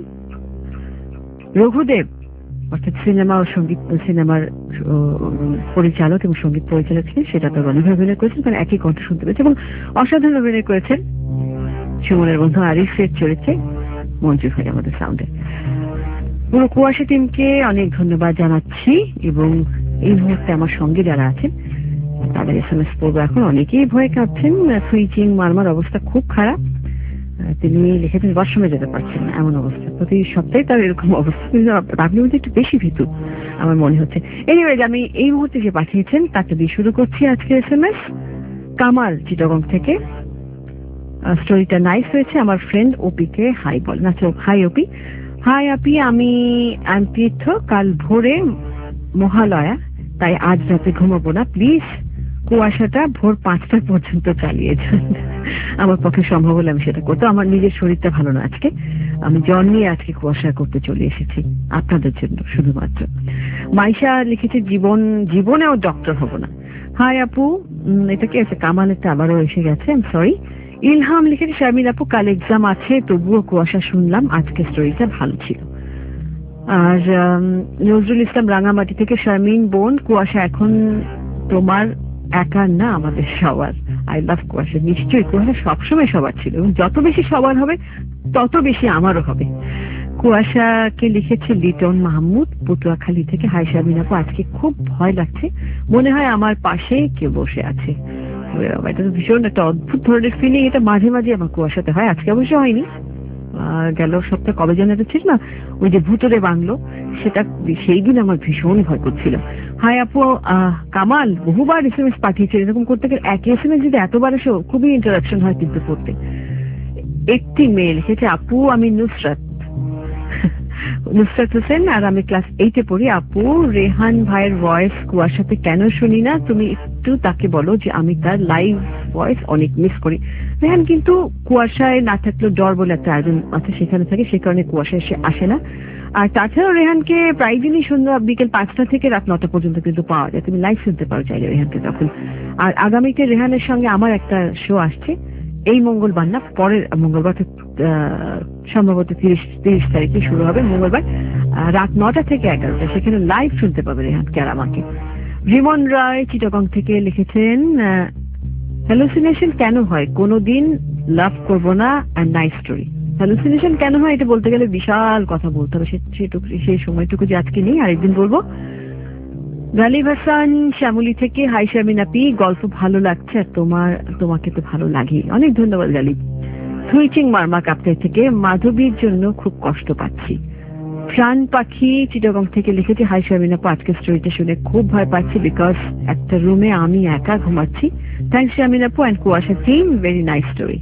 রঘুদেব অর্থাৎ সিনেমা ও সঙ্গীত সিনেমার পরিচালক এবং সঙ্গীত পরিচালক ছিলেন, সেটা তো রনি ভাই অভিনয় করেছেন, কারণ একই কণ্ঠ শুনতে পেয়েছে। এবং অসাধারণ অভিনয় করেছেন সুমনের বন্ধু আরিফের চরিত্রে মঞ্জু ভাই আমাদের সাউন্ডে। পুরো কুয়াশা টিমকে অনেক ধন্যবাদ জানাচ্ছি এবং এই মুহূর্তে আমার সঙ্গে যারা আছেন তাদের SMS পড়বো। এখন অনেকেই ভয় কাঁপছেন, সুইচিং মারমার অবস্থা খুব খারাপ। তিনি লিখেছেন ওয়াশরুমে যেতে পারছেন না, এমন অবস্থা। প্রতি সপ্তাহে তার এরকম অবস্থা, আপনি মধ্যে একটু বেশি ভীতু আমার মনে হচ্ছে। এনিওয়েজ, আমি এই মুহূর্তে যে পাঠিয়েছেন তাকে দিয়ে শুরু করছি আজকে SMS। কামাল চিটাগং থেকে, স্টোরিটা নাইস হয়েছে। আমার ফ্রেন্ড ওপি কে হাই বল। আচ্ছা, হাই ওপি। হাই আপি, আমি তীর্থ, কাল ভোরে মহালয়া, তাই আজ রাতে ঘুমাবো না, প্লিজ কুয়াশাটা ভোর 5টা পর্যন্ত চালিয়েছেন। আমার পক্ষে সম্ভব হলে আমি সেটা করতো। আমার নিজের শরীরটা ভালো না আজকে, আমি জ্বর নিয়ে আজকে কুয়াশা করতে চলে এসেছি আপনাদের জন্য শুধুমাত্র। মাইশা লিখেছে জীবনেও ডক্টর হব না। হাই আপু, এটা কি আছে? কামালেরটা আবারও এসে গেছে, আই এম সরি। ইলহাম লিখেছে শারমিন আপু, কাল এক্সাম আছে তবুও কুয়াশা শুনলাম, আজকে স্টোরিটা ভালো ছিল। আর নজরুল ইসলাম রাঙামাটি থেকে, শারমিন বোন, কুয়াশা এখন তোমার একার না, আমাদের সবার। আই লাভ কুয়াশা। নিশ্চয়ই কুয়াশা সবসময় সবার ছিল এবং যত বেশি সবার হবে তত বেশি আমারও হবে। কুয়াশাকে লিখেছে লিটন মাহমুদ পটুয়াখালী থেকে। হাই শারমিন আপু, আজকে খুব ভয় লাগছে, মনে হয় আমার পাশে কেউ বসে আছে। এটা তো ভীষণ একটা অদ্ভুত ধরনের ফিলিং, এটা মাঝে মাঝে আমার কুয়াশাতে হয়, আজকে অবশ্য হয়নি। গেল সপ্তাহে কবে যেন এটা ছিল না, ওই যে ভুতুরে বাংলো, সেটা সেই দিন আমার ভীষণ ভয় করছিল। হাই আপু, কামাল বহুবার SMS পাঠিয়েছে, এরকম করতে গেলে একই SMS যদি এতবার এসো খুবই ইন্টারাকশন হয় কিন্তু করতে। একটি মেয়ে লিখেছে, আপু আমি নুসরাত হোসেন, আর আমি ক্লাস 8-এ পড়ি। আপু, রেহান ভাইয়ের ভয়েস কুয়াশাতে কেন শুনি না, তুমি একটু তাকে বলো যে আমি তার লাইভ ভয়েস অনেক মিস করি। রেহান কিন্তু কুয়াশায় না থাকলেও ডর বলে একটা আয়োজন আছে, সেখানে থাকে, সে কারণে কুয়াশায় এসে আসে না। আর তাছাড়াও রেহানকে প্রায় দিনই সন্ধ্যা বিকেল 5টা থেকে রাত 9টা পর্যন্ত কিন্তু পাওয়া যায়, তুমি লাইভ শুনতে পারো চাইলে রেহানকে তখন। আর আগামীতে রেহানের সঙ্গে আমার একটা শো আসছে, এই মঙ্গলবার না, পরের মঙ্গলবার, সম্ভবত 30 তারিখে শুরু হবে মঙ্গলবার, রাত 9টা থেকে 11টা, সেখানে লাইভ শুনতে পাবে রেহানকে আর আমাকে। রিমন রায় চিটাগং থেকে লিখেছেন, হ্যালুসিনেশন কেন হয়, কোনোদিন লাভ করবো না, অ্যান্ড নাইস স্টোরি। হ্যালুসিনেশন কেন হয় এটা বলতে গেলে বিশাল কথা বলতে হবে, সেই সময়টুকু যে আজকে নেই, আরেকদিন বলবো। গালিব হাসান শ্যামলী থেকে, হাই শারমিন আপি, গল্প ভালো লাগছে, আর তোমাকে তো ভালো লাগে, অনেক ধন্যবাদ গালিব। সুইচিং মারমা কাপ্তাই থেকে, মাধবীর জন্য খুব কষ্ট পাচ্ছি। প্রাণ পাখি চিটাগং থেকে লিখেছে, হাই শারমিন আপু, আজকের স্টোরিটা শুনে খুব ভয় পাচ্ছি, বিকজ একটা রুমে আমি একা ঘুমাচ্ছি। থ্যাংকস শারমিন আপু and Kuasha team, very nice story.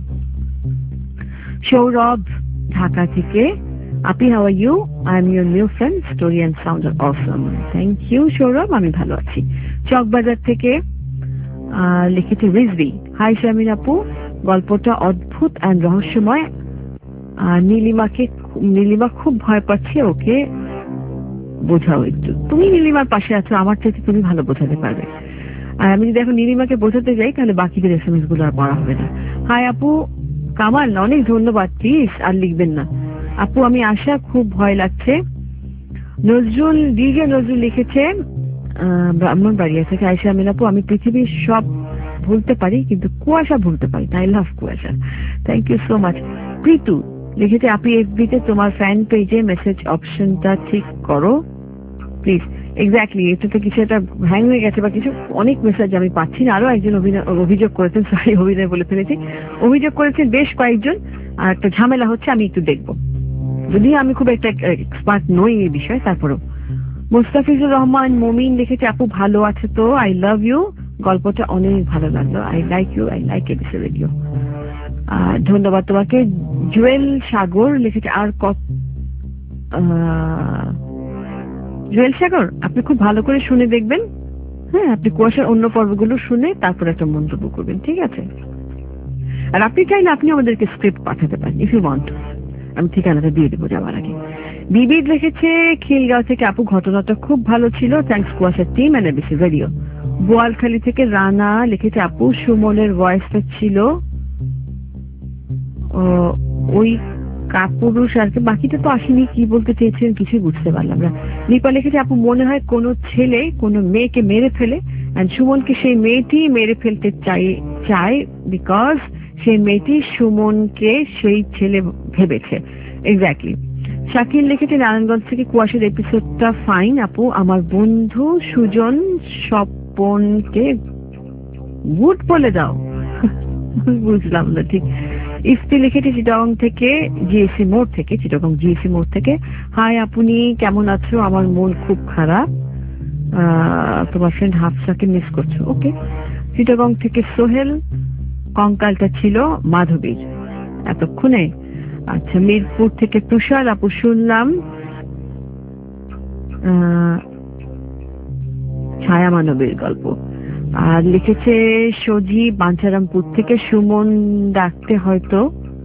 Sourav Dhaka থেকে, আপি how are you, I am your new friend, story and sound are awesome. Thank you Sourav, আমি ভালো আছি। চকবাজার থেকে লিখেছে রিজভি, হাই শারমিন আপু, গল্পটা অদ্ভুত অ্যান্ড রহস্যময়। নীলিমা খুব ভয় পাচ্ছে, ওকে বোঝাও একটু। তুমি নীলিমার পাশে আছো, আমার থেকে তুমি ভালো বোঝাতে পারবে। আর আমি যদি এখন নীলিমাকে বোঝাতে যাই তাহলে বাকিদের SMS গুলো আর পড়া হবে না। হাই আপু কামাল, অনেক ধন্যবাদ, প্লিজ আর লিখবেন না। আপু আমি আশা, খুব ভয় লাগছে। নজরুল লিখেছে ব্রাহ্মণবাড়িয়া থেকে, আয়শা আমিন আপু, আমি পৃথিবীর সব ভুলতে পারি কিন্তু কুয়াশা ভুলতে পারি, I love Kuasha. Thank you so much. Pritu লিখেছে, আপনি FB তে তোমার ফ্যান পেজে মেসেজ অপশনটা ঠিক করো প্লিজ। এক্স্যাক্টলি, এটা তো কিছু একটা হ্যাং হয়ে গেছে বা কিছু, অনেক মেসেজ আমি পাচ্ছি না। আরো একজন অভিযোগ করেছেন, সরি অভিনয় বলে ফেলেছি, অভিযোগ করেছেন বেশ কয়েকজন, আর একটা ঝামেলা হচ্ছে, আমি একটু দেখবো, যদিও আমি খুব একটা এক্সপার্ট নই এই বিষয়ে, তারপরেও। মুস্তাফিজুর রহমান মমিন লিখেছে, আপু ভালো আছে তো, আই লাভ ইউ, গল্পটা অনেক ভালো লাগলো, I like you, I like ABC radio. ধন্যবাদ তোমাকে। জুয়েল সাগর লিখেছে, আর জুয়েল সাগর, আপনি খুব ভালো করে শুনে দেখবেন, হ্যাঁ, আপনি কুয়াশার অন্য পর্বগুলো শুনে তারপর একটা মন্তব্য করবেন, ঠিক আছে? আর আপনি চাইলে আপনি আমাদেরকে স্ক্রিপ্ট পাঠাতে পারেন, ইফ ইউ ওয়ান্ট, আমি ঠিকানাটা দিয়ে দেবো যাওয়ার আগে। বিবিদ লিখেছে, খিলগাঁও থেকে, আপু ঘটনাটা খুব ভালো ছিল, থ্যাংকস কুয়াশার team and ABC radio. Boalkhali থেকে রানা লিখেছে, আপু সুমনের ভয়েসটা ছিল ওই কাপুরুষ, আর কি বাকিটা তো আসেনি, কি বলতে চেয়েছেন কিছুই বুঝতে পারলাম না। নিপা লিখেছে, আপু মনে হয় কোনো ছেলে কোনো মেয়েকে মেরে ফেলে, এন্ড সুমনকে সেই মেয়েটি মেরে ফেলতে চায় বিকজ সেই মেয়েটি সুমনকে সেই ছেলে ভেবেছে। এক্স্যাক্টলি। শাকিল লিখেছে, নারায়ণগঞ্জ থেকে, কুয়াশার এপিসোডটা ফাইন আপু, আমার বন্ধু সুজন স্বপনকে গুড বলে দাও। বুঝলাম না ঠিক। ইফতি লিখেছে চিটাগং থেকে, জিএসি মোড় থেকে, হাই আপনি কেমন আছো, আমার মন খুব খারাপ, তোমার ফ্রেন্ড হাফসাকে মিস করছো। ওকে। চিটাগং থেকে সোহেল, কঙ্কালটা ছিল মাধবীর এতক্ষণে। আচ্ছা, মিরপুর থেকে তুষার, আপু শুনলাম ছায়া মানবের গল্প। আর লিখেছে সজি বাঞ্ছারামপুর থেকে, সুমন দেখতে হয়তো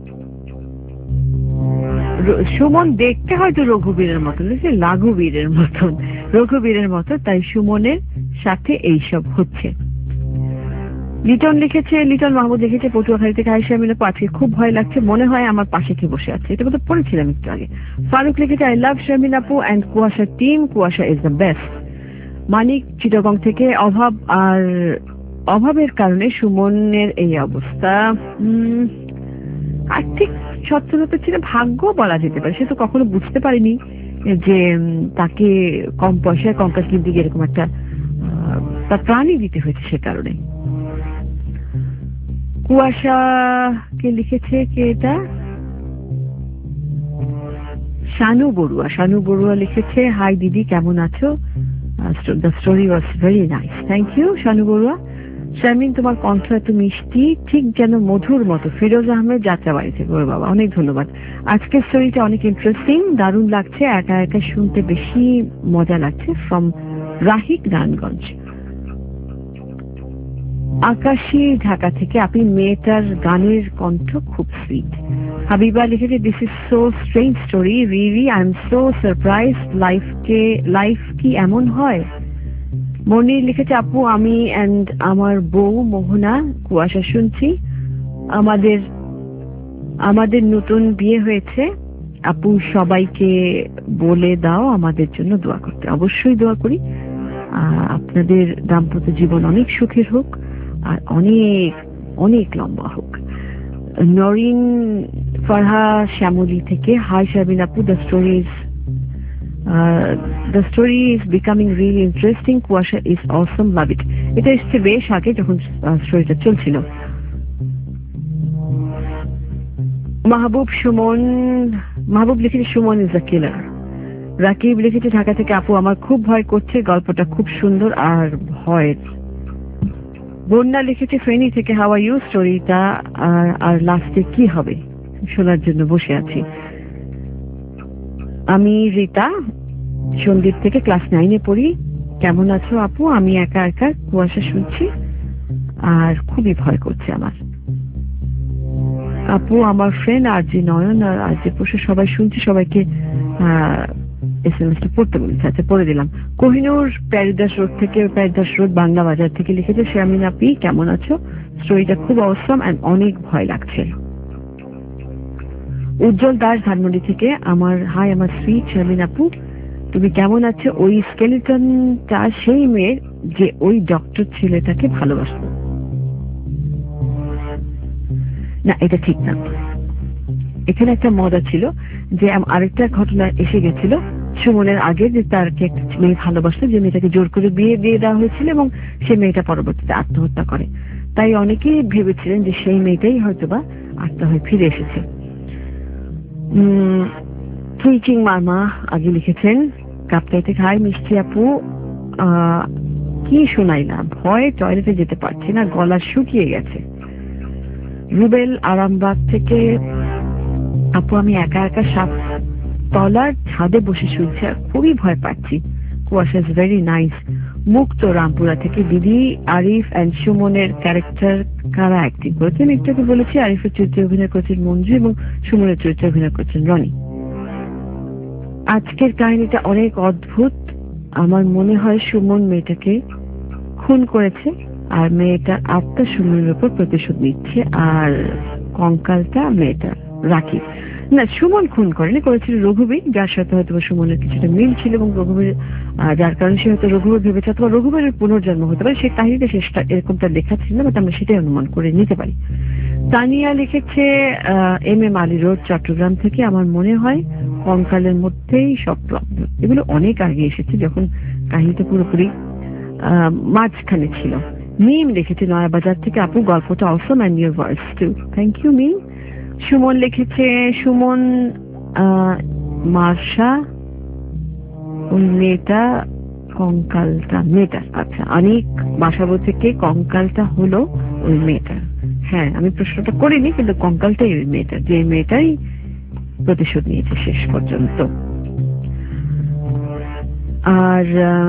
রঘুবীরের মতন, রঘুবীরের মতো, তাই সুমনের সাথে এইসব হচ্ছে। লিটন মাহমুদ লিখেছে, পটুয়াখালী থেকে, আয়েশা মিলে আজকে খুব ভয় লাগছে, মনে হয় আমার পাশে কে বসে আছে, এটা বোধহয় পড়েছিলাম একটু আগে। ফারুক লিখেছে, আই লাভ শারমিন আপু and Kuasha team, Kuasha is the best. Manik Chittagong থেকে, অভাবের কারণে সুমনের এই অবস্থা, আর্থিক সচ্ছলতা ছিল, ভাগ্য বলা যেতে পারে, সে তো কখনো বুঝতে পারেনি যে তাকে কম পয়সায় কঙ্কাল কিনতে গিয়ে এরকম একটা তার প্রাণী দিতে হয়েছে, সে কারণে। কুয়াশাকে লিখেছে কে এটা, শানু বড়ুয়া লিখেছে, হাই দিদি কেমন আছো, the story was very nice, thank you Shanu Barua. Sharmin তোমার কণ্ঠ এত মিষ্টি, ঠিক যেন মধুর মতো। ফিরোজ আহমেদ যাত্রাবাড়ি থেকে, ওর বাবা অনেক ধন্যবাদ। আজকের স্টোরিটা অনেক ইন্টারেস্টিং, দারুণ লাগছে, একা একা শুনতে বেশি মজা লাগছে। ফ্রম রাহিক, নারায়ণগঞ্জ। আকাশী ঢাকা থেকে, আপনি মেয়েটার গানের কণ্ঠ খুব সুইট। হাবিবা লিখেছে, this is so strange story, really I am so surprise, life কি এমন হয়। মনির লিখেছে, আপু আমি এন্ড আমার বউ মোহনা কুয়াশা শুনছি, আমাদের নতুন বিয়ে হয়েছে, আপু সবাইকে বলে দাও আমাদের জন্য দোয়া করতে। অবশ্যই দোয়া করি, আপনাদের দাম্পত্য জীবন অনেক সুখের হোক আর অনেক অনেক লম্বা হোক। নরিন ফারহা শ্যামলী থেকে, হাই শারমিন আপু, the story is becoming really interesting, Kuasha is awesome, love it. এটা এসছে বেশ আগে যখন স্টোরিটা চলছিল। মাহবুব লিখেছে, Suman is the killer. Rakib লিখেছে ঢাকা থেকে, আপু আমার খুব ভয় করছে, গল্পটা খুব সুন্দর আর ভয়ের। বন্যা লিখেছে ফেনী থেকে, হাউ আর ইউ, স্টোরিটা আর লাস্টে কি হবে শোনার জন্য বসে আছি। আমি রীতা, সন্দীপ থেকে, ক্লাস 9-এ পড়ি, কেমন আছো আপু? আমি একা একা কুয়াশা শুনছি আর খুবই ভয় করছে আমার। আপু, আমার ফ্রেন্ড আরজি নয়ন আর আরজি পুষে সবাই শুনছি, সবাইকে এসএমএসটা পড়তে বলেছে। আচ্ছা, পড়ে দিলাম। কোহিনূর প্যারিদাস রোড থেকে, প্যারিদাস রোড বাংলা বাজার থেকে লিখেছে, শারমিন আপি কেমন আছো? স্টোরিটা খুব অসম এন্ড অনেক ভয় লাগছে। উজ্জ্বল দাস ধানমন্ডি থেকে, আমার হাই, আমার সুইট শারমিন আপু, তুমি কেমন আছো? ওই স্কেলিটনটা সেই মেয়ের যে ওই ডক্টর ছেলেটাকে ভালোবাসতো। না, এটা ঠিক না। এখানে একটা মজা ছিল যে আরেকটা ঘটনা এসে গেছিল সুমনের আগে, যে তারকে একটা মেয়ে ভালোবাসতো, যে মেয়েটাকে জোর করে বিয়ে দিয়ে দেওয়া হয়েছিল এবং সে মেয়েটা পরবর্তীতে আত্মহত্যা করে। তাই অনেকেই ভেবেছিলেন যে সেই মেয়েটাই হয়তোবা আত্মা হয়ে ফিরে এসেছে। সুইচিং মারমা আগে লিখেছেন, কাপ্তাই থেকে, হাই মিষ্টি আপু, কি শোনাইলাম, ভয়ে টয়লেটে যেতে পারছি না, গলা শুকিয়ে গেছে। রুবেল আরামবাগ থেকে, আপু আমি একা একা 7 তলার ছাদে বসে শুনছি আর খুবই ভয় পাচ্ছি। কুয়াশা ইজ ভেরি নাইস। মুক্ত রামপুরা থেকে, দিদি আরিফ এন্ড সুমনের ক্যারেক্টার কারা অ্যাক্টিং করেছেন? একটু বলেছি, আরিফের চরিত্রে অভিনয় করেছেন মঞ্জু এবং সুমনের চরিত্রে অভিনয় করেছেন রনি। আজকের কাহিনীটা অনেক অদ্ভুত। আমার মনে হয় সুমন মেয়েটাকে খুন করেছে আর মেয়েটার আত্মা সুমনের উপর প্রতিশোধ নিচ্ছে, আর কঙ্কালটা মেয়েটা রাখি। না, সুমন খুন করেনি, করেছিল রঘুবীর, যার সাথে হয়তো সুমনের কিছুটা মিল ছিল এবং রঘুবীর, যার কারণে সে হয়তো রঘুবীর ভেবেছে অথবা রঘুবীরের পুনর্জন্ম হতে পারে। সেই কাহিনীটা শেষটা এরকমটা দেখাচ্ছিল না, বাট আমরা সেটাই অনুমান করে নিতে পারি। তানিয়া লিখেছে, MM আলী রোড চট্টগ্রাম থেকে, আমার মনে হয় কঙ্কালের মধ্যেই সব প্রবলেম। এগুলো অনেক আগে এসেছে, যখন কাহিনীটা পুরোপুরি মাঝখানে ছিল। মিম লিখেছে নয়াবাজার থেকে, আপু গল্পটা awesome and your voice too. Thank you Mim. Suman লিখেছে, সুমন মার্শা, ওই মেয়েটা কঙ্কালটা মেয়েটা। আচ্ছা, অনেক বাসাবো থেকে, কঙ্কালটা হলো ওই মেয়েটা। হ্যাঁ, আমি প্রশ্নটা করিনি, কিন্তু কঙ্কালটাই ওই মেয়েটা, যে মেয়েটাই প্রতিশোধ নিয়েছে শেষ পর্যন্ত। আর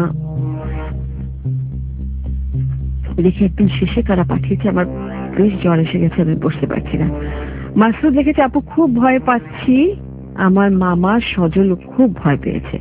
দেখি একদম শেষে কারা পাঠিয়েছে, আমার বেশ জ্বর এসে গেছে, আমি বসতে পারছি না। মাসুদ লিখেছে, আপু খুব ভয় পাচ্ছি, আমার মামা সজল খুব ভয় পেয়েছে।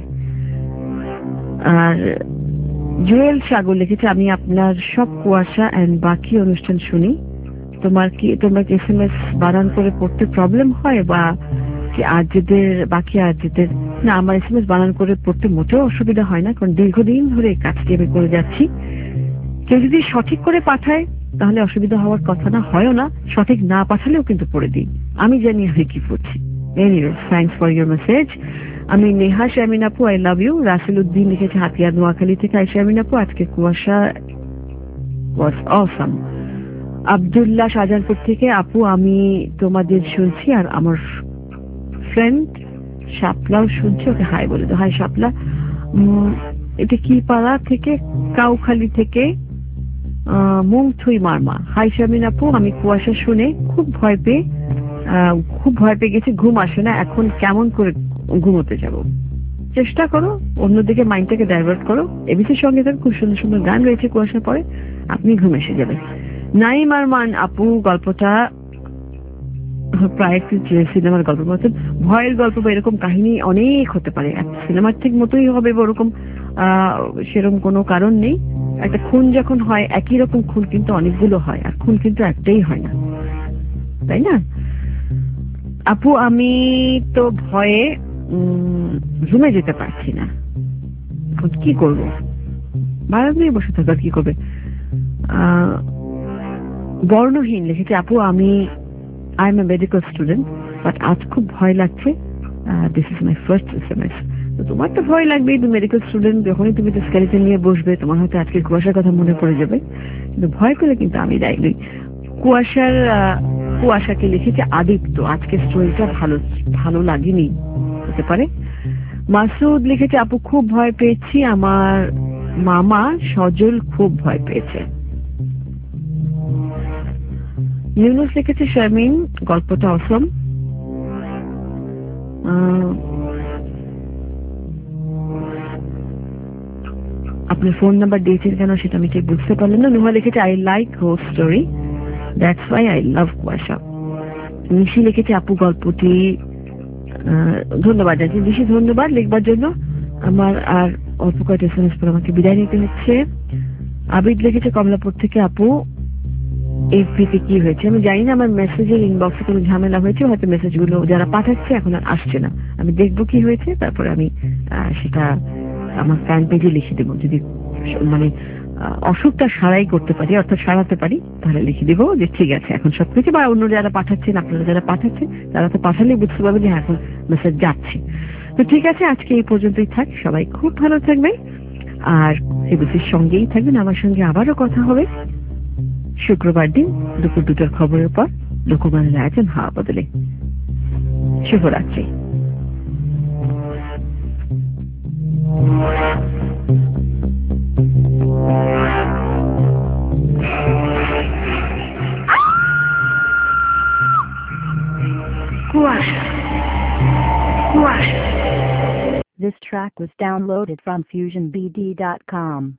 আর জুয়েল সাগর লিখেছে, আমি আপনার সব কুয়াশা এন্ড বাকি অনুষ্ঠান শুনি। তোমরা কি SMS বানান করে পড়তে প্রবলেম হয়, বা কি আরজেদের বাকি আরজেদের? না, আমার SMS বানান করে পড়তে মোটেও অসুবিধা হয় না, কারণ দীর্ঘদিন ধরে এই কাজটি আমি করে যাচ্ছি। কেউ যদি সঠিক করে পাঠায় তাহলে অসুবিধা হওয়ার কথা না, হয়ও না। সঠিক না পাঠালেও কিন্তু পড়ে দিই, আমি জানি আমি কি পড়ছি। Anyway, thanks for your message. আমি নেহা শারমিন আপু, I love you. Rasel Uddin লিখেছে হাতিয়া নোয়াখালী থেকে, আই শারমিন আপু আজকে কুয়াশা ওয়াজ অসাম। আব্দুল্লাহ শাহজাহানপুর থেকে, আপু আমি তোমাদের শুনছি আর আমার ফ্রেন্ড শাপলাও শুনছি, ওকে হাই বলে দাও। হাই শাপলা। এটা কি পাড়া থেকে? কাউখালী থেকে মুংথুই মারমা। হাই শারমিন আপু, আমি কুয়াশা শুনে খুব ভয় পেয়ে গেছি, ঘুম আসে না, এখন কেমন করে ঘুমোতে যাব? চেষ্টা করো, অন্যদিকে মাইন্ডটাকে ডাইভার্ট করো। এবিসির সঙ্গে তার খুব সুন্দর সুন্দর গান রয়েছে কুয়াশার পরে, আপনি ঘুম এসে যাবে। নাইম আরমান আপু, গল্পটা প্রায় একটু সিনেমার গল্প মতন, ভয়ের গল্প বা এরকম কাহিনী অনেক হতে পারে, সিনেমার ঠিক মতোই হবে বা ওরকম সেরকম কোনো কারণ নেই। একটা খুন যখন হয়, একই রকম খুন কিন্তু অনেকগুলো হয়, আর খুন কিন্তু একটাই হয় না, তাই না? আপু আমি তো ভয়ে রুমে যেতে পারছি না, এখন কি করবো? বারান্দা নিয়ে বসে থাকবে, কি করবে? বর্ণহীন লিখেছে, আপু আমি I am a medical student, but আজ খুব ভয় লাগছে, this is my first SMS। তো তোমার তো ভয় লাগবেই, তুমি মেডিকেল স্টুডেন্ট, যখনই তুমি তো স্কেলিটন নিয়ে বসবে তোমার হয়তো আজকে কুয়াশার কথা মনে পড়ে যাবে, কিন্তু ভয় পেলে কিন্তু আমি দায়ী নই। কুয়াশাকে লিখেছে আদিত্য, আজকে স্টোরিটা ভালো লাগেনি, হতে পারে। মাসুদ লিখেছে, আপু খুব ভয় পেয়েছি, আমার মামা সজল খুব ভয় পেয়েছে। ইউনুস লিখেছে, শারমিন গল্পটা অসম। আপনার ফোন নাম্বার দিয়েছেন কেন সেটা আমি ঠিক বুঝতে পারলাম না। নুহা লিখেছে I like ghost story, that's why I love Kuasha. Nishi লিখেছে আপু গল্পটি, ধন্যবাদ জানাচ্ছি নিশি, ধন্যবাদ লিখবার জন্য। আমার আর অল্প কয়েকটা এসএমএস পর আমাকে বিদায় নিতে হচ্ছে। আবিদ লিখেছে কমলাপুর থেকে আপু এফবিতে কি হয়েছে আমি জানি না, আমার মেসেজের ইনবক্সে কোনো ঝামেলা হয়েছে, হয়তো মেসেজগুলো যারা পাঠাচ্ছে এখন আর আসছে না। আমি দেখবো কি হয়েছে, তারপরে আমি সেটা আমার ফ্যান পেজে লিখে দেবো। যদি মানে অসুখটা সারাই করতে পারি, অর্থাৎ সারাতে পারি, তাহলে লিখে দেবো যে ঠিক আছে এখন সব কিছু, বা অন্য যারা পাঠাচ্ছেন, আপনারা যারা পাঠাচ্ছেন তারা তো পাঠালেই বুঝতে পারবেন যে এখন মেসেজ যাচ্ছে। তো ঠিক আছে, আজকে এই পর্যন্তই থাক। সবাই খুব ভালো থাকবেন আর এবিসির সঙ্গেই থাকবেন। আমার সঙ্গে আবারও কথা হবে শুক্রবার দিন দুপুর 2টার খবরের পর লোকমানের আয়োজন হাওয়া বদলে। শুভরাত্রি। This track was downloaded from FusionBD.com.